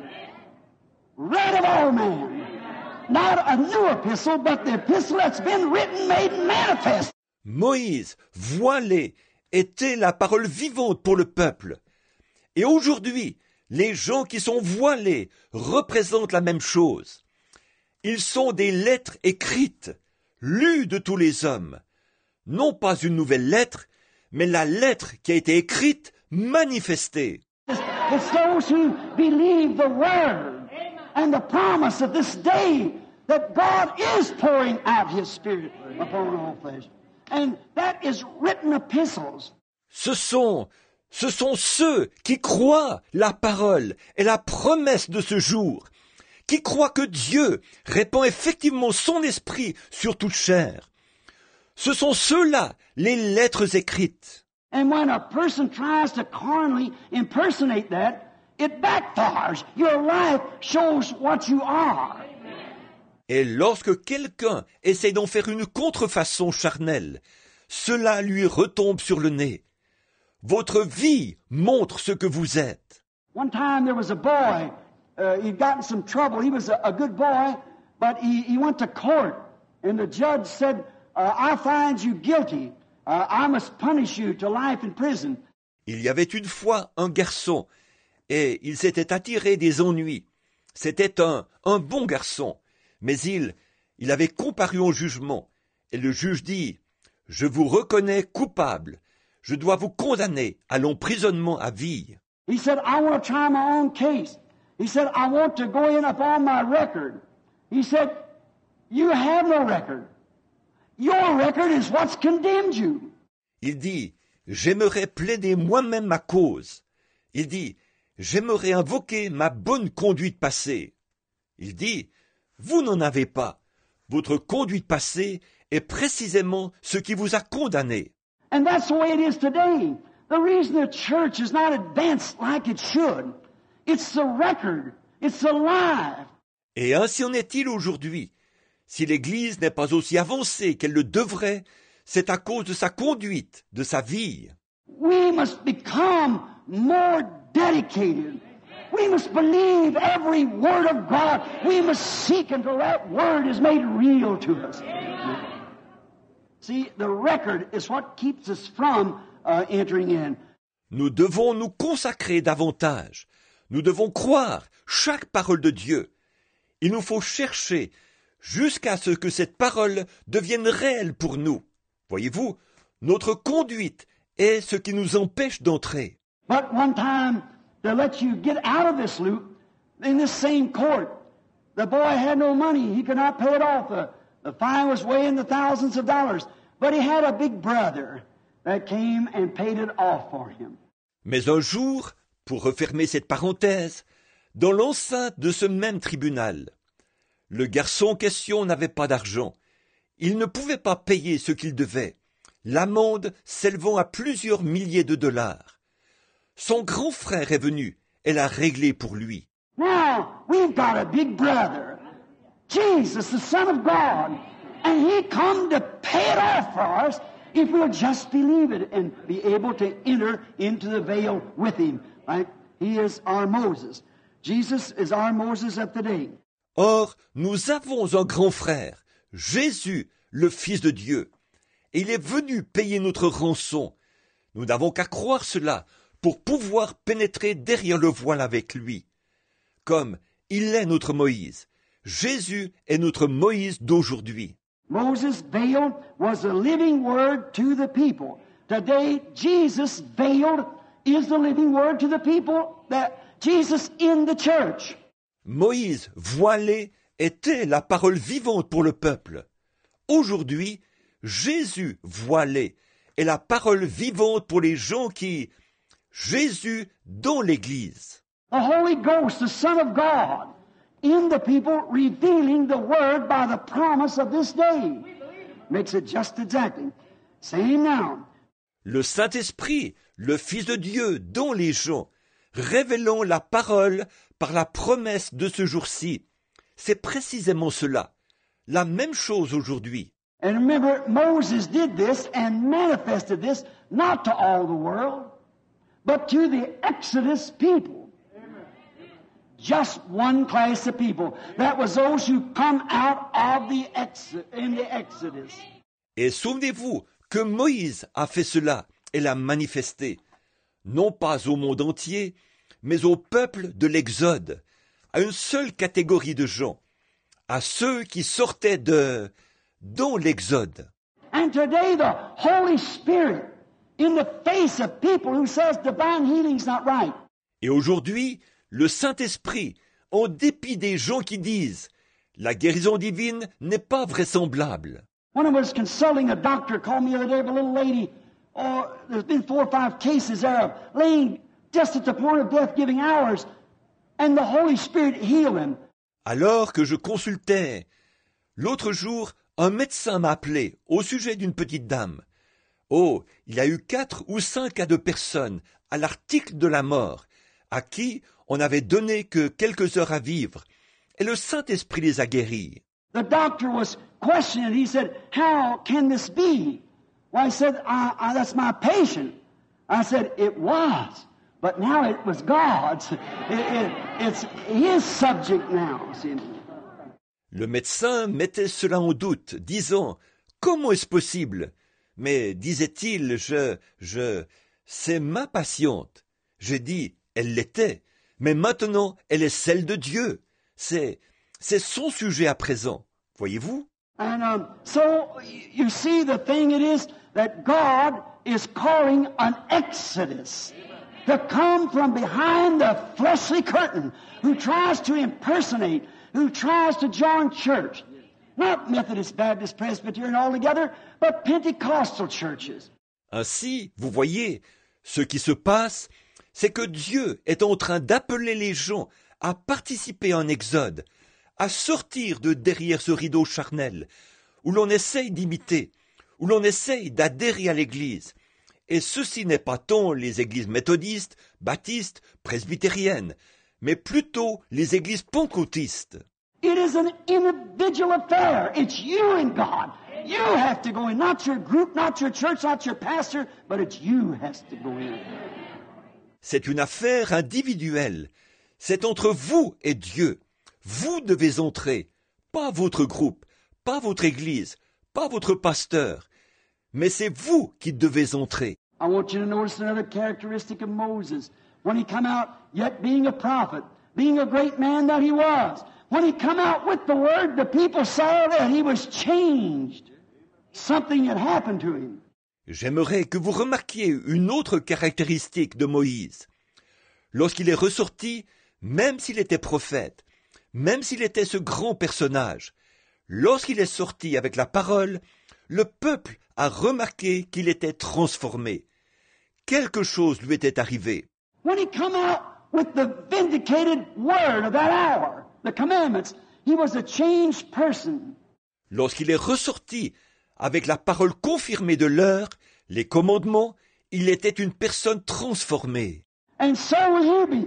Read of all men. Not a new epistle, but the epistle that's been written, made manifest. Moïse, voilé, était la parole vivante pour le peuple. Et aujourd'hui, les gens qui sont voilés représentent la même chose. Ils sont des lettres écrites, lues de tous les hommes. Non pas une nouvelle lettre, mais la lettre qui a été écrite, manifestée. It's those who believe the word and the promise of this day that God is pouring out His Spirit upon all flesh. And that is written epistles. Ce sont, ce sont ceux qui croient la parole et la promesse de ce jour, qui croient que Dieu répand effectivement son esprit sur toute chair. Ce sont ceux-là, les lettres écrites. And when a person tries to carnally impersonate that, it backfires. Your life shows what you are. Et lorsque quelqu'un essaie d'en faire une contrefaçon charnelle, cela lui retombe sur le nez. Votre vie montre ce que vous êtes. One time there was a boy, uh, he'd gotten some trouble. He was a, a good boy, but he, he went to court, and the judge said, uh, I find you guilty. Uh, I must punish you to life in prison. Il y avait une fois un garçon, et il s'était attiré des ennuis. C'était un, un bon garçon, mais il, il avait comparu au jugement, et le juge dit, « Je vous reconnais coupable, je dois vous condamner à l'emprisonnement à vie. » He said, I want to try my own case. He said, I want to go in upon my record. He said, you have no record. Your record is what's condemned you. Il dit, j'aimerais plaider moi-même ma cause. Il dit, j'aimerais invoquer ma bonne conduite passée. Il dit, vous n'en avez pas. Votre conduite passée est précisément ce qui vous a condamné. And that's the way it is today. The reason the church is not advanced like it should, it's the record, it's the life. Et ainsi en est-il aujourd'hui. Si l'Église n'est pas aussi avancée qu'elle le devrait, c'est à cause de sa conduite, de sa vie. We must become more dedicated. We must believe every word of God. We must seek until that word is made real to us. See, the record is what keeps us from uh, entering in. Nous devons nous consacrer davantage. Nous devons croire chaque parole de Dieu. Il nous faut chercher jusqu'à ce que cette parole devienne réelle pour nous. Voyez-vous, notre conduite est ce qui nous empêche d'entrer. But one time, to let you get out of this loop, in this same court, the boy had no money. He could not pay it off. The, the fine was way in the thousands of dollars. But he had a big brother that came and paid it off for him. Mais un jour, pour refermer cette parenthèse, dans l'enceinte de ce même tribunal, le garçon en question n'avait pas d'argent. Il ne pouvait pas payer ce qu'il devait, l'amende s'élevant à plusieurs milliers de dollars. Son grand frère est venu et l'a réglé pour lui. Now, we've got a big brother, Jesus, the Son of God, and he come to pay it off for us if we'll just believe it and be able to enter into the veil with him. Right? He is our Moses. Jesus is our Moses of today. Or, nous avons un grand frère, Jésus, le Fils de Dieu, et il est venu payer notre rançon. Nous n'avons qu'à croire cela pour pouvoir pénétrer derrière le voile avec lui. Comme il est notre Moïse, Jésus est notre Moïse d'aujourd'hui. Moses' veiled was the living word to the people. Today, Jesus veiled is the living word to the people, that Jesus in the church. Moïse voilé était la parole vivante pour le peuple. Aujourd'hui, Jésus voilé est la parole vivante pour les gens qui... Jésus dans l'Église. The Holy Ghost, the Son of God, in the people, revealing the Word by the promise of this day. Makes it just exactly. Same now. Le Saint-Esprit, le Fils de Dieu dans les gens, révélant la parole par la promesse de ce jour-ci. C'est précisément cela. La même chose aujourd'hui. And remember, Moses did this and manifested this not to all the world, but to the Exodus people. Just one class of people. That was those who come out of the ex- in the Exodus. Et souvenez-vous que Moïse a fait cela et l'a manifesté, non pas au monde entier, mais au peuple de l'Exode, à une seule catégorie de gens, à ceux qui sortaient de... dans l'Exode. And today the Holy Spirit, in the face of people who says divine healing's not right. Et aujourd'hui, le Saint-Esprit, en dépit des gens qui disent « La guérison divine n'est pas vraisemblable ». When I was consulting a doctor, called me the other day of a little lady, oh, there's been four or five cases there of laying just at the point of death, giving hours, and the Holy Spirit healed him. Alors que je consultais, l'autre jour, un médecin m'a appelé au sujet d'une petite dame. Oh, il y a eu quatre ou cinq cas de personnes à l'article de la mort, à qui on n'avait donné que quelques heures à vivre, et le Saint-Esprit les a guéris. The doctor was questioning. He said, "How can this be?" Well, I said, I, I, "That's my patient." I said, "It was, but now it was God's. It, it, it's His subject now." See? Le médecin mettait cela en doute, disant « Comment est-ce possible ?» Mais, disait-il, je, je, c'est ma patiente. J'ai dit, elle l'était, mais maintenant, elle est celle de Dieu. C'est, c'est son sujet à présent. Voyez-vous? And um, so, you see, the thing it is that God is calling an exodus to come from behind the fleshly curtain who tries to impersonate, who tries to join church. Not Methodist, Baptist, Presbyterian altogether, but Pentecostal churches. Ainsi, vous voyez, ce qui se passe, c'est que Dieu est en train d'appeler les gens à participer en Exode, à sortir de derrière ce rideau charnel, où l'on essaye d'imiter, où l'on essaye d'adhérer à l'Église. Et ceci n'est pas tant les églises méthodistes, baptistes, presbytériennes, mais plutôt les églises pentecôtistes. It is an individual affair. It's you and God. You have to go in, not your group, not your church, not your pastor, but it's you has to go in. C'est une affaire individuelle. C'est entre vous et Dieu. Vous devez entrer, pas votre groupe, pas votre église, pas votre pasteur, mais c'est vous qui devez entrer. I want you to notice another characteristic of Moses. When he come out, yet being a prophet, being a great man that he was, when he come out with the word, the people saw that he was changed. Something had happened to him. J'aimerais que vous remarquiez une autre caractéristique de Moïse. Lorsqu'il est ressorti, même s'il était prophète, même s'il était ce grand personnage, lorsqu'il est sorti avec la parole, le peuple a remarqué qu'il était transformé. Quelque chose lui était arrivé. When he come out with the vindicated word of that hour, the commandments, he was a changed person. Lorsqu'il est ressorti avec la parole confirmée de l'heure, les commandements, il était une personne transformée. And so will you be.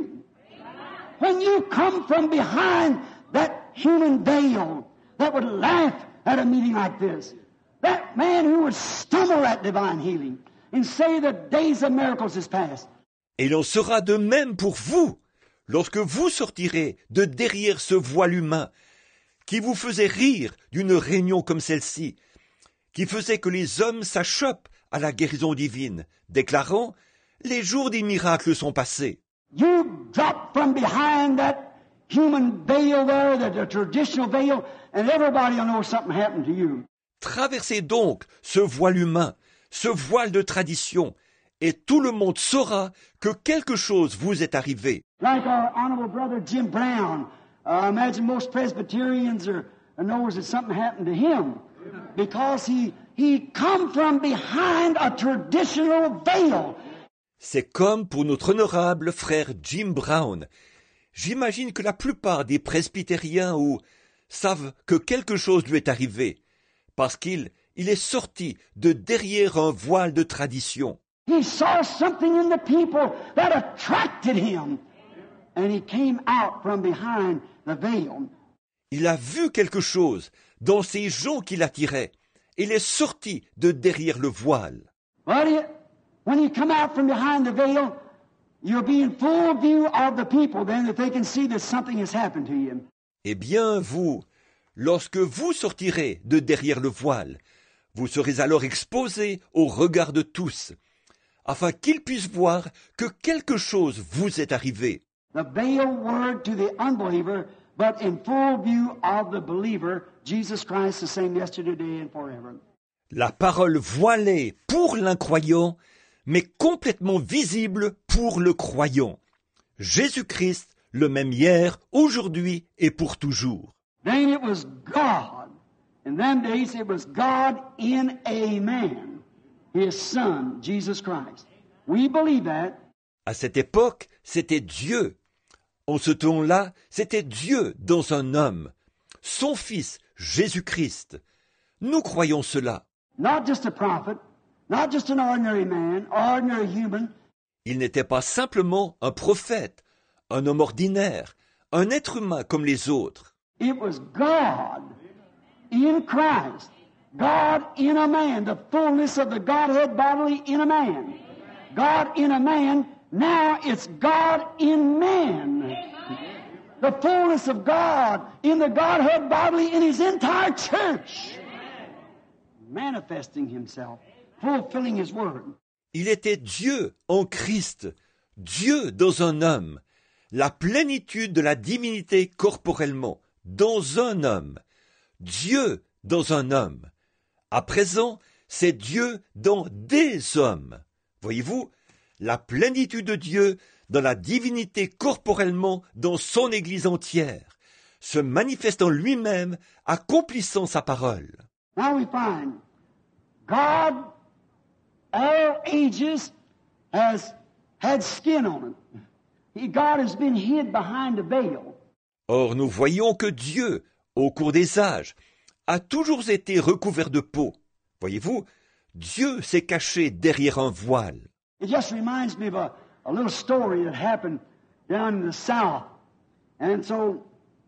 When you come from behind that human veil that would laugh at a meeting like this, that man who would stumble at divine healing and say the days of miracles is past. Et il en sera de même pour vous, lorsque vous sortirez de derrière ce voile humain, qui vous faisait rire d'une réunion comme celle-ci, qui faisait que les hommes s'achoppent à la guérison divine, déclarant « Les jours des miracles sont passés ». You drop from behind that human veil there, the, the traditional veil, and everybody will know something happened to you. Traversez donc ce voile humain, ce voile de tradition, et tout le monde saura que quelque chose vous est arrivé. Like our honorable brother Jim Brown, uh, I imagine most Presbyterians are, knows that something happened to him because he he come from behind a traditional veil. C'est comme pour notre honorable frère Jim Brown. J'imagine que la plupart des presbytériens ou savent que quelque chose lui est arrivé, parce qu'il il est sorti de derrière un voile de tradition. He saw something in the people that attracted him, and he came out from behind the veil. Il a vu quelque chose dans ces gens qui l'attiraient. Il est sorti de derrière le voile. Well, when you come out from behind the veil, you'll be in full view of the people then that they can see that something has happened to you. Eh bien, vous, lorsque vous sortirez de derrière le voile, vous serez alors exposés au regard de tous, afin qu'ils puissent voir que quelque chose vous est arrivé. The veil word to the unbeliever, but in full view of the believer, Jesus Christ the same yesterday, today, and forever. La parole voilée pour l'incroyant, mais complètement visible pour le croyant. Jésus-Christ, le même hier, aujourd'hui et pour toujours. Then it was God. In them days it was God in a man, His Son, Jesus Christ. We believe that. À cette époque, c'était Dieu. En ce temps-là, c'était Dieu dans un homme, son Fils, Jésus-Christ. Nous croyons cela. Not just a prophet, not just an ordinary man, ordinary human. Il n'était pas simplement un prophète, un homme ordinaire, un être humain comme les autres. It was God in Christ, God in a man, the fullness of the Godhead bodily in a man. God in a man, now it's God in man. The fullness of God in the Godhead bodily in His entire church. Manifesting Himself, fulfilling His word. Il était Dieu en Christ, Dieu dans un homme, la plénitude de la divinité corporellement, dans un homme, Dieu dans un homme. À présent, c'est Dieu dans des hommes. Voyez-vous, la plénitude de Dieu dans la divinité corporellement dans son Église entière. se manifestant lui-même, accomplissant sa parole. Now we find God, all ages, has had skin on him. He, God has been hid behind a veil. Or nous voyons que Dieu, au cours des âges, a toujours été recouvert de peau. Voyez-vous, Dieu s'est caché derrière un voile. It just reminds me of a, a little story that happened down in the South. And so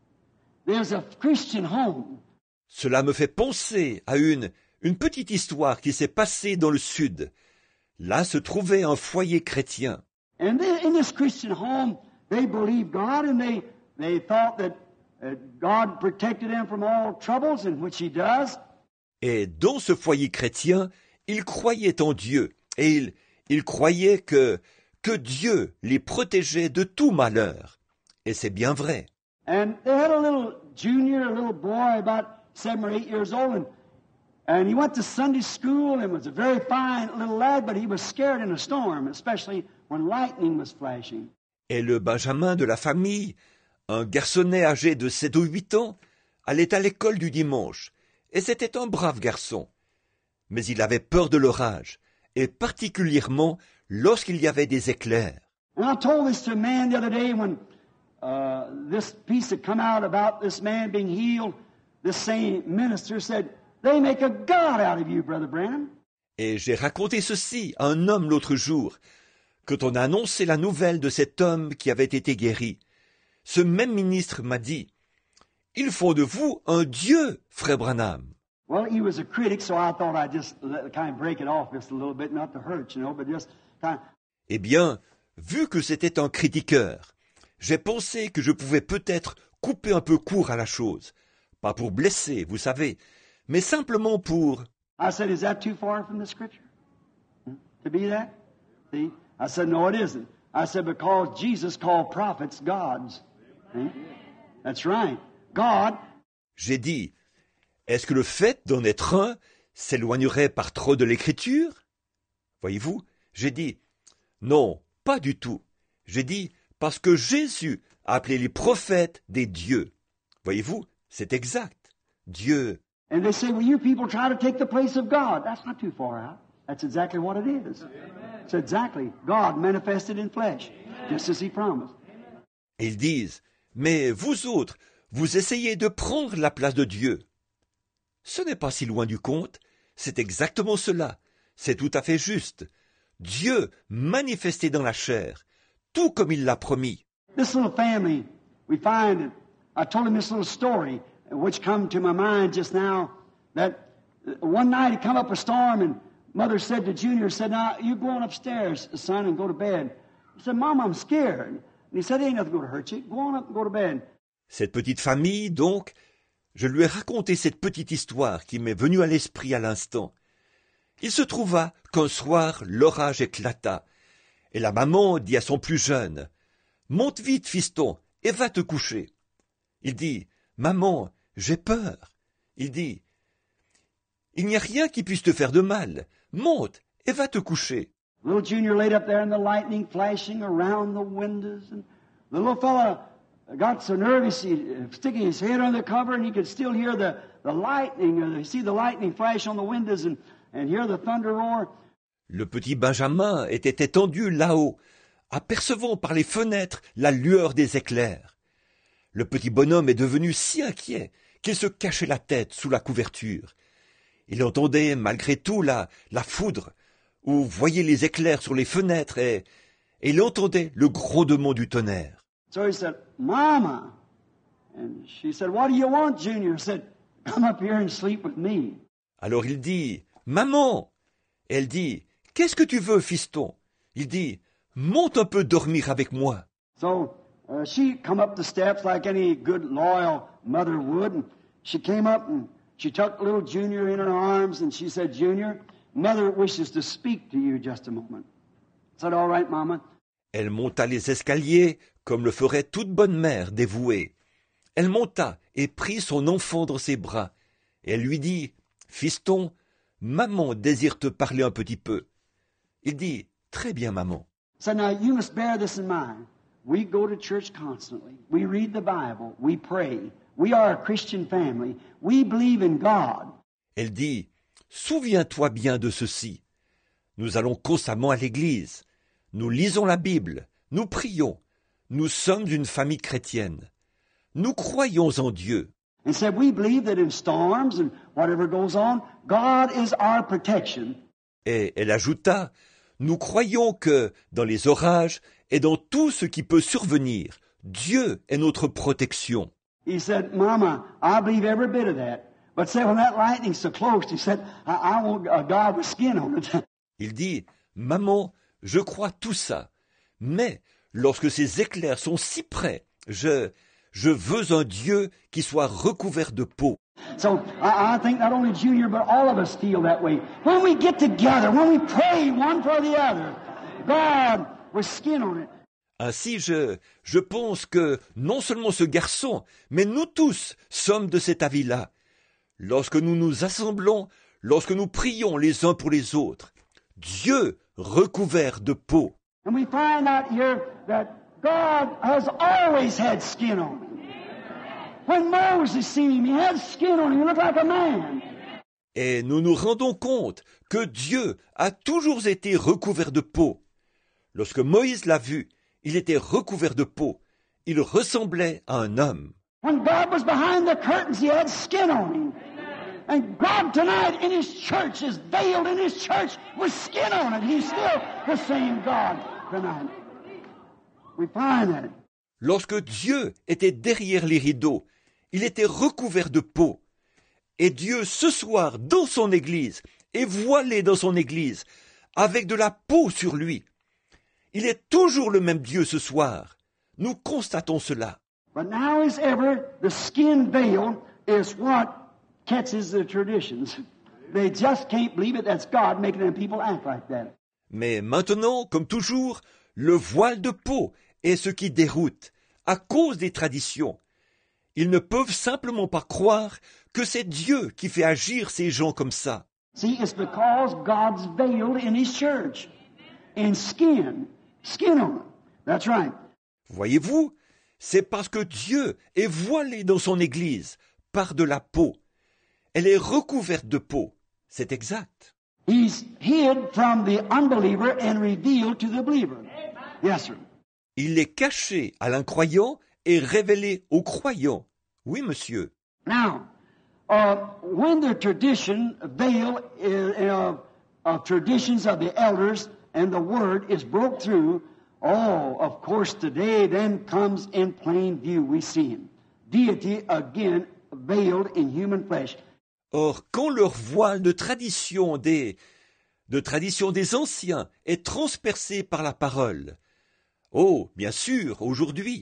there's a Christian home. Cela me fait penser à une, une petite histoire qui s'est passée dans le Sud. Là se trouvait un foyer chrétien. And then in this Christian home, they believed God and they, they thought that uh, God protected them from all troubles, in which He does. Et dans ce foyer chrétien, ils croyaient en Dieu. Et ils, ils croyaient que, que Dieu les protégeait de tout malheur. Et c'est bien vrai. And they had a little junior, a little boy about seven or eight years old, and, and he went to Sunday school and was a very fine little lad, but he was scared in a storm, especially when lightning was flashing. Et le Benjamin de la famille, un garçonnet âgé de sept ou huit ans, allait à l'école du dimanche, et c'était un brave garçon. Mais il avait peur de l'orage, et particulièrement lorsqu'il y avait des éclairs. And I told this to a man the other day when uh, this piece had come out about this man being healed. This same minister said, "They make a god out of you, Brother Branham." Et j'ai raconté ceci à un homme l'autre jour, quand on a annoncé la nouvelle de cet homme qui avait été guéri. Ce même ministre m'a dit, « Ils font de vous un Dieu, frère Branham. » Well, he was a critic, so I thought I'd just let, kind of break it off just a little bit, not to hurt, you know, but just kind of... Eh bien, vu que c'était un critiqueur, j'ai pensé que je pouvais peut-être couper un peu court à la chose. Pas pour blesser, vous savez, mais simplement pour... I said, is that too far from the Scripture? Hmm? To be that? See? I said, no, it isn't. I said, because Jesus called prophets gods. See? That's right. God... J'ai dit, est-ce que le fait d'en être un s'éloignerait par trop de l'Écriture? Voyez-vous, j'ai dit, non, pas du tout. J'ai dit, parce que Jésus a appelé les prophètes des dieux. Voyez-vous, c'est exact. Dieu. And they say, well, you people try to take the place of God. That's not too far out. That's exactly what it is. It's exactly God manifested in flesh, just as He promised. Et ils disent, mais vous autres, vous essayez de prendre la place de Dieu. Ce n'est pas si loin du compte, c'est exactement cela, c'est tout à fait juste. Dieu manifesté dans la chair, tout comme il l'a promis. This little family, we find it. I told him this little story, which come to my mind just now, that one night it come up a storm and Mother said to Junior, said, now, you go on upstairs, son, and go to bed. He said, Mom, I'm scared. And he said, ain't nothing going to hurt you. Go on up and go to bed. Cette petite famille, donc, je lui ai raconté cette petite histoire qui m'est venue à l'esprit à l'instant. Il se trouva qu'un soir, l'orage éclata, et la maman dit à son plus jeune, « Monte vite, fiston, et va te coucher. » Il dit, « Maman, j'ai peur. » Il dit, « Il n'y a rien qui puisse te faire de mal. Monte et va te coucher. » Little Junior laid up there in the lightning flashing around the windows, and the little fella got so nervous, he sticking his head under the cover, and he could still hear the, the lightning, or see the lightning flash on the windows and, and hear the thunder roar. Le petit Benjamin était étendu là-haut, apercevant par les fenêtres la lueur des éclairs. Le petit bonhomme est devenu si inquiet qu'il se cachait la tête sous la couverture. Il entendait malgré tout la, la foudre, ou voyait les éclairs sur les fenêtres, et, et il entendait le grondement du tonnerre. So he said, Mama. And she said, what do you want, Junior? He said, come up here and sleep with me. Alors il dit, Maman. Et elle dit, qu'est-ce que tu veux, fiston? Il dit, monte un peu dormir avec moi. So uh, she come up the steps like any good loyal mother would, and she came up and she took little Junior in her arms, and she said, Junior, Mother wishes to speak to you just a moment. I said, all right, Mama. Elle monta les escaliers comme le ferait toute bonne mère dévouée. Elle monta et prit son enfant dans ses bras. Et elle lui dit, fiston, maman désire te parler un petit peu. Il dit, très bien, maman. So now you must bear this in mind. We go to church constantly. We read the Bible. We pray. We are a Christian family. We believe in God. Elle dit, souviens-toi bien de ceci. Nous allons constamment à l'église. Nous lisons la Bible. Nous prions. Nous sommes une famille chrétienne. Nous croyons en Dieu. And said, we believe that in storms and whatever goes on, God is our protection. Et elle ajouta, nous croyons que dans les orages et dans tout ce qui peut survenir, Dieu est notre protection. He said, Mama, I believe every bit of that. But say when that lightning's so close, he said, I, I want a God with skin on it. Il dit, maman, je crois tout ça. Mais lorsque ces éclairs sont si près, je, je veux un Dieu qui soit recouvert de peau. So I, I think not only Junior, but all of us feel that way. When we get together, when we pray one for the other, God with skin on it. Ainsi, je, je pense que non seulement ce garçon, mais nous tous sommes de cet avis-là. Lorsque nous nous assemblons, lorsque nous prions les uns pour les autres, Dieu recouvert de peau. And we find out here that God has always had skin on him. When Moses seen him, he had skin on him. He looked like a man. Et nous nous rendons compte que Dieu a toujours été recouvert de peau. Lorsque Moïse l'a vu, il était recouvert de peau. Il ressemblait à un homme. When God was behind the curtains, he had skin on him. And God tonight in his church is veiled in his church with skin on it. He's still the same God tonight. We find that. Lorsque Dieu était derrière les rideaux, il était recouvert de peau. Et Dieu, ce soir, dans son église, est voilé dans son église, avec de la peau sur lui. Il est toujours le même Dieu ce soir. Nous constatons cela. But now as ever, the skin veil is what catches the traditions. They just can't believe it. That's God making them people act like that. Mais maintenant, comme toujours, le voile de peau est ce qui déroute, à cause des traditions. Ils ne peuvent simplement pas croire que c'est Dieu qui fait agir ces gens comme ça. See, it's because God's veiled in his church. In skin. Skin on it. That's right. Voyez-vous, c'est parce que Dieu est voilé dans son Église par de la peau. Elle est recouverte de peau. C'est exact. He's hid from the unbeliever and revealed to the believer. Yes, sir. Il est caché à l'incroyant et révélé aux croyants. Oui, monsieur. Now, uh, when the tradition veil uh, of traditions of the elders and the word is broke through, oh, of course, today then comes in plain view. We see him. Deity again veiled in human flesh. Or, quand leur voile de tradition des, de tradition des anciens est transpercé par la parole, oh, bien sûr, aujourd'hui,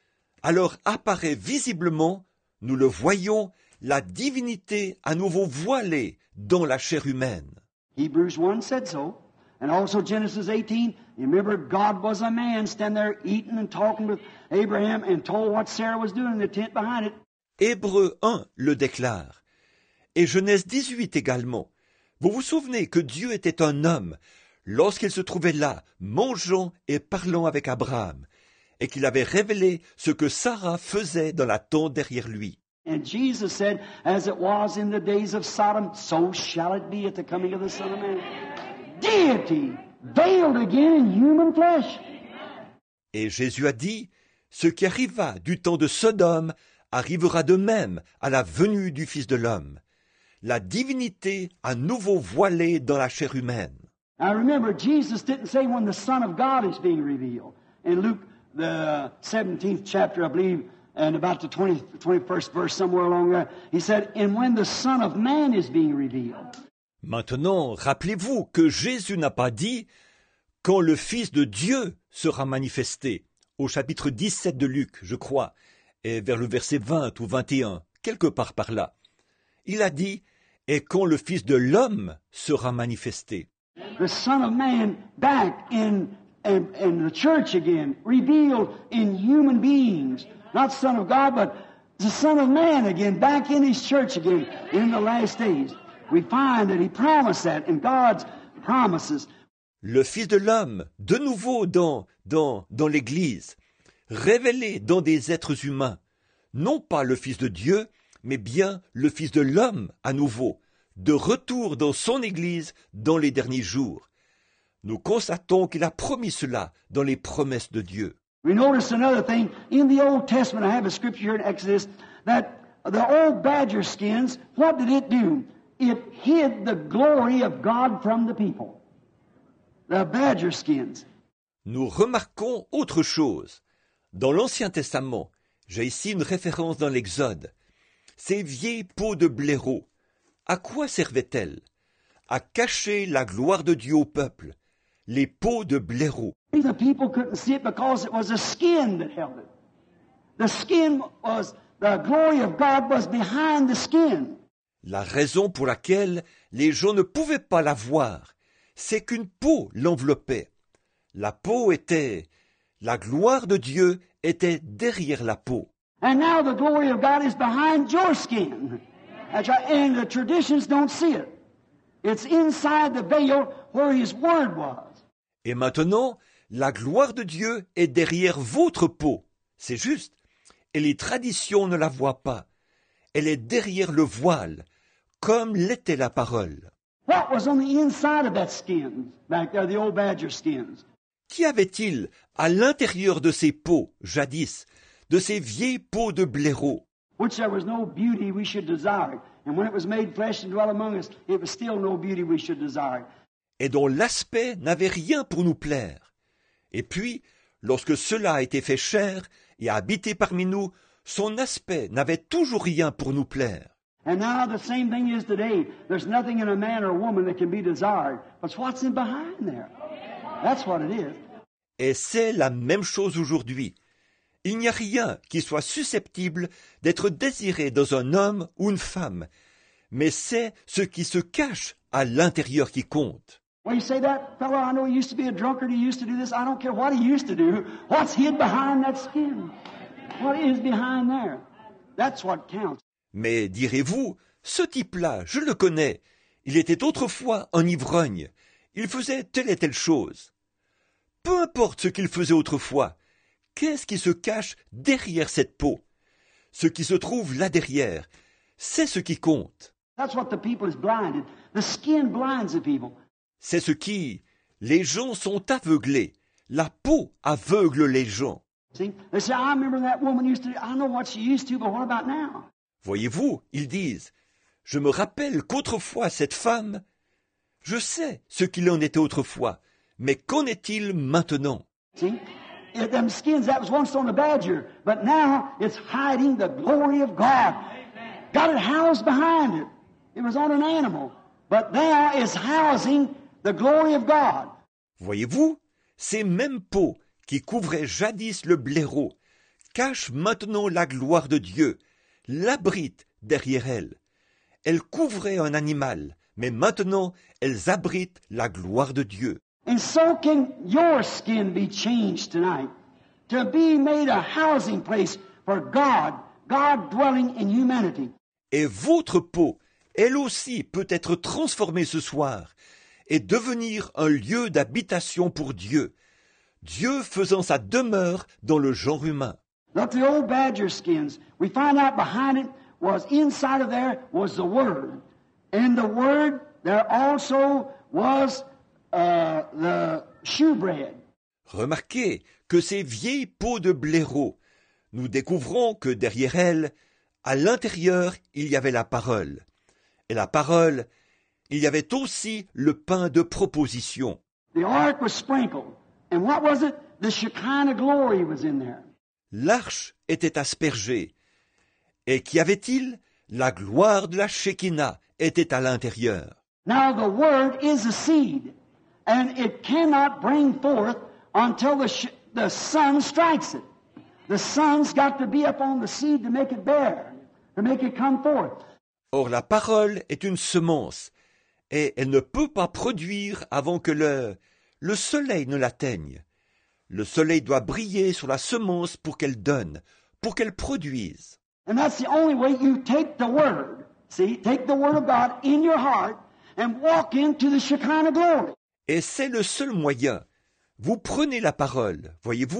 alors apparaît visiblement, nous le voyons, la divinité à nouveau voilée dans la chair humaine. Hebrews one said so. And also Genesis eighteen, you remember God was a man standing there eating and talking with Abraham and told what Sarah was doing in the tent behind it. Hébreux un le déclare. Et Genèse dix-huit également. Vous vous souvenez que Dieu était un homme lorsqu'il se trouvait là, mangeant et parlant avec Abraham, et qu'il avait révélé ce que Sarah faisait dans la tente derrière lui. And Jesus said, as it was in the days of Sodom, so shall it be at the coming of the Son of Man. Deity, veiled again in human flesh. Et Jésus a dit, ce qui arriva du temps de Sodome arrivera de même à la venue du Fils de l'homme. La divinité à nouveau voilée dans la chair humaine. Now remember, Jesus didn't say when the Son of God is being revealed. In Luke, the seventeenth chapter, I believe, and about the twentieth, twenty-first verse, somewhere along there, he said, and when the Son of Man is being revealed. Maintenant, rappelez-vous que Jésus n'a pas dit « quand le Fils de Dieu sera manifesté » au chapitre dix-sept de Luc, je crois, et vers le verset vingt ou vingt et un, quelque part par là. Il a dit « et quand le Fils de l'homme sera manifesté ». The Son of Man back in, in, in the church again, revealed in human beings. Not Son of God, but the Son of Man again, back in his church again in the last days. We find that he promised that in God's promises. Le Fils de l'homme, de nouveau dans, dans, dans l'Église, révélé dans des êtres humains, non pas le Fils de Dieu, mais bien le Fils de l'homme à nouveau, de retour dans son Église dans les derniers jours. Nous constatons qu'il a promis cela dans les promesses de Dieu. We notice another thing. In the Old Testament, I have a scripture here in Exodus that the old badger skins, what did it do? It hid the glory of God from the people. The badger skins. Nous remarquons autre chose. Dans l'Ancien Testament, j'ai ici une référence dans l'Exode. Ces vieilles peaux de blaireau, à quoi servaient-elles? À cacher la gloire de Dieu au peuple. Les peaux de blaireau. The people couldn't see it because it was the skin that held it. The skin was, the glory of God was behind the skin. La raison pour laquelle les gens ne pouvaient pas la voir, c'est qu'une peau l'enveloppait. La peau était, la gloire de Dieu était derrière la peau. And now the glory of God is behind your skin. That's right. And the traditions don't see it. It's inside the veil where His Word was. Et maintenant, la gloire de Dieu est derrière votre peau. C'est juste. Et les traditions ne la voient pas. Elle est derrière le voile, comme l'était la parole. What was on the inside of that skin, back there, the old badger skins? Qu'y avait-il à l'intérieur de ces peaux, jadis, de ces vieilles peaux de blaireau? Which there was no beauty we should desire it. And when it was made flesh and dwelt among us, it was still no beauty we should desire it. Et dont l'aspect n'avait rien pour nous plaire. Et puis, lorsque cela a été fait chair et a habité parmi nous, son aspect n'avait toujours rien pour nous plaire. And now the same thing is today. There's nothing in a man or a woman that can be desired. But what's in behind there? That's what it is. Et c'est la même chose aujourd'hui. Il n'y a rien qui soit susceptible d'être désiré dans un homme ou une femme, mais c'est ce qui se cache à l'intérieur qui compte. Well, you say that fellow, I know he used to be a drunkard, he used to do this. I don't care what he used to do. What's hid behind that skin? What is behind there? That's what counts. Mais direz-vous, ce type-là, je le connais. Il était autrefois un ivrogne. Il faisait telle et telle chose. Peu importe ce qu'il faisait autrefois, qu'est-ce qui se cache derrière cette peau? Ce qui se trouve là derrière, c'est ce qui compte. That's what the people is blinded. The skin blinds the people. C'est ce qui... Les gens sont aveuglés. La peau aveugle les gens. See? They say, I remember that woman used to, I know what she used to, but what about now? Voyez-vous, ils disent, je me rappelle qu'autrefois cette femme, je sais ce qu'il en était autrefois, mais qu'en est-il maintenant? See? It, them skins, that was once on a badger, but now it's hiding the glory of God. Got it housed behind it. It was on an animal, but now it's housing the glory of God. Voyez-vous, ces mêmes peaux qui couvraient jadis le blaireau cachent maintenant la gloire de Dieu, l'abritent derrière elles. Elles couvraient un animal, mais maintenant elles abritent la gloire de Dieu. And so can your skin be changed tonight to be made a housing place for God, God dwelling in humanity. Et votre peau, elle aussi, peut être transformée ce soir et devenir un lieu d'habitation pour Dieu, Dieu faisant sa demeure dans le genre humain. Look, the old badger skins, we find out behind it was, inside of there was the Word. And the Word, there also was uh, the shewbread. Remarquez que ces vieilles peaux de blaireau, nous découvrons que derrière elles, à l'intérieur, il y avait la parole. Et la parole, il y avait aussi le pain de proposition. The ark was sprinkled. And what was it? The Shekinah glory was in there. L'arche était aspergée. Et qu'y avait-il? La gloire de la Shekinah était à l'intérieur. Now the word is a seed, and it cannot bring forth until the, sh- the sun strikes it. The sun's got to be up on the seed to make it bear, to make it come forth. Or la parole est une semence, et elle ne peut pas produire avant que le, le soleil ne l'atteigne. Le soleil doit briller sur la semence pour qu'elle donne, pour qu'elle produise. And that's the only way you take the word. See, take the word of God in your heart and walk into the Shekinah glory. Et c'est le seul moyen. Vous prenez la parole, voyez-vous,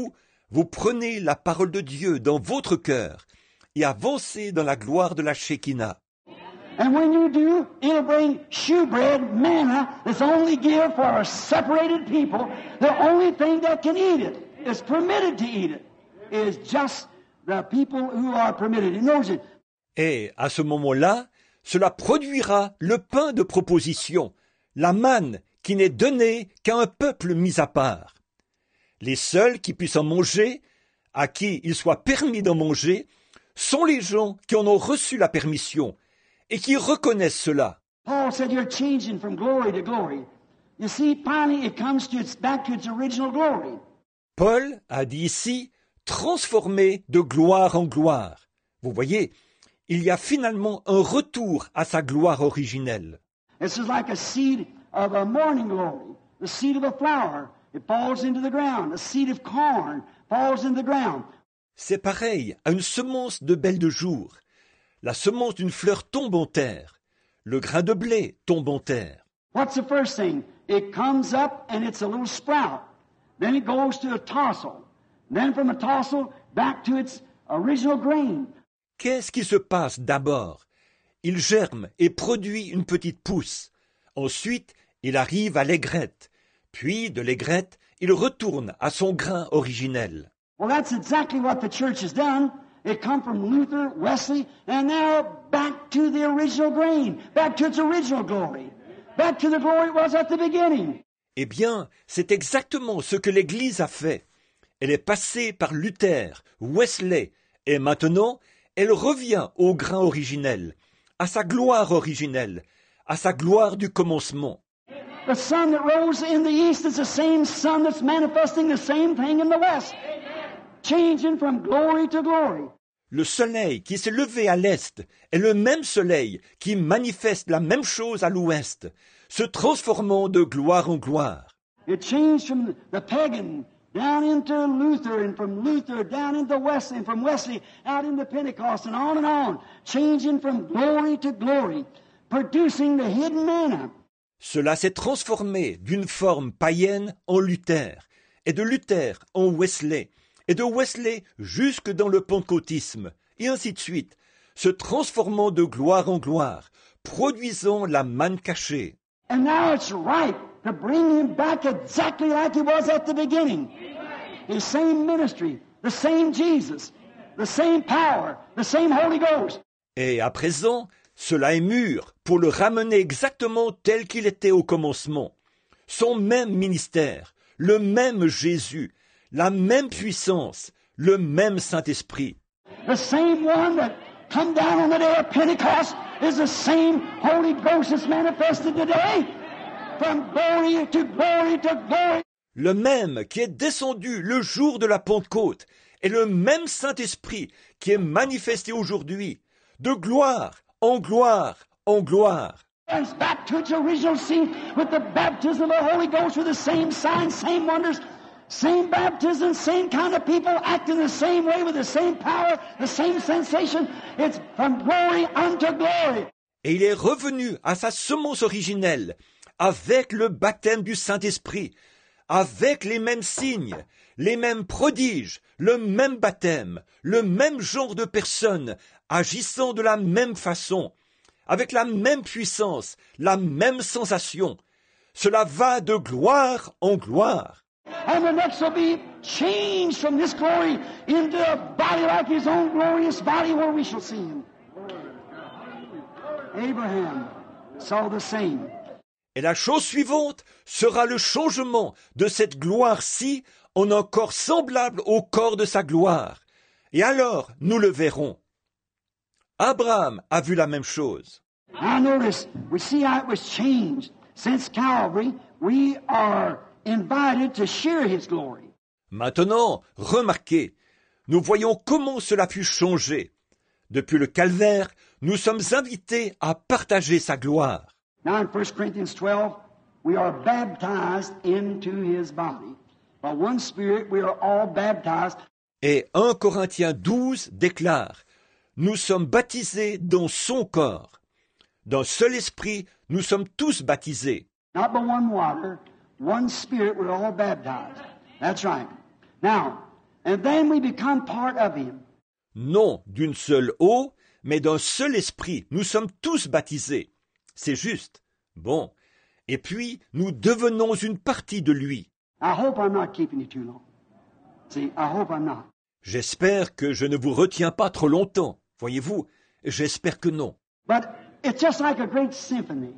vous prenez la parole de Dieu dans votre cœur et avancez dans la gloire de la Shekinah. And when you do, it'll bring shewbread, manna, that's only given for a separated people. The only thing that can eat it, is permitted to eat it, is just the people who are permitted. It knows it. Et à ce moment-là, cela produira le pain de proposition, la manne qui n'est donnée qu'à un peuple mis à part. Les seuls qui puissent en manger, à qui il soit permis d'en manger, sont les gens qui en ont reçu la permission et qui reconnaissent cela. Paul said you're changing from glory to glory. You see, finally it comes to its, back to its original glory. Paul a dit ici, transformé de gloire en gloire. Vous voyez, il y a finalement un retour à sa gloire originelle. This is like a seed of a morning glory, the seed of a flower. It falls into the ground. A seed of corn falls into the ground. C'est pareil à une semence de belle de jour. La semence d'une fleur tombe en terre. Le grain de blé tombe en terre. What's the first thing? It comes up and it's a little sprout. Then it goes to a tassel. Then from a tassel back to its original grain. Qu'est-ce qui se passe d'abord? Il germe et produit une petite pousse. Ensuite, il arrive à l'aigrette. Puis, de l'aigrette, il retourne à son grain originel. Well, that's exactly what the church has done. It come from Luther, Wesley, and now back to the original grain, back to its original glory, back to the glory it was at the beginning. Eh bien, c'est exactement ce que l'Église a fait. Elle est passée par Luther, Wesley, et maintenant, elle revient au grain originel, à sa gloire originelle, à sa gloire du commencement. The sun that rose in the east is the same sun that's manifesting the same thing in the west, changing from glory to glory. Le soleil qui s'est levé à l'est est le même soleil qui manifeste la même chose à l'ouest, se transformant de gloire en gloire. It changed from the pagan down into Luther, and from Luther down into Wesley, and from Wesley out into Pentecost, and on and on, changing from glory to glory, producing the hidden manna. Cela s'est transformé d'une forme païenne en Luther, et de Luther en Wesley, et de Wesley jusque dans le pentecôtisme, et ainsi de suite, se transformant de gloire en gloire, produisant la manne cachée. And now it's right to bring him back exactly like he was at the beginning. The same ministry, the same Jesus, the same power, the same Holy Ghost. Et à présent, cela est mûr pour le ramener exactement tel qu'il était au commencement. Son même ministère, le même Jésus, la même puissance, le même Saint-Esprit. The same one that come down on the day of Pentecost is the same Holy Ghost that's manifested today. From glory to glory to glory. Le même qui est descendu le jour de la Pentecôte est le même Saint-Esprit qui est manifesté aujourd'hui, de gloire en gloire en gloire. It's back to its original seed with the baptism of the Holy Ghost with the same signs, same wonders, same baptism, same kind of people acting the same way with the same power, the same sensation. It's from glory unto glory. Et il est revenu à sa semence originelle, avec le baptême du Saint-Esprit, avec les mêmes signes, les mêmes prodiges, le même baptême, le même genre de personnes, agissant de la même façon, avec la même puissance, la même sensation. Cela va de gloire en gloire. And the next will be changed from this glory into a body like his own glorious body where we shall see him. Abraham saw the same. Et la chose suivante sera le changement de cette gloire-ci en un corps semblable au corps de sa gloire. Et alors, nous le verrons. Abraham a vu la même chose. Now notice, we see how it was changed. Since Calvary, we are invited to share his glory. Maintenant, remarquez, nous voyons comment cela fut changé. Depuis le calvaire, nous sommes invités à partager sa gloire. Now in First Corinthians twelve, we are baptized into his body. By one Spirit, we are all baptized. Et un Corinthiens douze déclare, nous sommes baptisés dans son corps. D'un seul esprit, nous sommes tous baptisés. Not by one water, one Spirit, we're all baptized. That's right. Now, and then we become part of him. Non d'une seule eau, mais d'un seul esprit. Nous sommes tous baptisés. C'est juste. Bon. Et puis, nous devenons une partie de lui. I hope I'm not keeping you too long. See, I hope I'm not. J'espère que je ne vous retiens pas trop longtemps. Voyez-vous, j'espère que non. But it's just like a great symphony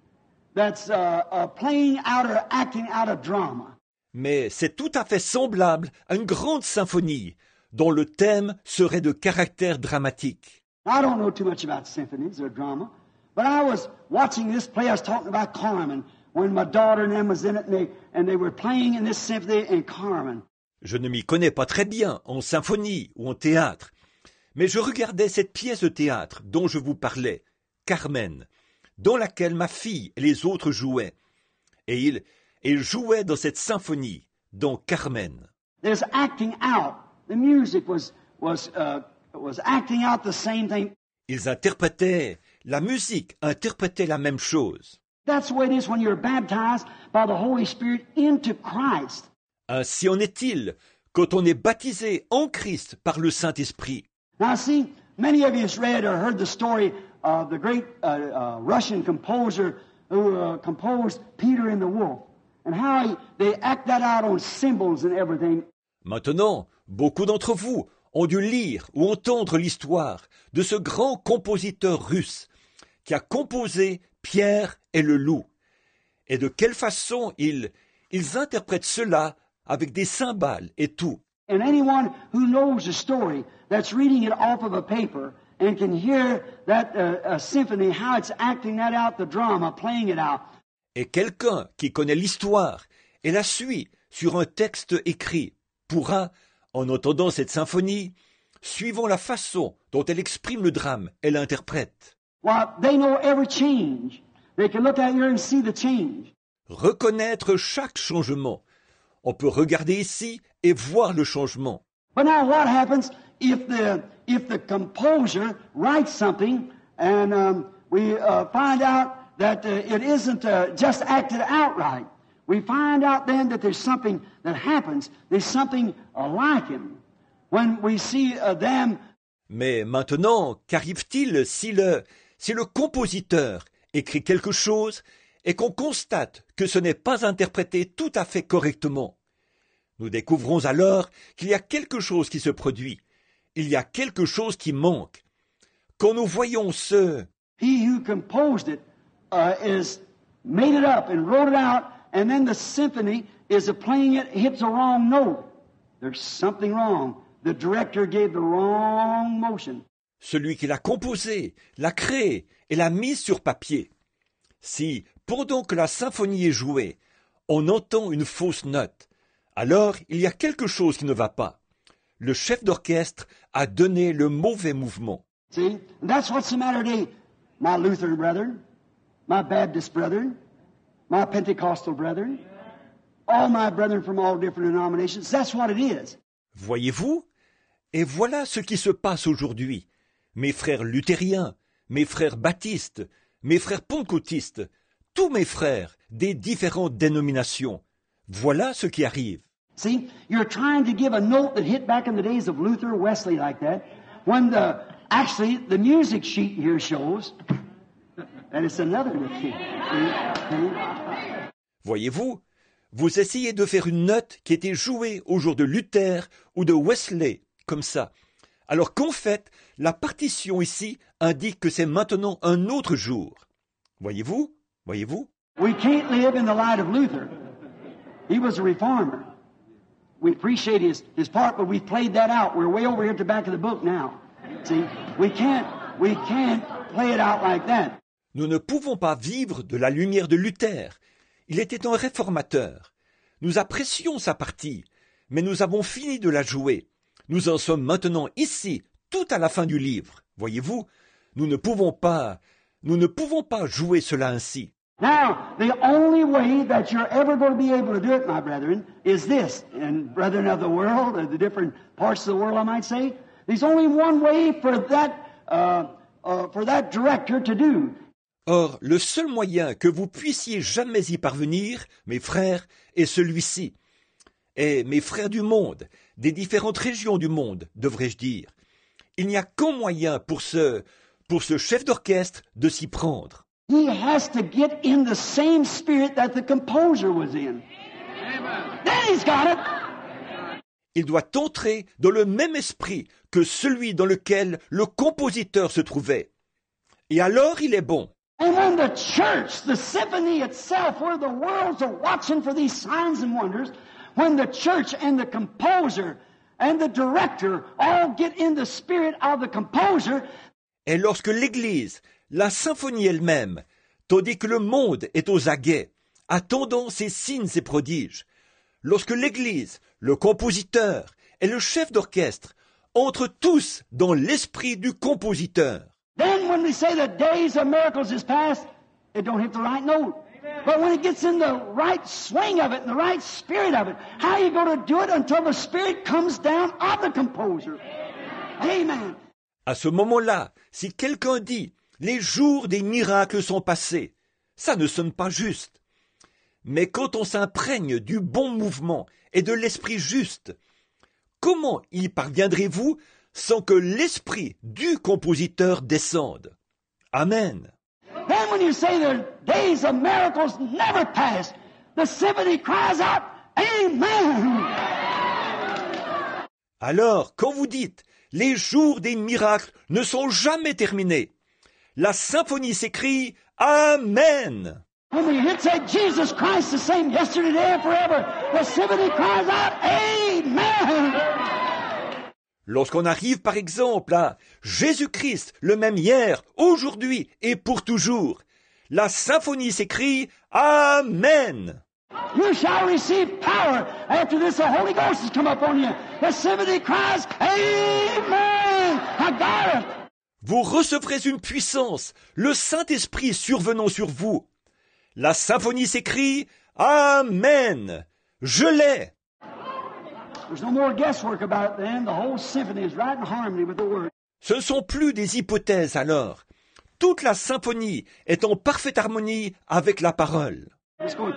that's uh, uh, playing out or acting out a drama. Mais c'est tout à fait semblable à une grande symphonie dont le thème serait de caractère dramatique. I don't know too much about symphonies or drama, but I was watching this play. I was talking about Carmen when my daughter and them was in it, and they, and they were playing in this symphony in Carmen. Je ne m'y connais pas très bien en symphonie ou en théâtre, mais je regardais cette pièce de théâtre dont je vous parlais, Carmen, dans laquelle ma fille et les autres jouaient. Et ils, ils jouaient dans cette symphonie, dans Carmen. There's acting out. The music was was uh, was acting out the same thing. Ils interprétaient, la musique interprétait la même chose. That's the way it is when you're baptized by the Holy Spirit into Christ. Ainsi en est-il quand on est baptisé en Christ par le Saint-Esprit. Now, see, many of you have read or heard the story of the great uh, uh, Russian composer who uh, composed Peter and the Wolf, and how he, they act that out on cymbals and everything. Maintenant, beaucoup d'entre vous ont dû lire ou entendre l'histoire de ce grand compositeur russe qui a composé Pierre et le loup. Et de quelle façon ils, ils interprètent cela avec des cymbales et tout. And anyone who knows the story, that's reading it off of a paper and can hear that uh, uh, symphony, how it's acting that out, the drama, playing it out. Et quelqu'un qui connaît l'histoire et la suit sur un texte écrit pourra, en entendant cette symphonie, suivant la façon dont elle exprime le drame et l'interprète, Well, they know every change. They can look out here and see the change. reconnaître chaque changement. On peut regarder ici et voir le changement. But now what happens if the if the composer writes something and um, we uh, find out that uh, it isn't uh, just acted out right? We find out then that there's something that happens. There's something uh, like him. When we see uh, them. Mais maintenant, qu'arrive-t-il si le, si le compositeur écrit quelque chose et qu'on constate que ce n'est pas interprété tout à fait correctement? Nous découvrons alors qu'il y a quelque chose qui se produit. Il y a quelque chose qui manque. Quand nous voyons ce He who composed it uh, is made it up and wrote it out, and then the symphony is uh, playing it, hits a wrong note. There's something wrong. The director gave the wrong motion. celui qui l'a composé, l'a créé et l'a mise sur papier. Si, pendant que la symphonie est jouée, on entend une fausse note, alors il y a quelque chose qui ne va pas. Le chef d'orchestre a donné le mauvais mouvement. See, and that's what's the matter today. My Lutheran brethren, my Baptist brethren, my Pentecostal brethren, all my brethren from all different denominations, that's what it is. Voyez-vous? Et voilà ce qui se passe aujourd'hui. Mes frères luthériens, mes frères baptistes, mes frères pentecôtistes, tous mes frères des différentes dénominations. Voilà ce qui arrive. See, you're trying to give a note that hit back in the days of Luther, Wesley like that, when the, actually the music sheet here shows that it's another key. Voyez-vous? Vous essayez de faire une note qui était jouée au jour de Luther ou de Wesley, comme ça. Alors qu'en fait, la partition ici indique que c'est maintenant un autre jour. Voyez-vous? Voyez-vous? We can't live in the light of Luther. He was a reformer. We appreciate his, his part, but we've played that out. We're way over here at the back of the book now. See, we can't, we can't play it out like that. Nous ne pouvons pas vivre de la lumière de Luther. Il était un réformateur. Nous apprécions sa partie, mais nous avons fini de la jouer. Nous en sommes maintenant ici, tout à la fin du livre. Voyez-vous, nous ne pouvons pas, nous ne pouvons pas jouer cela ainsi. Now, the only way that you're ever going to be able to do it, my brethren, is this. And brethren of the world, or the different parts of the world, I might say, there's only one way for that, uh, uh, for that director to do. Or, le seul moyen que vous puissiez jamais y parvenir, mes frères, est celui-ci. et mes frères du monde, des différentes régions du monde, devrais-je dire, il n'y a qu'un moyen pour ce, pour ce chef d'orchestre de s'y prendre. He has to get in the same spirit that the composer was in. Then he's got it. Il doit entrer dans le même esprit que celui dans lequel le compositeur se trouvait. Et alors il est bon. And when the church, the symphony itself, where the worlds are watching for these signs and wonders, when the church and the composer and the director all get in the spirit of the composer, et lorsque l'Église, la symphonie elle-même, tandis que le monde est aux aguets, attendant ces signes et prodiges, lorsque l'Église, le compositeur et le chef d'orchestre entrent tous dans l'esprit du compositeur, then when we say the days of miracles is past, it don't hit the right note. But when it gets in the right swing of it, in the right spirit of it, how are you going to do it until the spirit comes down of the composer? Amen. à ce moment-là, si quelqu'un dit « les jours des miracles sont passés », ça ne sonne pas juste. Mais quand on s'imprègne du bon mouvement et de l'esprit juste, comment y parviendrez-vous sans que l'esprit du compositeur descende? Amen. Then when you say the days of miracles never pass, the symphony cries out, Amen. Alors, quand vous dites « les jours des miracles ne sont jamais terminés », la symphonie s'écrie « Amen ». When the hit say Jesus Christ the same yesterday, today, and forever, the symphony cries out, Amen. Lorsqu'on arrive par exemple à Jésus-Christ, le même hier, aujourd'hui et pour toujours, la symphonie s'écrie Amen. You shall receive power after this. The Holy Ghost has come upon you. The symphony cries, Amen. I got it. Vous recevrez une puissance, le Saint-Esprit survenant sur vous. La symphonie s'écrie Amen. Je l'ai. There's no more guesswork about it then. The whole symphony is right in harmony with the word. Ce ne sont plus des hypothèses alors. Toute la symphonie est en parfaite harmonie avec la parole. Let's go.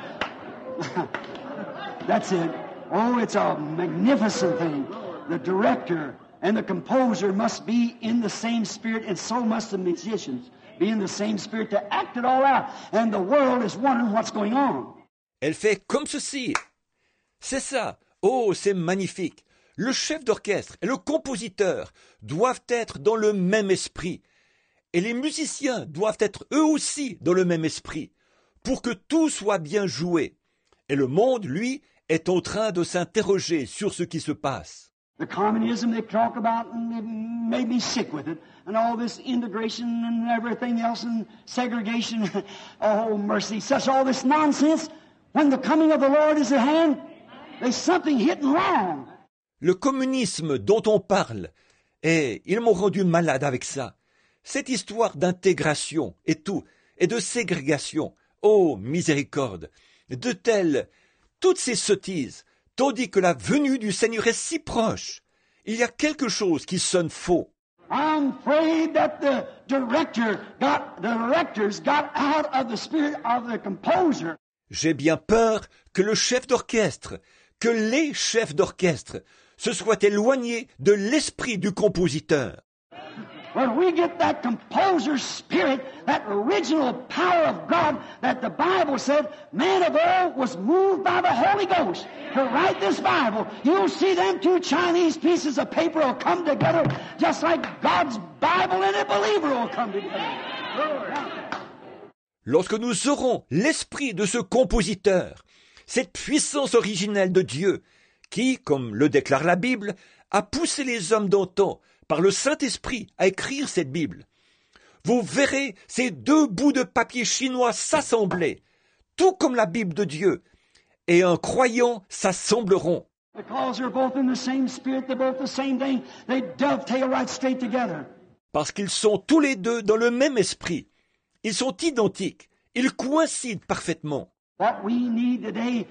That's it. Oh, it's a magnificent thing. The director and the composer must be in the same spirit, and so must the musicians be in the same spirit to act it all out. And the world is wondering what's going on. Elle fait comme ceci. C'est ça. Oh, c'est magnifique. Le chef d'orchestre et le compositeur doivent être dans le même esprit. Et les musiciens doivent être eux aussi dans le même esprit, pour que tout soit bien joué. Et le monde, lui, est en train de s'interroger sur ce qui se passe. The communism they talk about, and it made me sick with it, and all this integration and everything else, and segregation. Oh, mercy, such all this nonsense. When the coming of the Lord is at hand, there's something hitting wrong. Le communisme dont on parle, et ils m'ont rendu malade avec ça. Cette histoire d'intégration et tout, et de ségrégation, oh miséricorde, de telles, toutes ces sottises, tandis que la venue du Seigneur est si proche. Il y a quelque chose qui sonne faux. I'm afraid that the director got, the directors got out of the spirit of the composer. J'ai bien peur que le chef d'orchestre, que les chefs d'orchestre, se soient éloignés de l'esprit du compositeur. When we get that composer spirit, that original power of God that the Bible said man of old was moved by the Holy Ghost to write this Bible, you'll see them two Chinese pieces of paper will come together just like God's Bible and a believer will come together. Lorsque nous aurons l'esprit de ce compositeur, cette puissance originelle de Dieu, qui, comme le déclare la Bible, a poussé les hommes d'antan par le Saint-Esprit à écrire cette Bible, vous verrez ces deux bouts de papier chinois s'assembler, tout comme la Bible de Dieu, et un croyant s'assembleront. Because they're both in the same spirit, they're both the same thing, they dovetail right straight together. Parce qu'ils sont tous les deux dans le même esprit. Ils sont identiques. Ils coïncident parfaitement. What we need today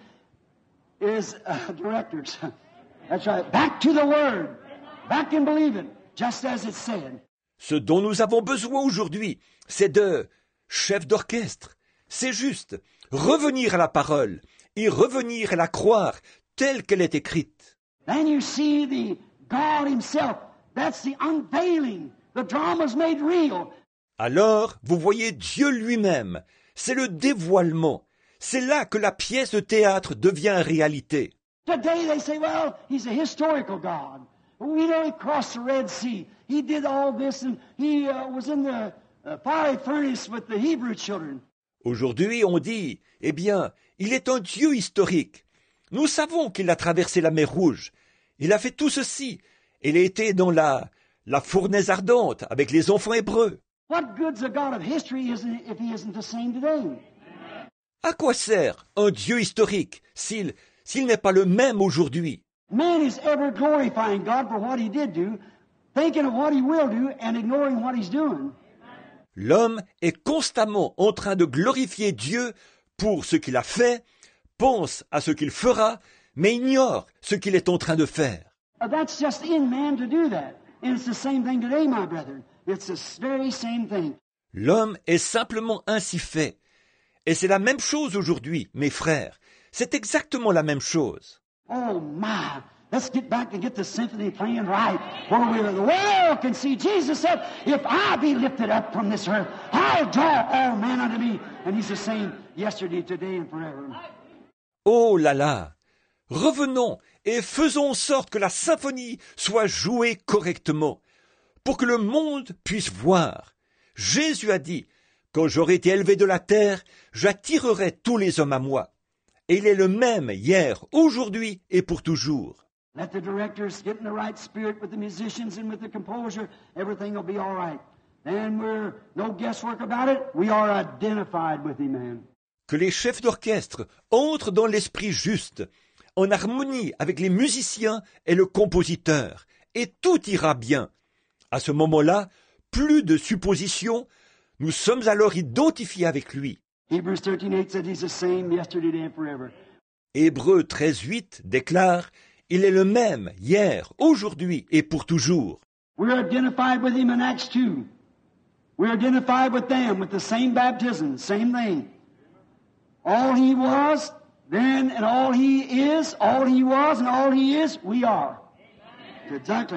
is uh, directors. That's right. Back to the Word. Back in believing, just as it said. Ce dont nous avons besoin aujourd'hui, c'est de chefs d'orchestre. C'est juste revenir à la parole et revenir à la croire telle qu'elle est écrite. Then you see the God himself. That's the unveiling. The drama's made real. Alors, vous voyez Dieu lui-même. C'est le dévoilement. C'est là que la pièce de théâtre devient réalité. Today they say, well, he's a historical God. We know he crossed the Red Sea. He did all this and he uh, was in the uh, fiery furnace with the Hebrew children. Aujourd'hui, on dit, eh bien, il est un Dieu historique. Nous savons qu'il a traversé la mer Rouge. Il a fait tout ceci. Il a été dans la, la fournaise ardente avec les enfants hébreux. What good's a God of history isn't if he isn't the same today? À quoi sert un Dieu historique s'il, s'il n'est pas le même aujourd'hui? Man is ever glorifying God for what he did do, thinking of what he will do, and ignoring what he's doing. L'homme est constamment en train de glorifier Dieu pour ce qu'il a fait, pense à ce qu'il fera, mais ignore ce qu'il est en train de faire. Uh, that's just in man to do that. And it's the same thing today, my brethren. It's the very same thing. L'homme est simplement ainsi fait. Et c'est la même chose aujourd'hui, mes frères. C'est exactement la même chose. Oh my! Let's get back and get the symphony playing right. Where we, the world can see. Jesus said, if I be lifted up from this earth, I'll draw all men unto me. And he's the same yesterday, today, and forever. Oh là là! Revenons et faisons en sorte que la symphonie soit jouée correctement, pour que le monde puisse voir. Jésus a dit, quand j'aurai été élevé de la terre, j'attirerai tous les hommes à moi. Et il est le même hier, aujourd'hui et pour toujours. Let the directors get in the right spirit with the musicians and with the composer. Everything will be all right. Then we're no guesswork about it. We are identified with him, man. Que les chefs d'orchestre entrent dans l'esprit juste, en harmonie avec les musiciens et le compositeur, et tout ira bien. À ce moment-là, plus de suppositions, nous sommes alors identifiés avec lui. Hebrews thirteen eight said he's the same yesterday, today, and forever. Hébreux treize huit déclare, il est le même hier, aujourd'hui et pour toujours. We're identified with him in Acts two. We're identified with them with the same baptism, same thing. All he was then and all he is, all he was and all he is, we are. Exactly.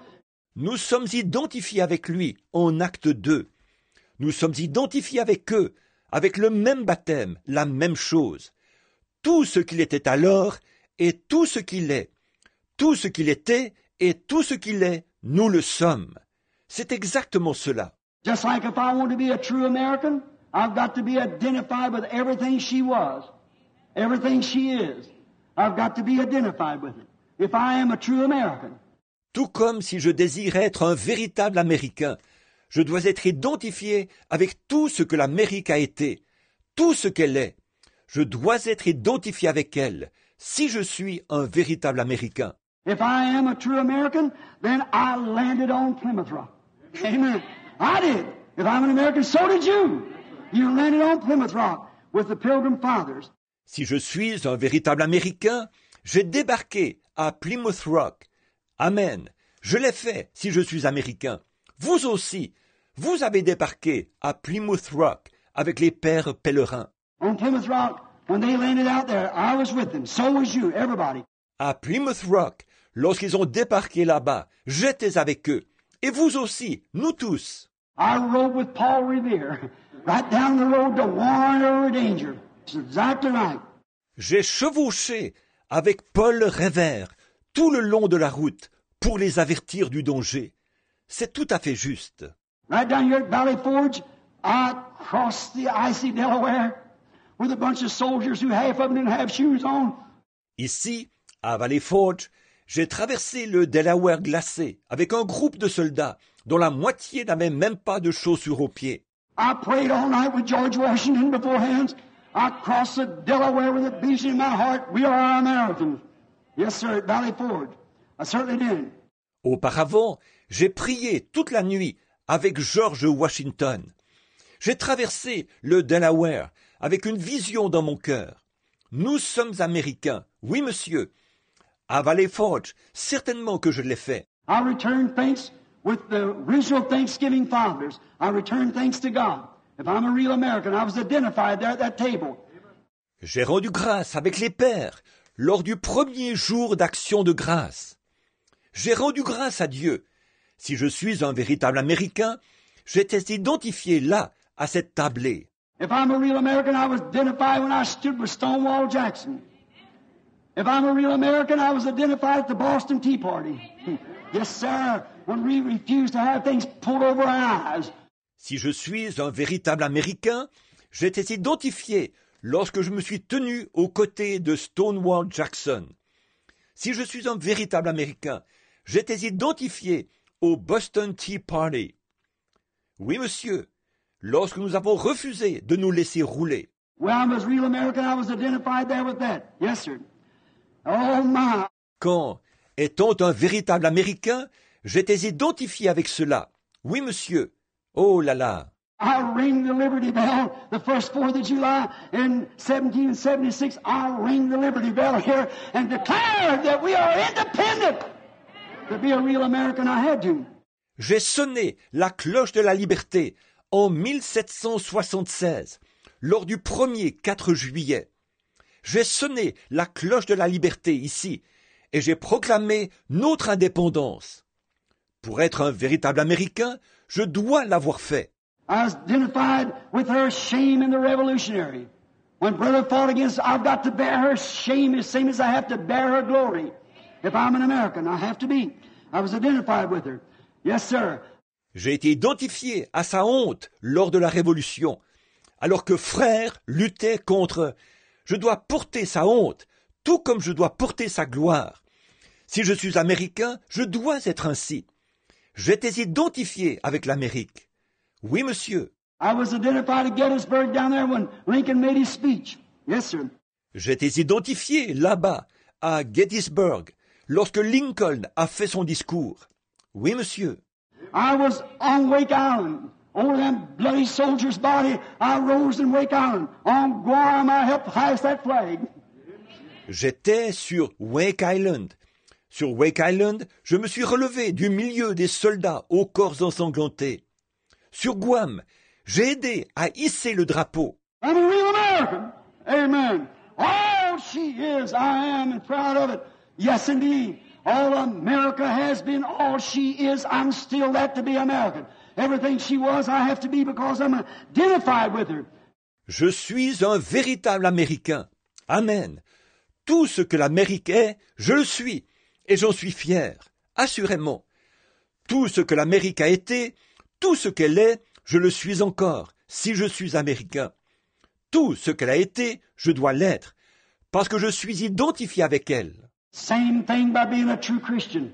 Nous sommes identifiés avec lui en acte deux. Nous sommes identifiés avec eux, avec le même baptême, la même chose. Tout ce qu'il était alors et tout ce qu'il est. Tout ce qu'il était et tout ce qu'il est, nous le sommes. C'est exactement cela. Just like if I want to be a true American, I've got to be identified with everything she was, everything she is. I've got to be identified with it. If I am a true American. Tout comme si je désire être un véritable Américain, je dois être identifié avec tout ce que l'Amérique a été, tout ce qu'elle est. Je dois être identifié avec elle, si je suis un véritable Américain. If I am a true American, then I landed on Plymouth Rock. Amen. I did. If I'm an American, so did you. You landed on Plymouth Rock with the Pilgrim Fathers. Si je suis un véritable Américain, j'ai débarqué à Plymouth Rock. Amen. Je l'ai fait si je suis Américain. Vous aussi, vous avez débarqué à Plymouth Rock avec les pères pèlerins. On Plymouth Rock, when they landed out there, I was with them. So was you, everybody. À Plymouth Rock, lorsqu'ils ont débarqué là-bas, j'étais avec eux. Et vous aussi, nous tous. I rode with Paul Revere, right down the road to warn over danger. It's exactly right. J'ai chevauché avec Paul Revere tout le long de la route pour les avertir du danger. C'est tout à fait juste. Right down here at Valley Forge, I crossed the icy Delaware with a bunch of soldiers who half of them didn't have shoes on. Ici, à Valley Forge, j'ai traversé le Delaware glacé avec un groupe de soldats dont la moitié n'avait même pas de chaussures aux pieds. I prayed all night with George Washington beforehand. I crossed the Delaware with a beat in my heart. We are Americans. Yes, sir, at Valley Forge. I certainly did. Auparavant, j'ai prié toute la nuit avec George Washington. J'ai traversé le Delaware avec une vision dans mon cœur. Nous sommes Américains, oui monsieur. À Valley Forge, certainement que je l'ai fait. I return thanks with the original Thanksgiving fathers. I return thanks to God. If I'm a real American, I was identified there at that table. J'ai rendu grâce avec les pères, lors du premier jour d'action de grâce. J'ai rendu grâce à Dieu. Si je suis un véritable Américain, j'étais identifié là, à cette tablée. If I'm a real American, I was identified when I stood with Stonewall Jackson. If I'm a real American, I was identified at the Boston Tea Party. Yes, sir, when we refused to have things pulled over our eyes. Si je suis un véritable Américain, j'étais identifié lorsque je me suis tenu aux côtés de Stonewall Jackson. Si je suis un véritable Américain, j'étais identifié au Boston Tea Party. Oui, monsieur, lorsque nous avons refusé de nous laisser rouler. When I was real American, I was identified there with that. Yes, sir. Oh, my. Quand, étant un véritable Américain, j'étais identifié avec cela. Oui, monsieur. Oh là là. I ring the Liberty Bell the first fourth of July in seventeen seventy-six. I ring the Liberty Bell here and declare that we are independent. To be a real American, I had to. J'ai sonné la cloche de la liberté en mille sept cent soixante-seize, lors du premier quatre juillet. J'ai sonné la cloche de la liberté ici, et j'ai proclamé notre indépendance. Pour être un véritable Américain, je dois l'avoir fait. I was identified with her shame in the Revolutionary. When brother fought against, I've got to bear her shame the same as I have to bear her glory. If I'm an American, I have to be. I was identified with her. Yes, sir. J'ai été identifié à sa honte lors de la Révolution, alors que frère luttait contre. Je dois porter sa honte, tout comme je dois porter sa gloire. Si je suis Américain, je dois être ainsi. J'étais identifié avec l'Amérique. Oui, monsieur. I was identified at Gettysburg down there when Lincoln made his speech. Yes, sir. J'étais identifié là-bas, à Gettysburg, lorsque Lincoln a fait son discours. Oui, monsieur. I was on Wake Island. Over them bloody soldiers' body, I rose in Wake Island. On Guam, I helped hoist that flag. J'étais sur Wake Island. Sur Wake Island, je me suis relevé du milieu des soldats aux corps ensanglantés. Sur Guam, j'ai aidé à hisser le drapeau. I'm a real American. Amen. All she is, I am, and proud of it. Yes, indeed. All America has been, all she is, I'm still that to be American. Everything she was, I have to be because I'm identified with her. Je suis un véritable Américain. Amen. Tout ce que l'Amérique est, je le suis, et j'en suis fier, assurément. Tout ce que l'Amérique a été, tout ce qu'elle est, je le suis encore, si je suis Américain. Tout ce qu'elle a été, je dois l'être, parce que je suis identifié avec elle. Same thing by being a true Christian.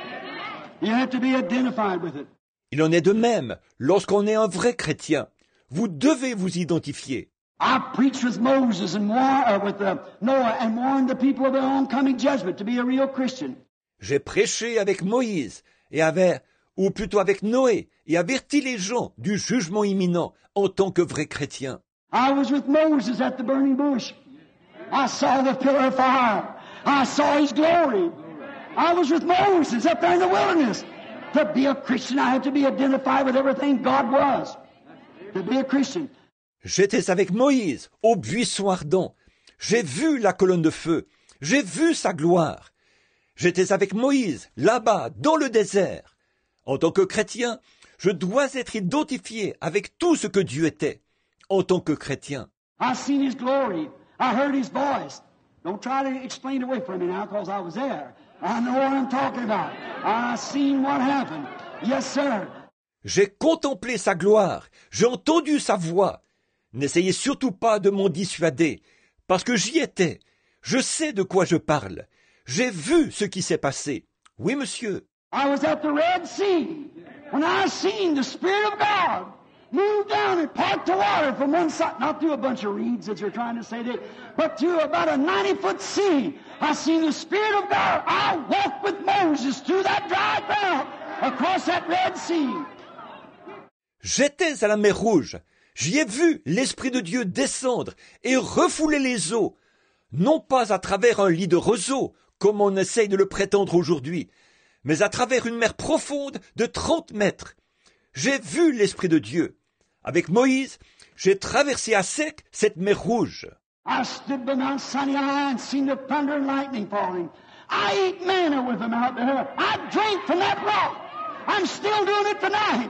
You have to be identified with it. Il en est de même lorsqu'on est un vrai chrétien. Vous devez vous identifier. I preached with Moses and war, uh, with uh, Noah and warned the people of their oncoming judgment to be a real Christian. J'ai prêché avec Moïse et avec, ou plutôt avec Noé, et averti les gens du jugement imminent en tant que vrai chrétien. I was with Moses at the burning bush. I saw the pillar of fire. I saw his glory. I was with Moses up there in the wilderness. To be a Christian, I had to be identified with everything God was. To be a Christian. J'étais avec Moïse au buisson ardent. J'ai vu la colonne de feu. J'ai vu sa gloire. J'étais avec Moïse, là-bas, dans le désert. En tant que chrétien, je dois être identifié avec tout ce que Dieu était. En tant que chrétien. I seen his glory. I heard his voice. Don't try to explain it away from me now, because I was there. I know what I'm talking about. I seen what happened. Yes, sir. J'ai contemplé sa gloire. J'ai entendu sa voix. N'essayez surtout pas de m'en dissuader, parce que j'y étais. Je sais de quoi je parle. J'ai vu ce qui s'est passé. Oui, monsieur. I was at the Red Sea when I seen the Spirit of God move down and part the water from one side, not through a bunch of reeds that you're trying to say that, but through about a ninety-foot sea. I seen the Spirit of God. I walked with Moses through that dry ground across that Red Sea. J'étais à la mer Rouge. J'y ai vu l'Esprit de Dieu descendre et refouler les eaux, non pas à travers un lit de roseaux, comme on essaye de le prétendre aujourd'hui, mais à travers une mer profonde de trente mètres. J'ai vu l'Esprit de Dieu. Avec Moïse, j'ai traversé à sec cette mer Rouge. I stood by Mount Sinai and seen the thunder and lightning falling. I ate manna with them out there. I drank from that rock. I'm still doing it tonight.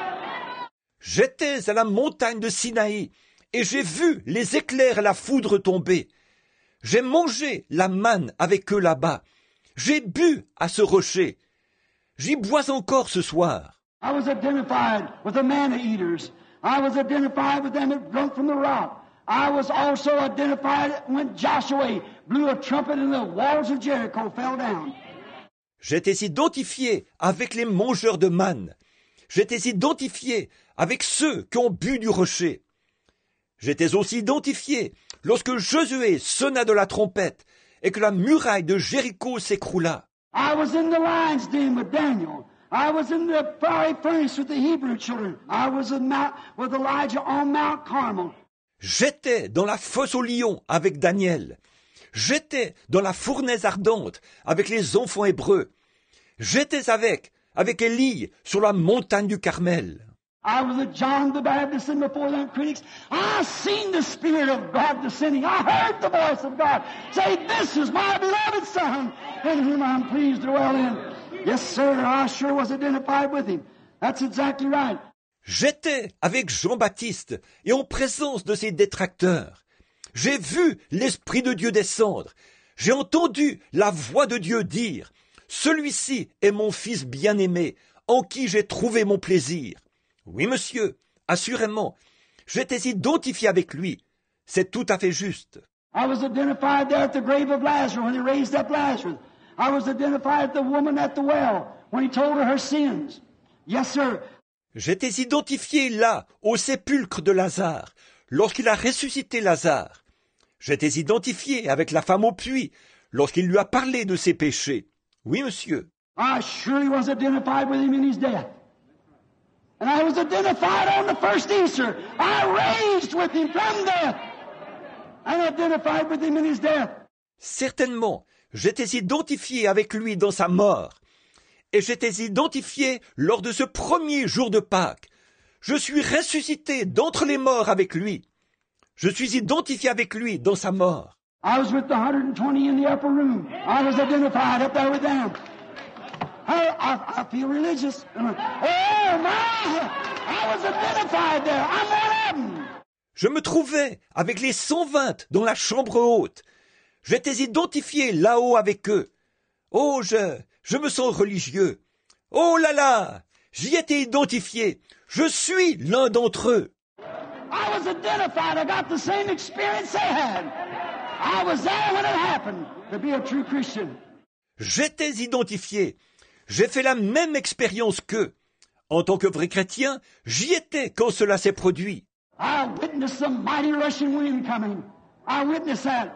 J'étais à la montagne de Sinaï et j'ai vu les éclairs et la foudre tomber. J'ai mangé la manne avec eux là-bas. J'ai bu à ce rocher. J'y bois encore ce soir. I was identified with the manna eaters. I was identified with them that drunk from the rock. I was also identified when Joshua blew a trumpet and the walls of Jericho fell down. J'étais identifié avec les mangeurs de manne. J'étais identifié avec ceux qui ont bu du rocher. J'étais aussi identifié lorsque Josué sonna de la trompette et que la muraille de Jéricho s'écroula. I was in the lion's den with Daniel. I was in the fiery furnace with the Hebrew children. I was in Mount, with Elijah on Mount Carmel. J'étais dans la fosse aux lions avec Daniel. J'étais dans la fournaise ardente avec les enfants hébreux. J'étais avec, avec Élie sur la montagne du Carmel. I was with John the Baptist and before them critics. I seen the Spirit of God descending. I heard the voice of God say, "This is my beloved Son, in whom I'm pleased to dwell in." Yes, sir, I sure was identified with him. That's exactly right. J'étais avec Jean-Baptiste et en présence de ses détracteurs. J'ai vu l'Esprit de Dieu descendre. J'ai entendu la voix de Dieu dire, « Celui-ci est mon Fils bien-aimé, en qui j'ai trouvé mon plaisir. » Oui, monsieur, assurément, j'étais identifié avec lui. C'est tout à fait juste. I was identified there at the grave of Lazarus when he raised up Lazarus. I was identified at the woman at the well when he told her her sins. Yes, sir. J'étais identifié là, au sépulcre de Lazare, lorsqu'il a ressuscité Lazare. J'étais identifié avec la femme au puits, lorsqu'il lui a parlé de ses péchés. Oui, monsieur. I surely was identified with him in his death. And I was identified on the first Easter. I raised with him from death. And identified with him in his death. Certainement, j'étais identifié avec lui dans sa mort. Et j'étais identifié lors de ce premier jour de Pâques. Je suis ressuscité d'entre les morts avec lui. Je suis identifié avec lui dans sa mort. I was with the one hundred twenty in the upper room. I was identified up there with them. I, I, I feel religious. Oh my! I was identified there. I'm one of them. Je me trouvais avec les cent vingt dans la chambre haute. J'étais identifié là-haut avec eux. Oh, je, je me sens religieux. Oh là là! J'y étais identifié. Je suis l'un d'entre eux. I was identified. I got the same experience they had. I was there when it happened to be a true Christian. J'étais identifié. J'ai fait la même expérience qu'eux. En tant que vrai chrétien, j'y étais quand cela s'est produit. I witnessed the mighty rushing wind coming. I witnessed that.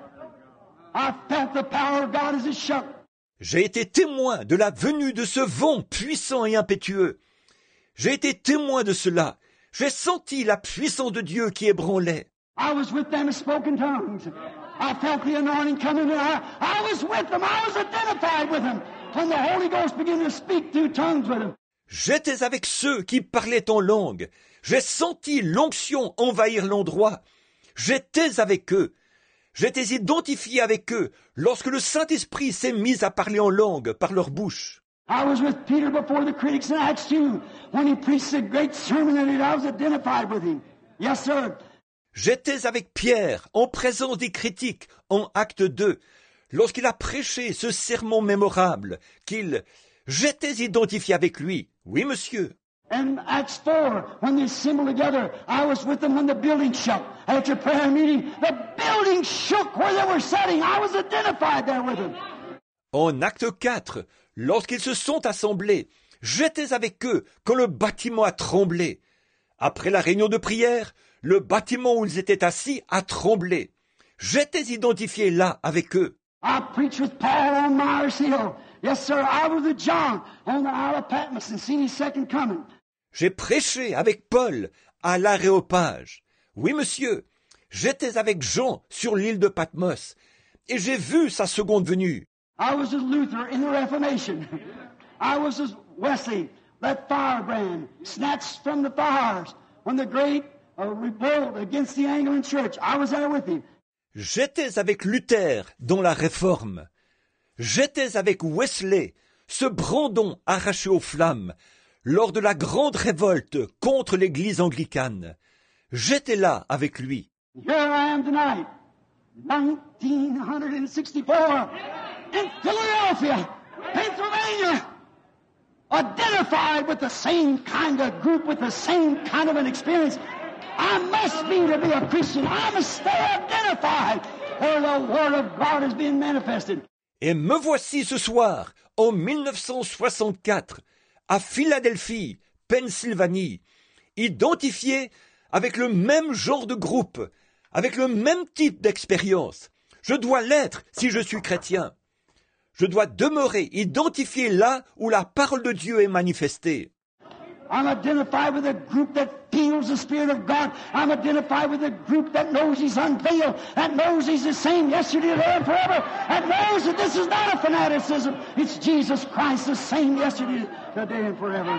I felt the power of God as it shook. J'ai été témoin de la venue de ce vent puissant et impétueux. J'ai été témoin de cela. J'ai senti la puissance de Dieu qui ébranlait. I was with them and spoke in tongues. I felt the anointing coming and I, I was with them. I was identified with them. When the Holy Ghost began to speak through tongues with them. J'étais avec ceux qui parlaient en langue. J'ai senti l'onction envahir l'endroit. J'étais avec eux. J'étais identifié avec eux lorsque le Saint-Esprit s'est mis à parler en langue par leur bouche. I was with Peter before the critics in Acts two when he preached a great sermon and I was identified with him. Yes, sir. J'étais avec Pierre en présence des critiques en Acte deux lorsqu'il a prêché ce sermon mémorable qu'il... J'étais identifié avec lui. Oui, monsieur. And Acts four, when they assembled together, I was with them when the building shook. After prayer meeting, the building shook where they were sitting. I was identified there with them. En Acte quatre, lorsqu'ils se sont assemblés, j'étais avec eux quand le bâtiment a tremblé. Après la réunion de prière, le bâtiment où ils étaient assis a tremblé. J'étais identifié là avec eux. I preached with Paul on Mars Hill. Yes, sir, I was with John on the Isle of Patmos and seen his second coming. J'ai prêché avec Paul à l'Aréopage. Oui, monsieur, j'étais avec Jean sur l'île de Patmos et j'ai vu sa seconde venue. I was with Luther in the Reformation. I was with Wesley, that firebrand, snatched from the fires when the great uh, revolt against the Anglican Church. I was there with him. J'étais avec Luther dans la Réforme. J'étais avec Wesley, ce brandon arraché aux flammes, lors de la grande révolte contre l'Église anglicane. J'étais là avec lui. Here I am tonight, nineteen sixty-four, in Philadelphia, Pennsylvania, identified with the same kind of group, with the same kind of an experience. I must be to be a Christian. I must stay identified where the Word of God is being manifested. Et me voici ce soir, en mille neuf cent soixante-quatre, à Philadelphie, Pennsylvanie, identifié avec le même genre de groupe, avec le même type d'expérience. Je dois l'être si je suis chrétien. Je dois demeurer identifié là où la parole de Dieu est manifestée. I'm identified with a group that feels the Spirit of God. I'm identified with a group that knows He's unveiled, that knows He's the same yesterday, today, and forever, that knows that this is not a fanaticism. It's Jesus Christ, the same yesterday, today, and forever.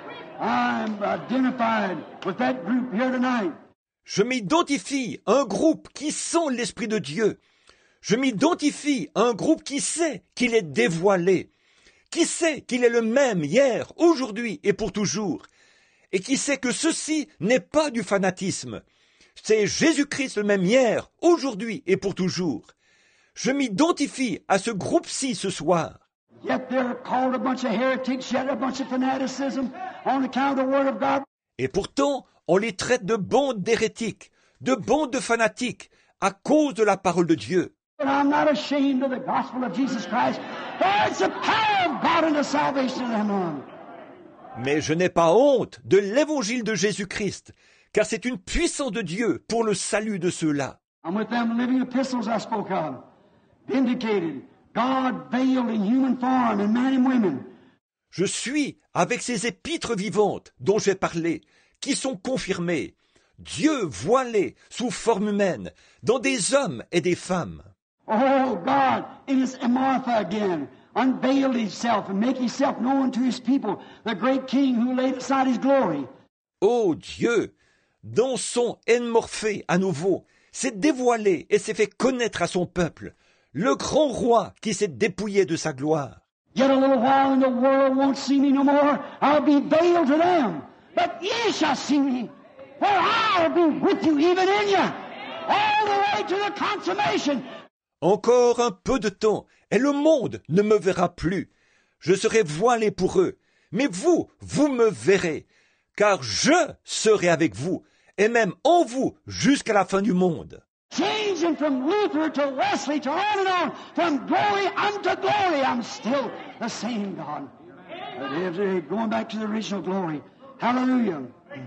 I'm identified with that group here tonight. Je m'identifie à un groupe qui sent l'Esprit de Dieu. Je m'identifie à un groupe qui sait qu'il est dévoilé, qui sait qu'il est le même hier, aujourd'hui et pour toujours, et qui sait que ceci n'est pas du fanatisme. C'est Jésus-Christ le même hier, aujourd'hui et pour toujours. Je m'identifie à ce groupe-ci ce soir. Yet they're called a bunch of heretics, yet a bunch of fanaticism on account of the Word of God. Et pourtant, on les traite de bandes d'hérétiques, de bandes de fanatiques, à cause de la parole de Dieu. But I'm not ashamed of the gospel of Jesus Christ. For it's the power of God and the salvation of them on. Mais je n'ai pas honte de l'évangile de Jésus-Christ, car c'est une puissance de Dieu pour le salut de ceux-là. I'm with them living epistles I spoke of, vindicated, God veiled in human form in men and women. Je suis avec ces épîtres vivantes dont j'ai parlé, qui sont confirmées, Dieu voilé sous forme humaine, dans des hommes et des femmes. Oh, God, in His Martha again, unveiled Himself and make Himself known to His people, the great King who laid aside His glory. Oh Dieu, dans son Morphée à nouveau, s'est dévoilé et s'est fait connaître à son peuple, le grand roi qui s'est dépouillé de sa gloire. Yet a little while and the world won't see me no more. I'll be veiled to them. But ye shall see me, for I'll be with you even in you, all the way to the consummation. Encore un peu de temps, et le monde ne me verra plus. Je serai voilé pour eux, mais vous, vous me verrez, car je serai avec vous, et même en vous jusqu'à la fin du monde. Changing from Luther to Wesley to on and on, from glory unto glory, I'm still the same God. Going back to the original glory. Hallelujah.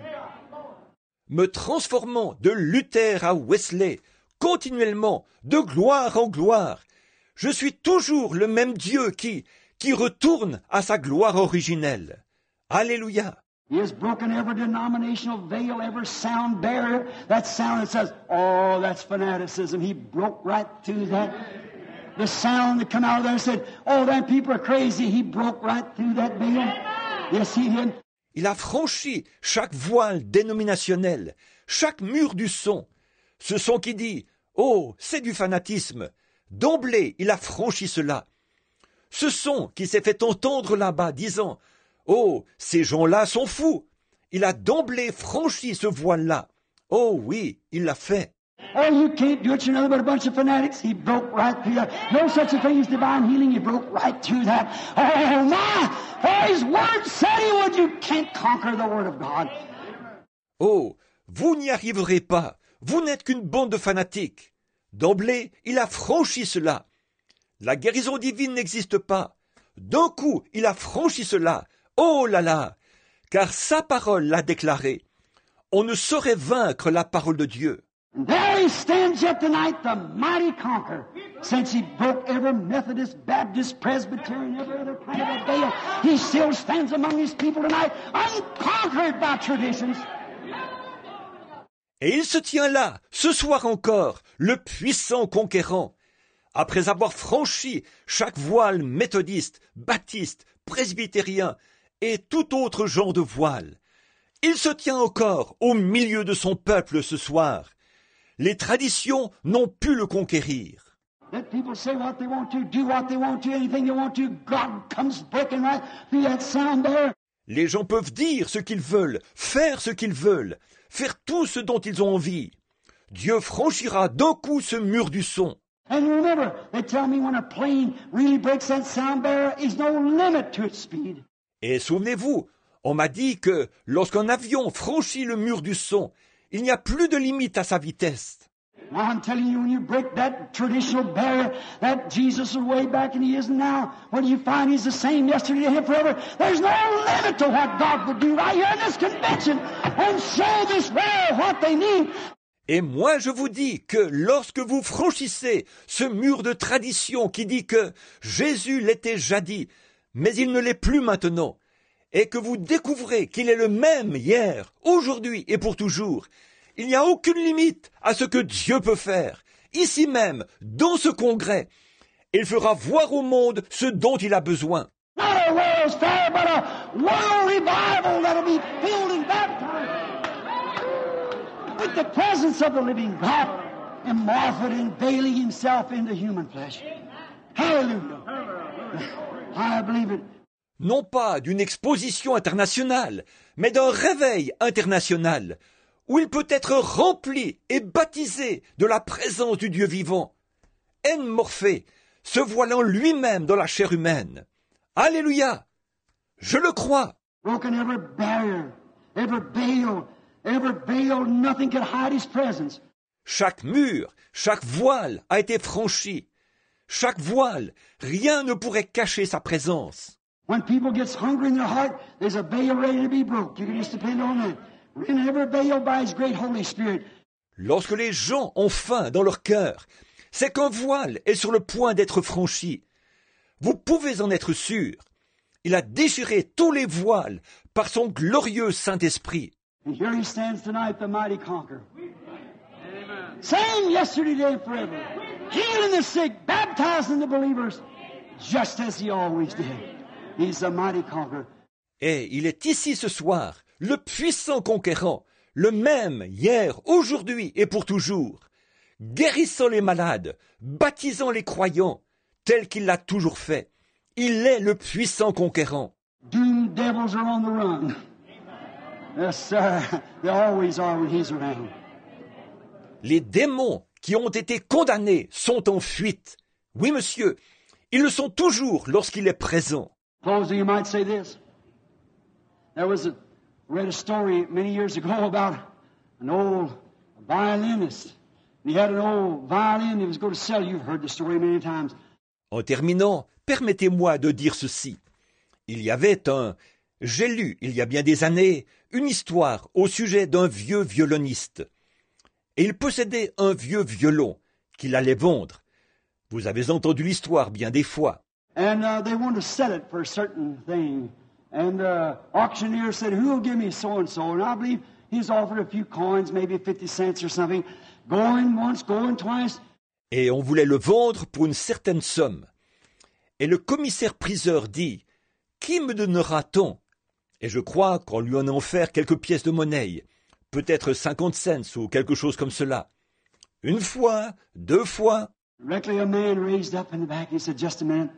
Me transformant de Luther à Wesley, continuellement, de gloire en gloire, je suis toujours le même Dieu qui, qui retourne à sa gloire originelle. Alléluia. He has broken every denominational veil, every sound barrier. That sound that says, oh, that's fanaticism. He broke right through that. The sound that come out of there and said, oh, that people are crazy. He broke right through that veil. Yes, he did. Il a franchi chaque voile dénominationnel, chaque mur du son. Ce son qui dit, oh, c'est du fanatisme. D'emblée, il a franchi cela. Ce son qui s'est fait entendre là-bas, disant, oh, ces gens-là sont fous. Il a d'emblée franchi ce voile-là. Oh oui, il l'a fait. Oh, you can't do it, you're nothing but a bunch of fanatics. He broke right through that. No such a thing as divine healing. He broke right through that. Oh, my! For His Word said He would. You can't conquer the Word of God. Oh, vous n'y arriverez pas. Vous n'êtes qu'une bande de fanatiques. D'emblée, il a franchi cela. La guérison divine n'existe pas. D'un coup, il a franchi cela. Oh là là! Car sa parole l'a déclaré. On ne saurait vaincre la parole de Dieu. And there He stands yet tonight, the mighty conqueror. Since He broke every Methodist, Baptist, Presbyterian, every other kind of a veil, He still stands among His people tonight, unconquered by traditions. Et il se tient là, ce soir encore, le puissant conquérant. Après avoir franchi chaque voile méthodiste, baptiste, presbytérien et tout autre genre de voile, il se tient encore au milieu de son peuple ce soir. Les traditions n'ont pu le conquérir. Let people say what they want to, do what they want to, anything they want to. God comes breaking right through that sound there. Les gens peuvent dire ce qu'ils veulent, faire ce qu'ils veulent, faire tout ce dont ils ont envie. Dieu franchira d'un coup ce mur du son. And remember, they tell me when a plane really breaks that sound barrier, there's no limit to its speed. Et souvenez-vous, on m'a dit que lorsqu'un avion franchit le mur du son, il n'y a plus de limite à sa vitesse. Now I'm telling you, when you break that traditional barrier, that Jesus was way back and he isn't now, when you find he's the same yesterday and forever, there's no limit to what God would do right here in this convention and show this world what they need. Et moi je vous dis que lorsque vous franchissez ce mur de tradition qui dit que Jésus l'était jadis, mais il ne l'est plus maintenant, et que vous découvrez qu'il est le même hier, aujourd'hui et pour toujours, il n'y a aucune limite à ce que Dieu peut faire, ici même, dans ce congrès. Il fera voir au monde ce dont il a besoin. Not a world's fair, but a world revival that'll be filled and baptized with the presence of the living God and Martha unveiling himself into human flesh. Hallelujah. I believe it. Non pas d'une exposition internationale, mais d'un réveil international, où il peut être rempli et baptisé de la présence du Dieu vivant. En Morphée, se voilant lui-même dans la chair humaine. Alléluia! Je le crois. Broken every barrier, every veil, every veil, nothing could hide his presence. Chaque mur, chaque voile a été franchi. Chaque voile, rien ne pourrait cacher sa présence. When people get hungry in their heart, there's a veil ready to be broke. You can just depend on that. In every veil by his great Holy Spirit. Lorsque les gens ont faim dans leur cœur, c'est qu'un voile est sur le point d'être franchi. Vous pouvez en être sûr. Il a déchiré tous les voiles par son glorieux Saint-Esprit. And here he stands tonight, the mighty conqueror. Amen. Same yesterday, today, and forever. Healing the sick, baptizing the believers, just as he always did. He's the mighty conqueror. Et il est ici ce soir, le puissant conquérant, le même hier, aujourd'hui et pour toujours, guérissant les malades, baptisant les croyants, tel qu'il l'a toujours fait. Il est le puissant conquérant. Doomed devils are on the run. Yes, sir. They always are when he's around. Les démons qui ont été condamnés sont en fuite. Oui, monsieur, ils le sont toujours lorsqu'il est présent. Closing, you might say this. There was a, read a story many years ago about an old violinist. And he had an old violin he was going to sell. You've heard the story many times. En terminant, permettez-moi de dire ceci. Il y avait un... J'ai lu, il y a bien des années, une histoire au sujet d'un vieux violoniste. Et il possédait un vieux violon qu'il allait vendre. Vous avez entendu l'histoire bien des fois. And uh, they wanted to sell it for a certain thing. And the uh, auctioneer said, who will give me so-and-so? And I believe he's offered a few coins, maybe fifty cents or something. Going once, going twice. Et on voulait le vendre pour une certaine somme. Et le commissaire-priseur dit, « Qui me donnera tant ?» Et je crois qu'on lui en a offert quelques pièces de monnaie, peut-être cinquante cents ou quelque chose comme cela. Une fois, deux fois. Directly a man raised up in the back. He said, just a minute.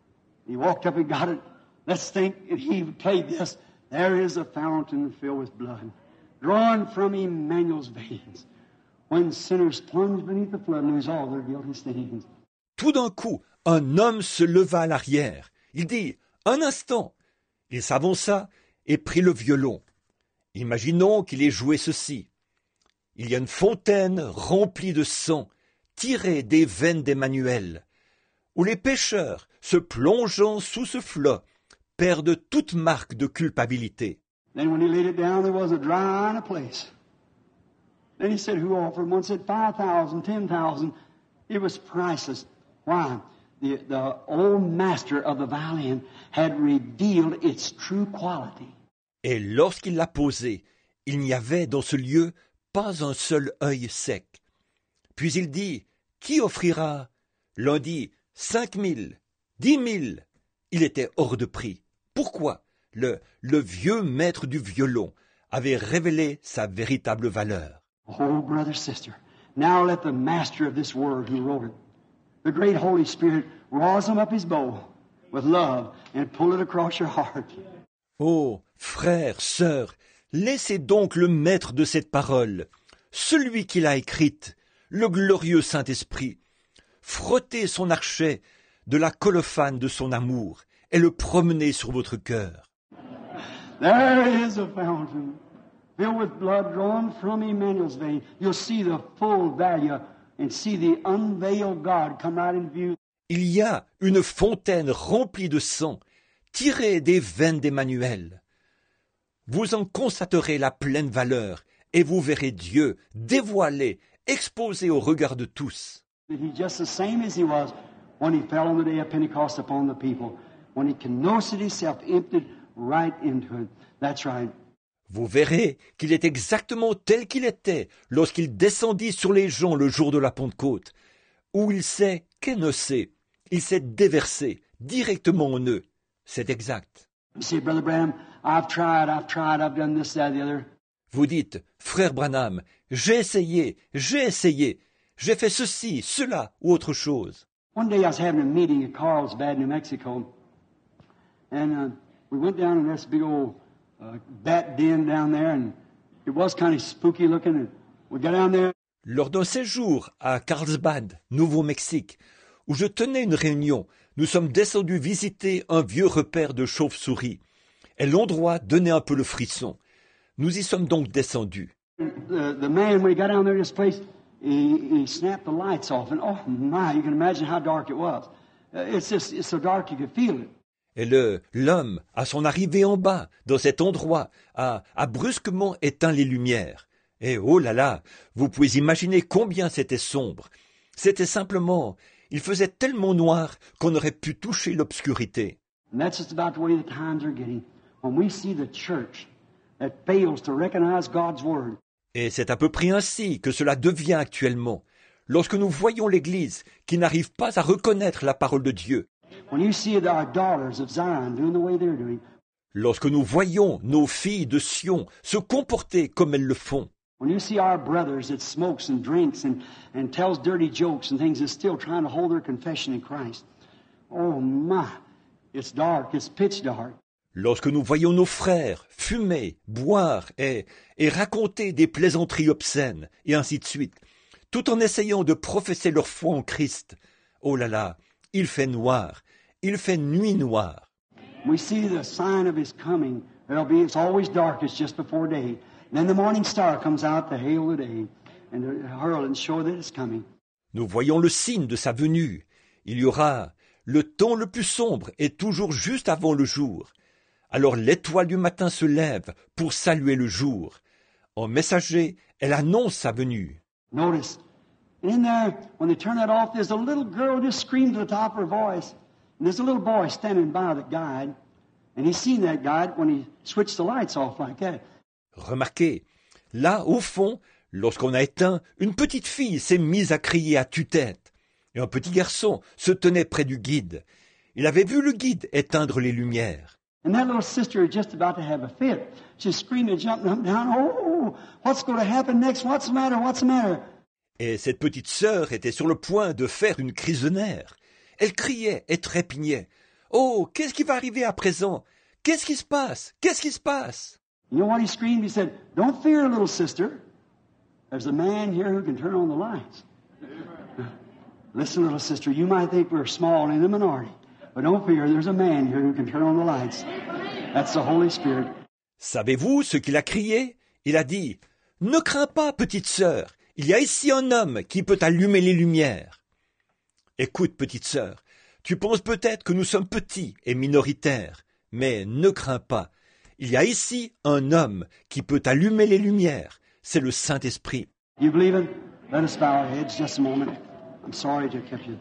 He walked up and got it. Let's think if he played this. There is a fountain filled with blood, drawn from Emmanuel's veins, when sinners plunge beneath the flood and lose all their guilty stains. Tout d'un coup, un homme se leva à l'arrière. Il dit, un instant. Il s'avança et prit le violon. Imaginons qu'il ait joué ceci. Il y a une fontaine remplie de sang, tirée des veines d'Emmanuel, où les pécheurs, se plongeant sous ce flot, perdent toute marque de culpabilité. Then when he laid it down, there was a dry eye in a place. Then he said, who offered? One said five thousand, ten thousand. It was priceless. Why? The, the old master of the violin had revealed its true quality. Et lorsqu'il l'a posé, il n'y avait dans ce lieu pas un seul œil sec. Puis il dit, qui offrira? L'un dit, cinq mille, dix mille. Il était hors de prix. Pourquoi? Le, le vieux maître du violon avait révélé sa véritable valeur. Oh, brother, sister, Now let the master of this word who wrote it, the great Holy Spirit, rosin up his bow with love and pull it across your heart. Oh, frères, sœurs, laissez donc le maître de cette parole, celui qui l'a écrite, le glorieux Saint-Esprit, frotter son archet de la colophane de son amour et le promener sur votre cœur. There is a fountain filled with blood drawn from Emmanuel's vein. You'll see the full value and see the unveiled God come right in view. Il y a une fontaine remplie de sang, tirée des veines d'Emmanuel. Vous en constaterez la pleine valeur, et vous verrez Dieu dévoilé, exposé au regard de tous. He's just the same as he was when he fell on the day of Pentecost upon the people, when he kenosid himself, emptied right into it. That's right. Vous verrez qu'il est exactement tel qu'il était lorsqu'il descendit sur les gens le jour de la Pentecôte, où il s'est kénossé, il s'est déversé directement en eux. C'est exact. You say, Brother Branham, I've tried, I've tried, I've done this, that, the other. Vous dites, frère Branham, j'ai essayé, j'ai essayé, j'ai fait ceci, cela ou autre chose. One day I was having a meeting at Carlsbad, New Mexico, and uh, we went down in this big old uh, bat den down there, and it was kind of spooky looking, and we got down there. Lors d'un séjour à Carlsbad, Nouveau-Mexique, où je tenais une réunion, nous sommes descendus visiter un vieux repère de chauves-souris, et l'endroit donnait un peu le frisson. Nous y sommes donc descendus. The, the man, when he got down there to this place, he, he snapped the lights off, and oh my, you can imagine how dark it was. Uh, it's just, it's so dark you could feel it. Et le l'homme, à son arrivée en bas, dans cet endroit, a, a brusquement éteint les lumières. Et oh là là, vous pouvez imaginer combien c'était sombre. C'était simplement, il faisait tellement noir qu'on aurait pu toucher l'obscurité. And that's just about the way the times are getting. When we see the church that fails to recognize God's word. Et c'est à peu près ainsi que cela devient actuellement, lorsque nous voyons l'Église qui n'arrive pas à reconnaître la parole de Dieu. When you see our daughters of Zion doing the way they're doing. Lorsque nous voyons nos filles de Sion se comporter comme elles le font. When you see our brothers that smokes and drinks and, and tells dirty jokes and things that's still trying to hold their confession in Christ. Oh my, it's dark, it's pitch dark. Lorsque nous voyons nos frères fumer, boire et, et raconter des plaisanteries obscènes, et ainsi de suite, tout en essayant de professer leur foi en Christ, oh là là, il fait noir, il fait nuit noire. We see the sign of his coming. There'll be, it's always dark, it's just before day. Then the morning star comes out to hail the day and to herald and show that it's coming. Nous voyons le signe de sa venue. Il y aura le temps le plus sombre et toujours juste avant le jour. Alors l'étoile du matin se lève pour saluer le jour. En messager, elle annonce sa venue. Notice, in there, when they turn that off, there's a little girl who just screams at the top of her voice. And there's a little boy standing by the guide. And he's seen that guide when he switched the lights off like that. Remarquez, là, au fond, lorsqu'on a éteint, une petite fille s'est mise à crier à tue-tête. Et un petit garçon se tenait près du guide. Il avait vu le guide éteindre les lumières. And that little sister is just about to have a fit. She's screaming, jumping up and down. Oh, what's going to happen next? What's the matter? What's the matter? Et cette petite sœur était sur le point de faire une crise de nerfs. Elle criait et trépignait. Oh, qu'est-ce qui va arriver à présent? Qu'est-ce qui se passe? Qu'est-ce qui se passe? You know what he screamed? He said, "Don't fear, little sister. There's a man here who can turn on the lights." Listen, little sister, you might think we're small and in the minority, but don't fear, there's a man here who can turn on the lights. That's the Holy Spirit. Savez-vous ce qu'il a crié? Il a dit, « Ne crains pas, petite sœur, il y a ici un homme qui peut allumer les lumières. » Écoute, petite sœur, tu penses peut-être que nous sommes petits et minoritaires, mais ne crains pas. Il y a ici un homme qui peut allumer les lumières. C'est le Saint-Esprit. You believe it? Let us bow our heads just a moment. I'm sorry to have kept you.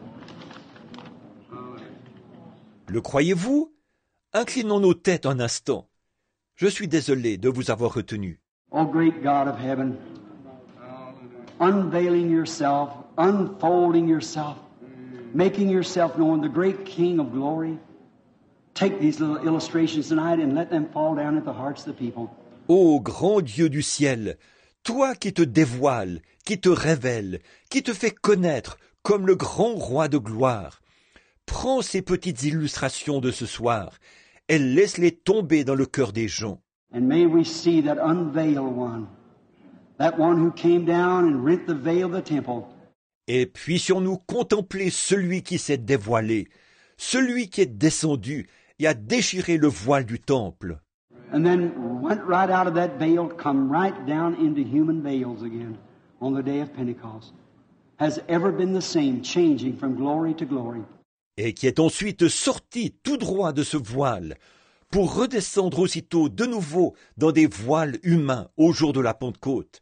Le croyez-vous? Inclinons nos têtes un instant. Je suis désolé de vous avoir retenu. Oh, great God of heaven, unveiling yourself, unfolding yourself, making yourself known, the great King of glory. Take these little illustrations tonight and let them fall down at the hearts of the people. Ô grand Dieu du ciel, toi qui te dévoiles, qui te révèles, qui te fais connaître comme le grand roi de gloire, prends ces petites illustrations de ce soir et laisse-les tomber dans le cœur des gens. And may we see that unveiled one, that one who came down and rent the veil of the temple. Et puissions-nous contempler celui qui s'est dévoilé, celui qui est descendu et a déchiré le voile du temple. And then went right out of that veil, come right down into human veils again on the day of Pentecost. Has ever been the same, changing from glory to glory. Et qui est ensuite sorti tout droit de ce voile, pour redescendre aussitôt de nouveau dans des voiles humains au jour de la Pentecôte.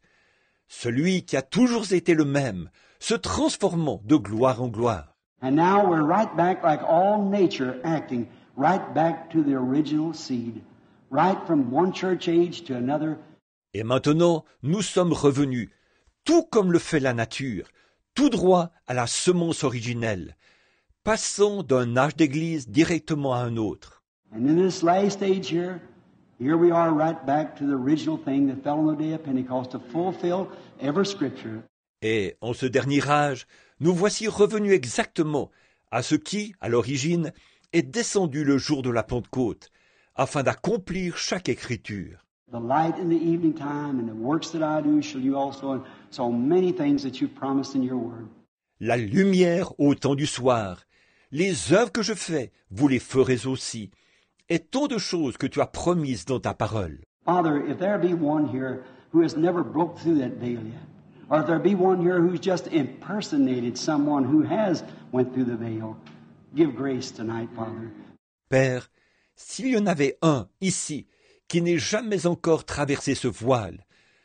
Celui qui a toujours été le même, se transformant de gloire en gloire. And now we're right back like all nature acting, right back to the original seed, right from one church age to another. Et maintenant, nous sommes revenus, tout comme le fait la nature, tout droit à la semence originelle, passant d'un âge d'église directement à un autre. And in this last age here, here we are right back to the original thing that fell on the day of Pentecost to fulfill every scripture. Et en ce dernier âge, nous voici revenus exactement à ce qui, à l'origine, est descendu le jour de la Pentecôte, afin d'accomplir chaque écriture. The light in the evening time and the works that I do shall you also, and so many things that you promised in your word. La lumière au temps du soir, les œuvres que je fais, vous les ferez aussi, et tant de choses que tu as promises dans ta parole. Father, if there be one here who has never broke through that veil yet, or if there be one here who's just impersonated someone who has went through the veil, give grace tonight, Father. Père, s'il y en avait un ici qui n'ait jamais encore traversé ce voile,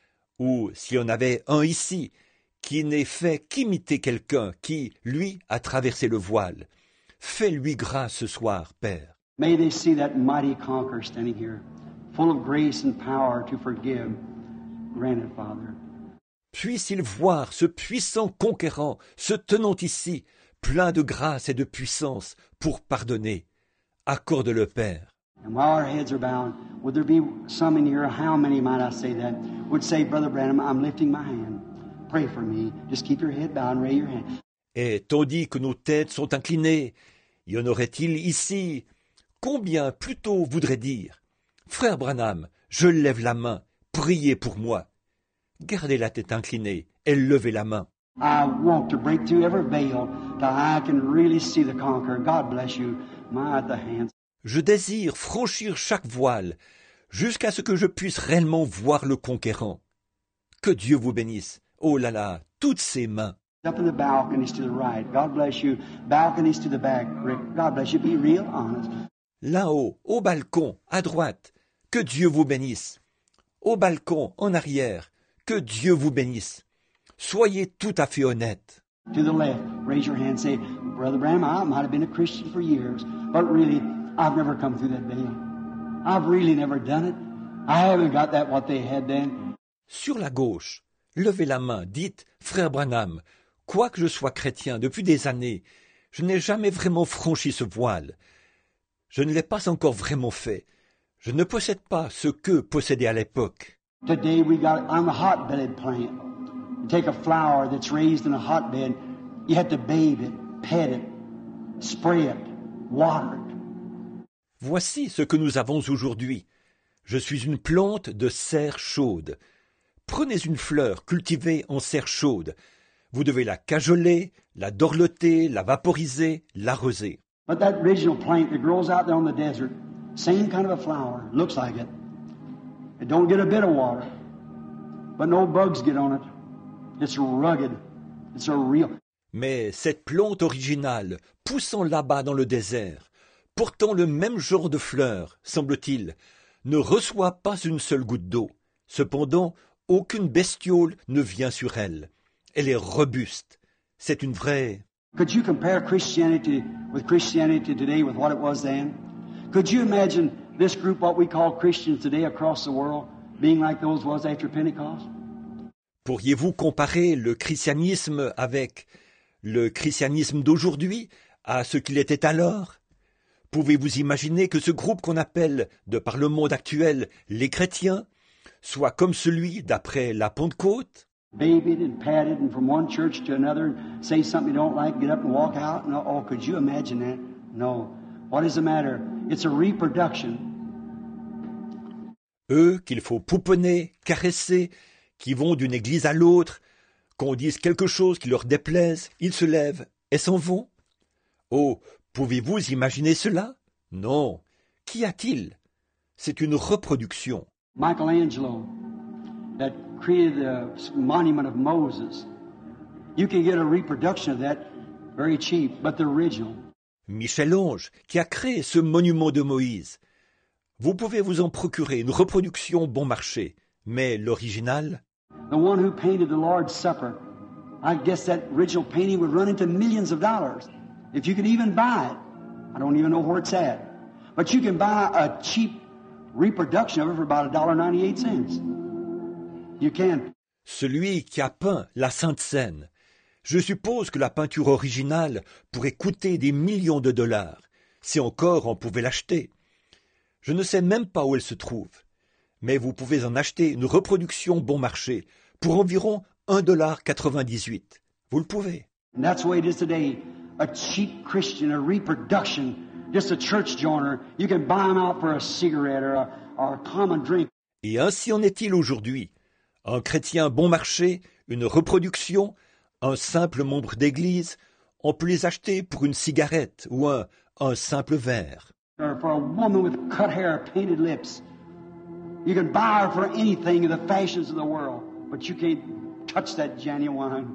ou s'il y en avait un ici qui n'ait fait qu'imiter quelqu'un qui, lui, a traversé le voile, fais-lui grâce ce soir, Père. May they see that mighty conqueror standing here, full of grace and power to forgive. Grant it, Father. Puisse-il voir ce puissant conquérant se tenant ici, plein de grâce et de puissance pour pardonner. Accorde-le, Père. And while our heads are bowed, would there be some in here, how many might I say that, would say, Brother Branham, I'm lifting my hand. Pray for me. Just keep your head bowed and raise your hand. Et tandis que nos têtes sont inclinées, y en aurait-il ici combien plutôt voudraient dire « Frère Branham, je lève la main, priez pour moi. » Gardez la tête inclinée et levez la main. I want to break through every veil till I can really see the conqueror. God bless you. My, the hands. Je désire franchir chaque voile jusqu'à ce que je puisse réellement voir le conquérant. Que Dieu vous bénisse. Oh là là, toutes ces mains. Up in the balconies to the right. God bless you. Balconies to the back. Rick. God bless you. Be real honest. Là-haut, au balcon, à droite, que Dieu vous bénisse. Au balcon, en arrière, que Dieu vous bénisse. Soyez tout à fait honnête. To the left, raise your hand. Say, Brother Branham, I might have been a Christian for years, but really, I've never come through that veil. I've really never done it. I haven't got that what they had then. Sur la gauche, levez la main, dites, Frère Branham, quoique je sois chrétien depuis des années, je n'ai jamais vraiment franchi ce voile. Je ne l'ai pas encore vraiment fait. Je ne possède pas ce que possédait à l'époque. Today we got on the hotbed plant. You take a flower that's raised in a hotbed, you have to bathe it, pet it, spray it, water it. Voici ce que nous avons aujourd'hui. Je suis une plante de serre chaude. Prenez une fleur cultivée en serre chaude. Vous devez la cajoler, la dorloter, la vaporiser, l'arroser. But that original plant that grows out there on the desert, same kind of a flower, looks like it. It don't get a bit of water, but no bugs get on it. It's rugged. It's a real. Mais cette plante originale, poussant là-bas dans le désert, portant le même genre de fleurs, semble-t-il, ne reçoit pas une seule goutte d'eau. Cependant, aucune bestiole ne vient sur elle. Elle est robuste. C'est une vraie... Could you compare Christianity with Christianity today with what it was then? Could you imagine this group, what we call Christians today across the world, being like those was after Pentecost? Pourriez-vous comparer le christianisme avec le christianisme d'aujourd'hui à ce qu'il était alors? Pouvez-vous imaginer que ce groupe qu'on appelle, de par le monde actuel, les chrétiens, soit comme celui d'après la Pentecôte? Babied and patted and from one church to another and say something you don't like, get up and walk out. No, oh, could you imagine that? No. What is the matter? It's a reproduction. Eux qu'il faut pouponner, caresser, qui vont d'une église à l'autre, qu'on dise quelque chose qui leur déplaise, ils se lèvent et s'en vont. Oh, pouvez-vous imaginer cela? Non. Qu'y a-t-il? C'est une reproduction. Michelangelo, that created the monument of Moses. You can get a reproduction of that very cheap, but the original. Michel-Ange, qui a créé ce monument de Moïse. Vous pouvez vous en procurer une reproduction bon marché, mais l'original? The one who painted the Lord's Supper, I guess that original painting would run into millions of dollars. If you could even buy it. I don't even know where it's at. But you can buy a cheap reproduction of it for about one dollar and ninety-eight cents. You can. Celui qui a peint la Sainte Seine. Je suppose que la peinture originale pourrait coûter des millions de dollars, si encore on pouvait l'acheter. Je ne sais même pas où elle se trouve, mais vous pouvez en acheter une reproduction bon marché pour environ un dollar quatre-vingt-dix-huit. Vous le pouvez. And that's the way it is today. A cheap Christian, a reproduction, just a church joiner. You can buy them out for a cigarette or a, or a common drink. Et ainsi en est-il aujourd'hui. Un chrétien bon marché, une reproduction, un simple membre d'église, on peut les acheter pour une cigarette ou un, un simple verre. Or for a woman with cut hair, painted lips. You can buy her for anything in the fashions of the world, but you can't touch that genuine.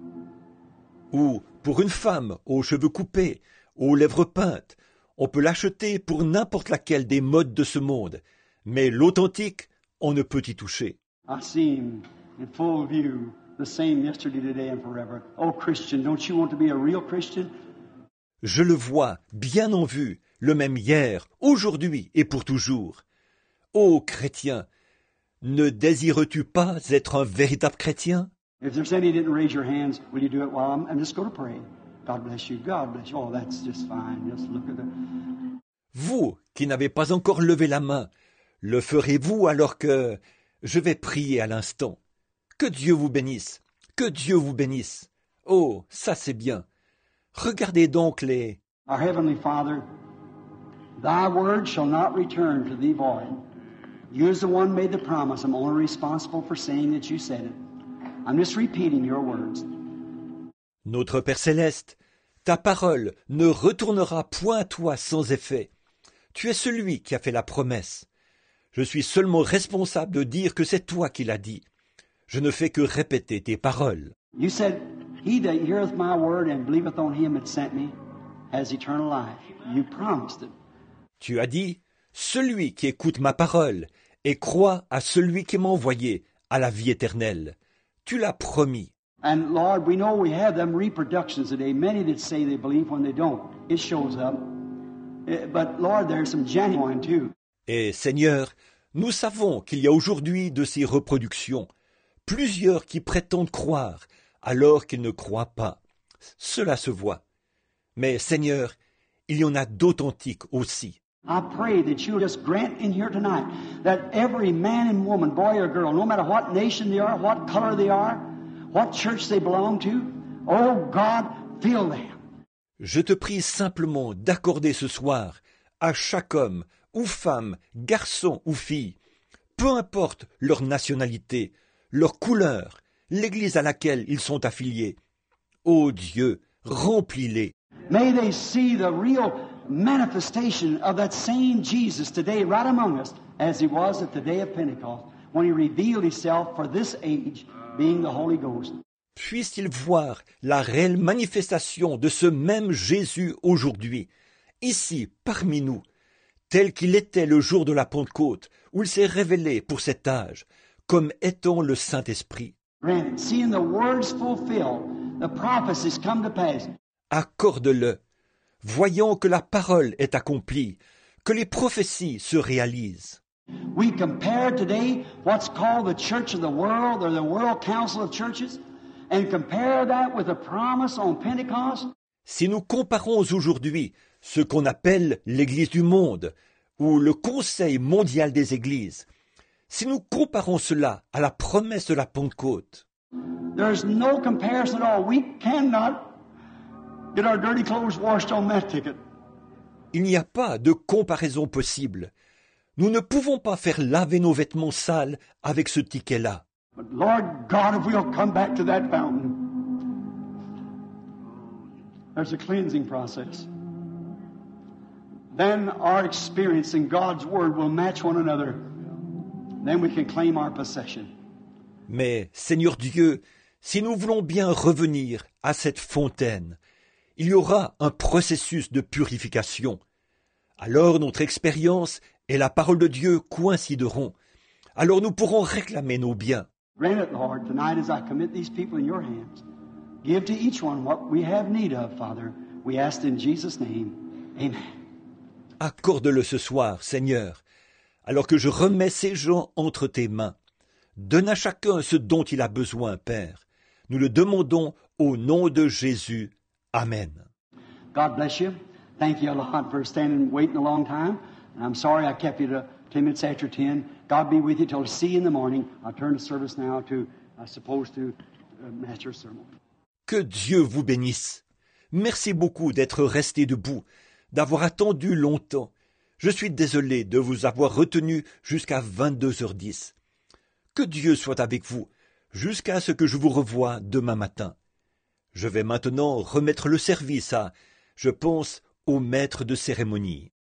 Ou pour une femme aux cheveux coupés, aux lèvres peintes, on peut l'acheter pour n'importe laquelle des modes de ce monde, mais l'authentique, on ne peut y toucher. I see him in full view, the same yesterday, today, and forever. Oh, Christian, don't you want to be a real Christian? Je le vois, bien en vue, le même hier, aujourd'hui et pour toujours. Ô chrétien, ne désires-tu pas être un véritable chrétien? If there's any that didn't raise your hands, will you do it while I'm, I'm just going to pray? God bless you. God bless you. Oh, that's just fine. Just look at the... Vous, qui n'avez pas encore levé la main, le ferez-vous alors que je vais prier à l'instant? Que Dieu vous bénisse. Que Dieu vous bénisse. Oh, ça c'est bien. Regardez donc les... Our Heavenly Father, Thy word shall not return to Thee void. You as the one made the promise. I'm only responsible for saying that you said it. I'm just repeating your words. Notre Père Céleste, ta parole ne retournera point à toi sans effet. Tu es celui qui a fait la promesse. Je suis seulement responsable de dire que c'est toi qui l'as dit. Je ne fais que répéter tes paroles. You said, He that heareth my word and believeth on him that sent me has eternal life. You promised it. Tu as dit, celui qui écoute ma parole et croit à celui qui m'a envoyé a la vie éternelle. Tu l'as promis. And Lord, we know we have them reproductions today. Many that say they believe when they don't. It shows up. Eh, But Lord, there's some genuine too. Et Seigneur, nous savons qu'il y a aujourd'hui de ces reproductions, plusieurs qui prétendent croire alors qu'ils ne croient pas. Cela se voit. Mais Seigneur, il y en a d'authentiques aussi. I pray that you'll just grant in here tonight that every man and woman, boy or girl, no matter what nation they are, what color they are, what church they belong to, oh God, fill them. Je te prie simplement d'accorder ce soir à chaque homme ou femme, garçon ou fille, peu importe leur nationalité, leur couleur, l'église à laquelle ils sont affiliés. Ô Dieu, remplis-les. May they see the real manifestation of that same Jesus today right among us as he was at the day of Pentecost when he revealed himself for this age being the Holy Ghost. Puissent-ils voir la réelle manifestation de ce même Jésus aujourd'hui, ici, parmi nous, tel qu'il était le jour de la Pentecôte, où il s'est révélé pour cet âge, comme étant le Saint-Esprit. Granted, seeing the words fulfilled, the prophecies come to pass. Accorde-le, voyant que la parole est accomplie, que les prophéties se réalisent. We compare today what's called the church of the world or the World Council of Churches and compare that with the promise on Pentecost. Si nous comparons aujourd'hui ce qu'on appelle l'Église du monde ou le Conseil mondial des Églises, si nous comparons cela à la promesse de la Pentecôte, There's no comparison at all. We cannot get our dirty clothes washed on that ticket. il n'y a pas de comparaison possible. Nous ne pouvons pas faire laver nos vêtements sales avec ce ticket-là. But Lord God, if we'll come back to that fountain, there's a cleansing process. Then our experience in God's Word will match one another. Then we can claim our possession. Mais, Seigneur Dieu, si nous voulons bien revenir à cette fontaine, il y aura un processus de purification. Alors notre expérience et la parole de Dieu coïncideront. Alors nous pourrons réclamer nos biens. Grant it, Lord, tonight as I commit these people in your hands. Give to each one what we have need of, Father. We ask in Jesus' name. Amen. Accorde-le ce soir, Seigneur, alors que je remets ces gens entre tes mains. Donne à chacun ce dont il a besoin, Père. Nous le demandons au nom de Jésus. Amen. God bless you. Thank you a lot for standing and waiting a long time. And I'm sorry I kept you to ten minutes after ten. God be with you till see you in the morning. I'll turn the service now to, I suppose, to uh, Master's sermon. Que Dieu vous bénisse. Merci beaucoup d'être resté debout, d'avoir attendu longtemps. Je suis désolé de vous avoir retenu jusqu'à vingt-deux heures dix. Que Dieu soit avec vous, jusqu'à ce que je vous revoie demain matin. Je vais maintenant remettre le service à, je pense, au maître de cérémonie.